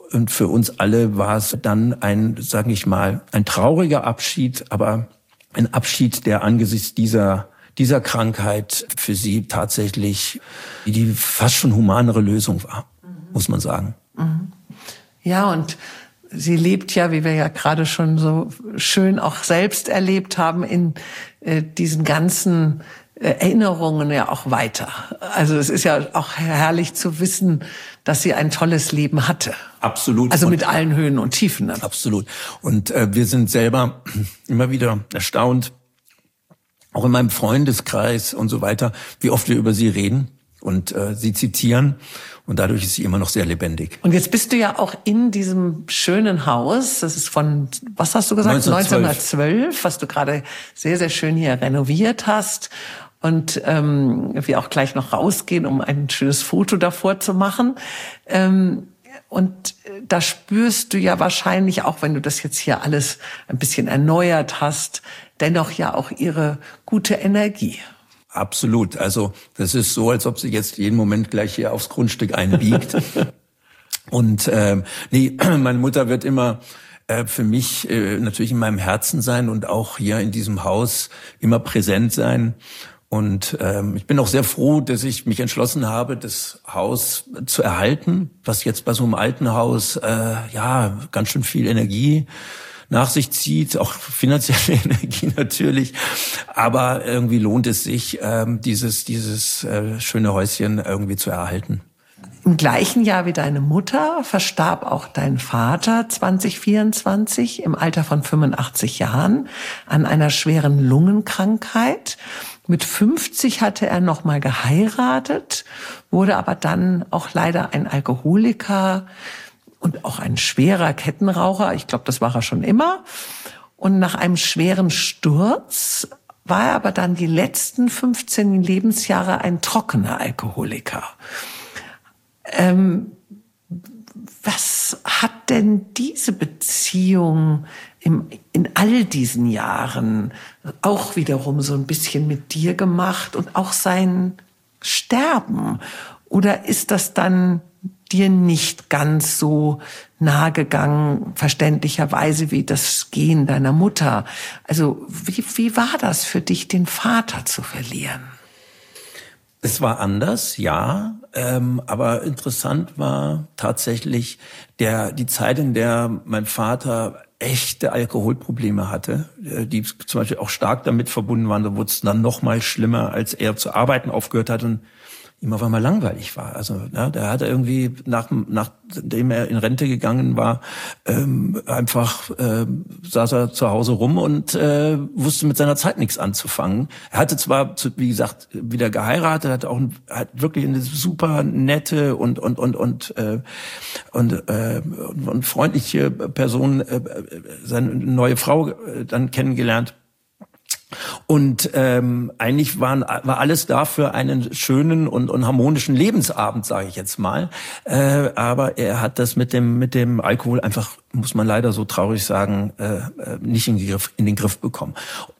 Und für uns alle war es dann ein, sage ich mal, ein trauriger Abschied, aber ein Abschied, der angesichts dieser dieser Krankheit für sie tatsächlich die fast schon humanere Lösung war, mhm. muss man sagen. Mhm. Ja, und sie lebt ja, wie wir ja gerade schon so schön auch selbst erlebt haben, in äh, diesen ganzen äh, Erinnerungen ja auch weiter. Also es ist ja auch herrlich zu wissen, dass sie ein tolles Leben hatte. Absolut. Also mit allen Höhen und Tiefen. Dann. Absolut. Und äh, wir sind selber immer wieder erstaunt, auch in meinem Freundeskreis und so weiter, wie oft wir über sie reden und äh, sie zitieren. Und dadurch ist sie immer noch sehr lebendig. Und jetzt bist du ja auch in diesem schönen Haus. Das ist von, was hast du gesagt? neunzehnhundertzwölf, neunzehnhundertzwölf, was du gerade sehr, sehr schön hier renoviert hast. Und ähm, wir auch gleich noch rausgehen, um ein schönes Foto davor zu machen. Ähm, und da spürst du ja wahrscheinlich, auch wenn du das jetzt hier alles ein bisschen erneuert hast, dennoch ja auch ihre gute Energie. Absolut. Also das ist so, als ob sie jetzt jeden Moment gleich hier aufs Grundstück einbiegt. Und ähm, nee, meine Mutter wird immer äh, für mich äh, natürlich in meinem Herzen sein und auch hier in diesem Haus immer präsent sein. Und ähm, ich bin auch sehr froh, dass ich mich entschlossen habe, das Haus zu erhalten, was jetzt bei so einem alten Haus äh, ja ganz schön viel Energie nach sich zieht, auch finanzielle Energie natürlich, aber irgendwie lohnt es sich, ähm, dieses dieses äh, schöne Häuschen irgendwie zu erhalten. Im gleichen Jahr wie deine Mutter verstarb auch dein Vater zwanzig vierundzwanzig im Alter von fünfundachtzig Jahren an einer schweren Lungenkrankheit. Mit fünfzig hatte er noch mal geheiratet, wurde aber dann auch leider ein Alkoholiker und auch ein schwerer Kettenraucher. Ich glaube, das war er schon immer. Und nach einem schweren Sturz war er aber dann die letzten fünfzehn Lebensjahre ein trockener Alkoholiker. Ähm, was hat denn diese Beziehung im, in all diesen Jahren auch wiederum so ein bisschen mit dir gemacht und auch sein Sterben? Oder ist das dann dir nicht ganz so nahe gegangen, verständlicherweise, wie das Gehen deiner Mutter? Also wie, wie war das für dich, den Vater zu verlieren? Es war anders, ja, ähm, aber interessant war tatsächlich der die Zeit, in der mein Vater echte Alkoholprobleme hatte, die zum Beispiel auch stark damit verbunden waren. Da wurde es dann noch mal schlimmer, als er zu arbeiten aufgehört hat und ihm auf einmal langweilig war. Also ne, der hatte irgendwie, nach, nachdem er in Rente gegangen war, ähm, einfach äh, saß er zu Hause rum und äh, wusste mit seiner Zeit nichts anzufangen. Er hatte zwar, wie gesagt, wieder geheiratet, hat auch ein, hat wirklich eine super nette und und und und äh, und, äh, und, und freundliche Person, äh, seine neue Frau äh, dann kennengelernt. Und ähm, eigentlich waren, war alles da für einen schönen und, und harmonischen Lebensabend, sage ich jetzt mal. Äh, aber er hat das mit dem mit dem Alkohol einfach, muss man leider so traurig sagen, äh, nicht in den Griff, in den Griff bekommen.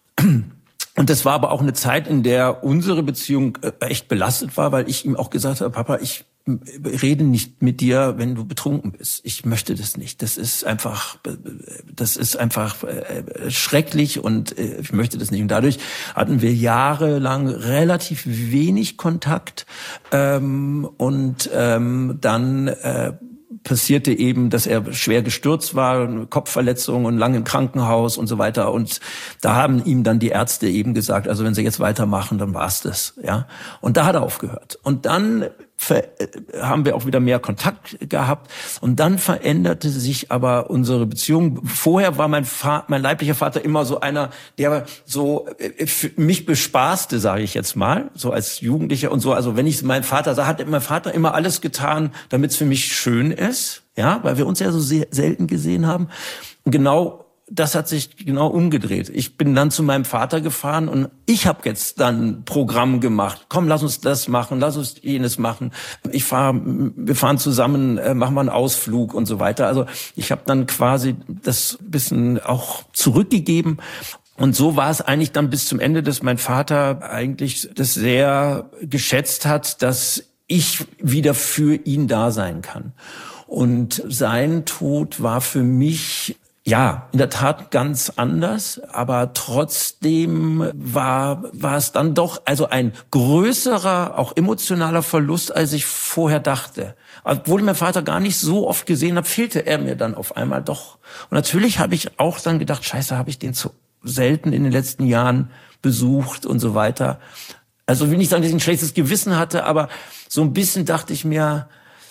Und das war aber auch eine Zeit, in der unsere Beziehung echt belastet war, weil ich ihm auch gesagt habe, Papa, ich rede nicht mit dir, wenn du betrunken bist. Ich möchte das nicht. Das ist einfach, das ist einfach schrecklich und ich möchte das nicht. Und dadurch hatten wir jahrelang relativ wenig Kontakt ähm, und ähm, dann äh, passierte eben, dass er schwer gestürzt war, Kopfverletzung und lang im Krankenhaus und so weiter. Und da haben ihm dann die Ärzte eben gesagt, also wenn sie jetzt weitermachen, dann war's das, ja. Und da hat er aufgehört. Und dann haben wir auch wieder mehr Kontakt gehabt. Und dann veränderte sich aber unsere Beziehung. Vorher war mein Vater, mein leiblicher Vater immer so einer, der so mich bespaßte, sage ich jetzt mal, so als Jugendlicher und so. Also wenn ich meinen Vater sah, hat mein Vater immer alles getan, damit es für mich schön ist, ja, weil wir uns ja so sehr selten gesehen haben. Und genau das hat sich genau umgedreht. Ich bin dann zu meinem Vater gefahren und ich habe jetzt dann ein Programm gemacht. Komm, lass uns das machen, lass uns jenes machen. Ich fahr, wir fahren zusammen, äh, machen wir einen Ausflug und so weiter. Also ich habe dann quasi das bisschen auch zurückgegeben. Und so war es eigentlich dann bis zum Ende, dass mein Vater eigentlich das sehr geschätzt hat, dass ich wieder für ihn da sein kann. Und sein Tod war für mich, ja, in der Tat ganz anders, aber trotzdem war, war es dann doch also ein größerer, auch emotionaler Verlust, als ich vorher dachte. Obwohl ich meinen Vater gar nicht so oft gesehen habe, fehlte er mir dann auf einmal doch. Und natürlich habe ich auch dann gedacht, scheiße, habe ich den zu selten in den letzten Jahren besucht und so weiter. Also will nicht sagen, dass ich ein schlechtes Gewissen hatte, aber so ein bisschen dachte ich mir,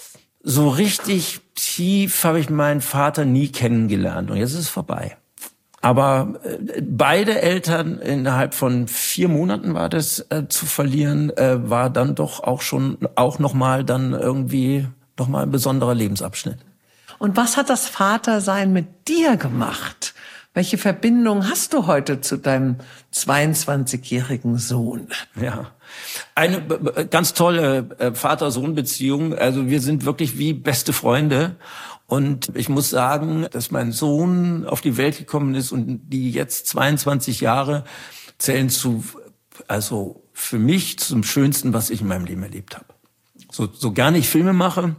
so richtig tief habe ich meinen Vater nie kennengelernt und jetzt ist es vorbei. Aber äh, beide Eltern innerhalb von vier Monaten war das äh, zu verlieren, äh, war dann doch auch schon auch nochmal dann irgendwie nochmal ein besonderer Lebensabschnitt. Und was hat das Vatersein mit dir gemacht? Welche Verbindung hast du heute zu deinem zweiundzwanzigjährigen Sohn? Ja, eine ganz tolle Vater-Sohn-Beziehung. Also wir sind wirklich wie beste Freunde. Und ich muss sagen, dass mein Sohn auf die Welt gekommen ist und die jetzt zweiundzwanzig Jahre zählen zu, also für mich zum Schönsten, was ich in meinem Leben erlebt habe. So, so gerne ich Filme mache,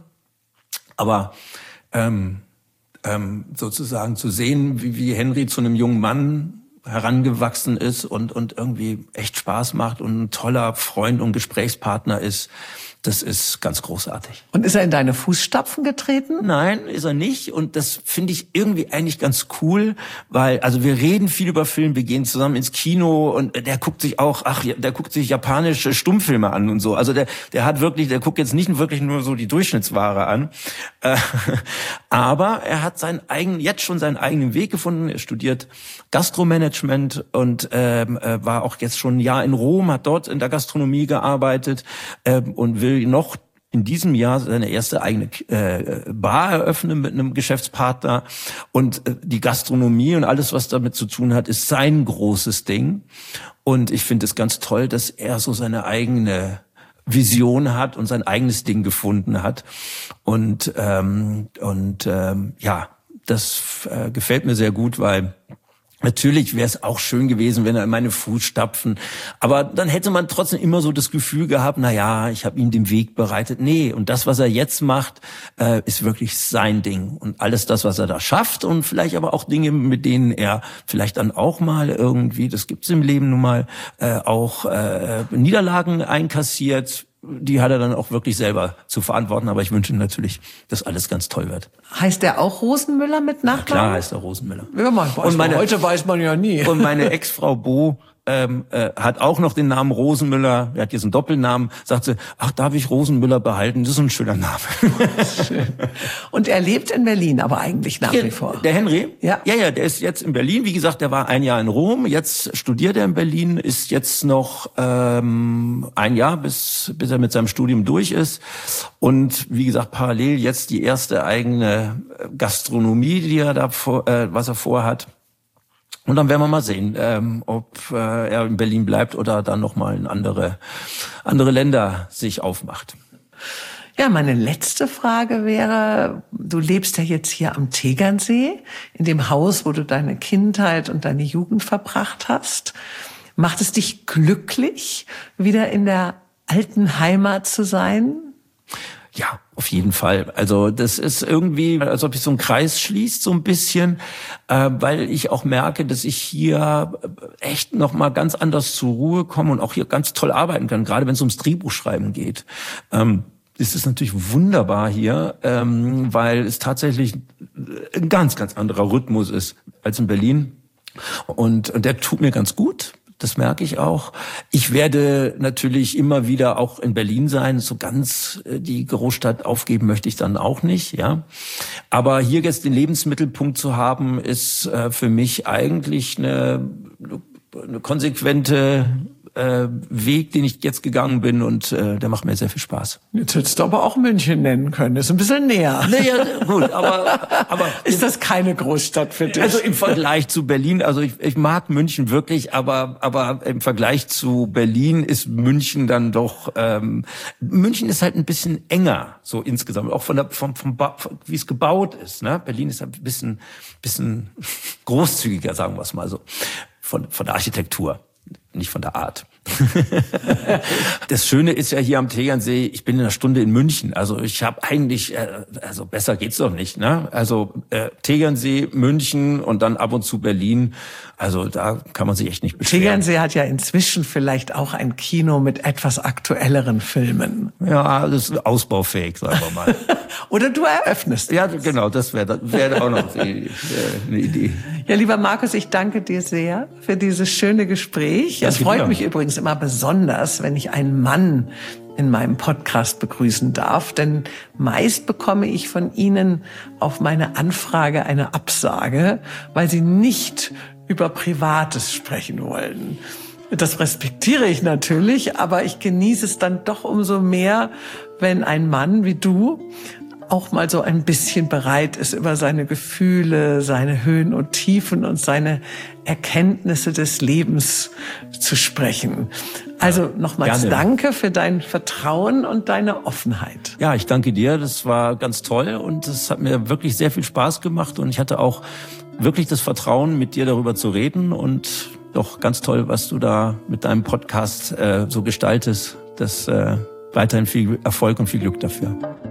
aber ähm, ähm, sozusagen zu sehen, wie, wie Henry zu einem jungen Mann herangewachsen ist und und irgendwie echt Spaß macht und ein toller Freund und Gesprächspartner ist, das ist ganz großartig. Und ist er in deine Fußstapfen getreten? Nein, ist er nicht. Und das finde ich irgendwie eigentlich ganz cool, weil, also wir reden viel über Film, wir gehen zusammen ins Kino und der guckt sich auch, ach, der guckt sich japanische Stummfilme an und so. Also der, der hat wirklich, der guckt jetzt nicht wirklich nur so die Durchschnittsware an. Äh, aber er hat seinen eigenen, jetzt schon seinen eigenen Weg gefunden. Er studiert Gastromanagement und ähm, war auch jetzt schon ein Jahr in Rom, hat dort in der Gastronomie gearbeitet ähm, und will noch in diesem Jahr seine erste eigene äh, Bar eröffnen mit einem Geschäftspartner. Und äh, die Gastronomie und alles, was damit zu tun hat, ist sein großes Ding. Und ich finde es ganz toll, dass er so seine eigene Vision hat und sein eigenes Ding gefunden hat. Und ähm, und ähm, ja, das äh, gefällt mir sehr gut, weil natürlich wäre es auch schön gewesen, wenn er in meine Fußstapfen, aber dann hätte man trotzdem immer so das Gefühl gehabt, na ja, ich habe ihm den Weg bereitet. Nee, und das, was er jetzt macht, äh, ist wirklich sein Ding. Und alles das, was er da schafft und vielleicht aber auch Dinge, mit denen er vielleicht dann auch mal irgendwie, das gibt's im Leben nun mal, äh, auch äh, Niederlagen einkassiert, die hat er dann auch wirklich selber zu verantworten. Aber ich wünsche ihm natürlich, dass alles ganz toll wird. Heißt der auch Rosenmüller mit Nachnamen? Ja, klar heißt er Rosenmüller. Ja, man weiß und meine, man, heute weiß man ja nie. Und meine Ex-Frau Bo ähm, äh, hat auch noch den Namen Rosenmüller. Er hat jetzt einen Doppelnamen. Sagt sie, ach, darf ich Rosenmüller behalten? Das ist ein schöner Name. Schön. Und er lebt in Berlin, aber eigentlich nach wie vor. Der Henry? Ja. Ja, ja, der ist jetzt in Berlin. Wie gesagt, der war ein Jahr in Rom. Jetzt studiert er in Berlin, ist jetzt noch ähm, ein Jahr, bis bis er mit seinem Studium durch ist. Und wie gesagt, parallel jetzt die erste eigene Gastronomie, die er da vor, äh, was er vorhat. Und dann werden wir mal sehen, ähm, ob äh, er in Berlin bleibt oder dann nochmal in andere, andere Länder sich aufmacht. Ja, meine letzte Frage wäre, du lebst ja jetzt hier am Tegernsee, in dem Haus, wo du deine Kindheit und deine Jugend verbracht hast. Macht es dich glücklich, wieder in der alten Heimat zu sein? Ja, auf jeden Fall. Also das ist irgendwie, als ob ich so einen Kreis schließt, so ein bisschen, äh, weil ich auch merke, dass ich hier echt noch mal ganz anders zur Ruhe komme und auch hier ganz toll arbeiten kann, gerade wenn es ums Drehbuchschreiben geht. Ähm, ist es natürlich wunderbar hier, ähm, weil es tatsächlich ein ganz, ganz anderer Rhythmus ist als in Berlin. Und, und der tut mir ganz gut. Das merke ich auch. Ich werde natürlich immer wieder auch in Berlin sein. So ganz die Großstadt aufgeben möchte ich dann auch nicht, ja. Aber hier jetzt den Lebensmittelpunkt zu haben, ist äh, für mich eigentlich eine, eine konsequente äh, Weg, den ich jetzt gegangen bin, und äh, der macht mir sehr viel Spaß. Jetzt hättest du aber auch München nennen können. Ist ein bisschen näher. Naja, gut, aber, aber ist das keine Großstadt für dich? Also im Vergleich zu Berlin, also ich, ich mag München wirklich, aber aber im Vergleich zu Berlin ist München dann doch, ähm, München ist halt ein bisschen enger, so insgesamt, auch von der vom, vom wie es gebaut ist. Ne? Berlin ist halt ein bisschen bisschen großzügiger, sagen wir es mal so, von von der Architektur. nicht von der Art. Das Schöne ist ja hier am Tegernsee, ich bin in einer Stunde in München. Also ich habe eigentlich, äh, also besser geht's doch nicht. Ne? Also äh, Tegernsee, München und dann ab und zu Berlin. Also da kann man sich echt nicht beschweren. Tegernsee hat ja inzwischen vielleicht auch ein Kino mit etwas aktuelleren Filmen. Ja, das ist ausbaufähig, sagen wir mal. Oder du eröffnest. Ja, genau, das wäre wär auch noch eine Idee. Ja, lieber Markus, ich danke dir sehr für dieses schöne Gespräch. Es freut mich übrigens immer besonders, wenn ich einen Mann in meinem Podcast begrüßen darf, denn meist bekomme ich von Ihnen auf meine Anfrage eine Absage, weil Sie nicht über Privates sprechen wollen. Das respektiere ich natürlich, aber ich genieße es dann doch umso mehr, wenn ein Mann wie du auch mal so ein bisschen bereit ist, über seine Gefühle, seine Höhen und Tiefen und seine Erkenntnisse des Lebens zu sprechen. Also nochmals danke für dein Vertrauen und deine Offenheit. Ja, ich danke dir. Das war ganz toll und es hat mir wirklich sehr viel Spaß gemacht und ich hatte auch wirklich das Vertrauen, mit dir darüber zu reden und doch ganz toll, was du da mit deinem Podcast äh, so gestaltest. Das äh, weiterhin viel Erfolg und viel Glück dafür.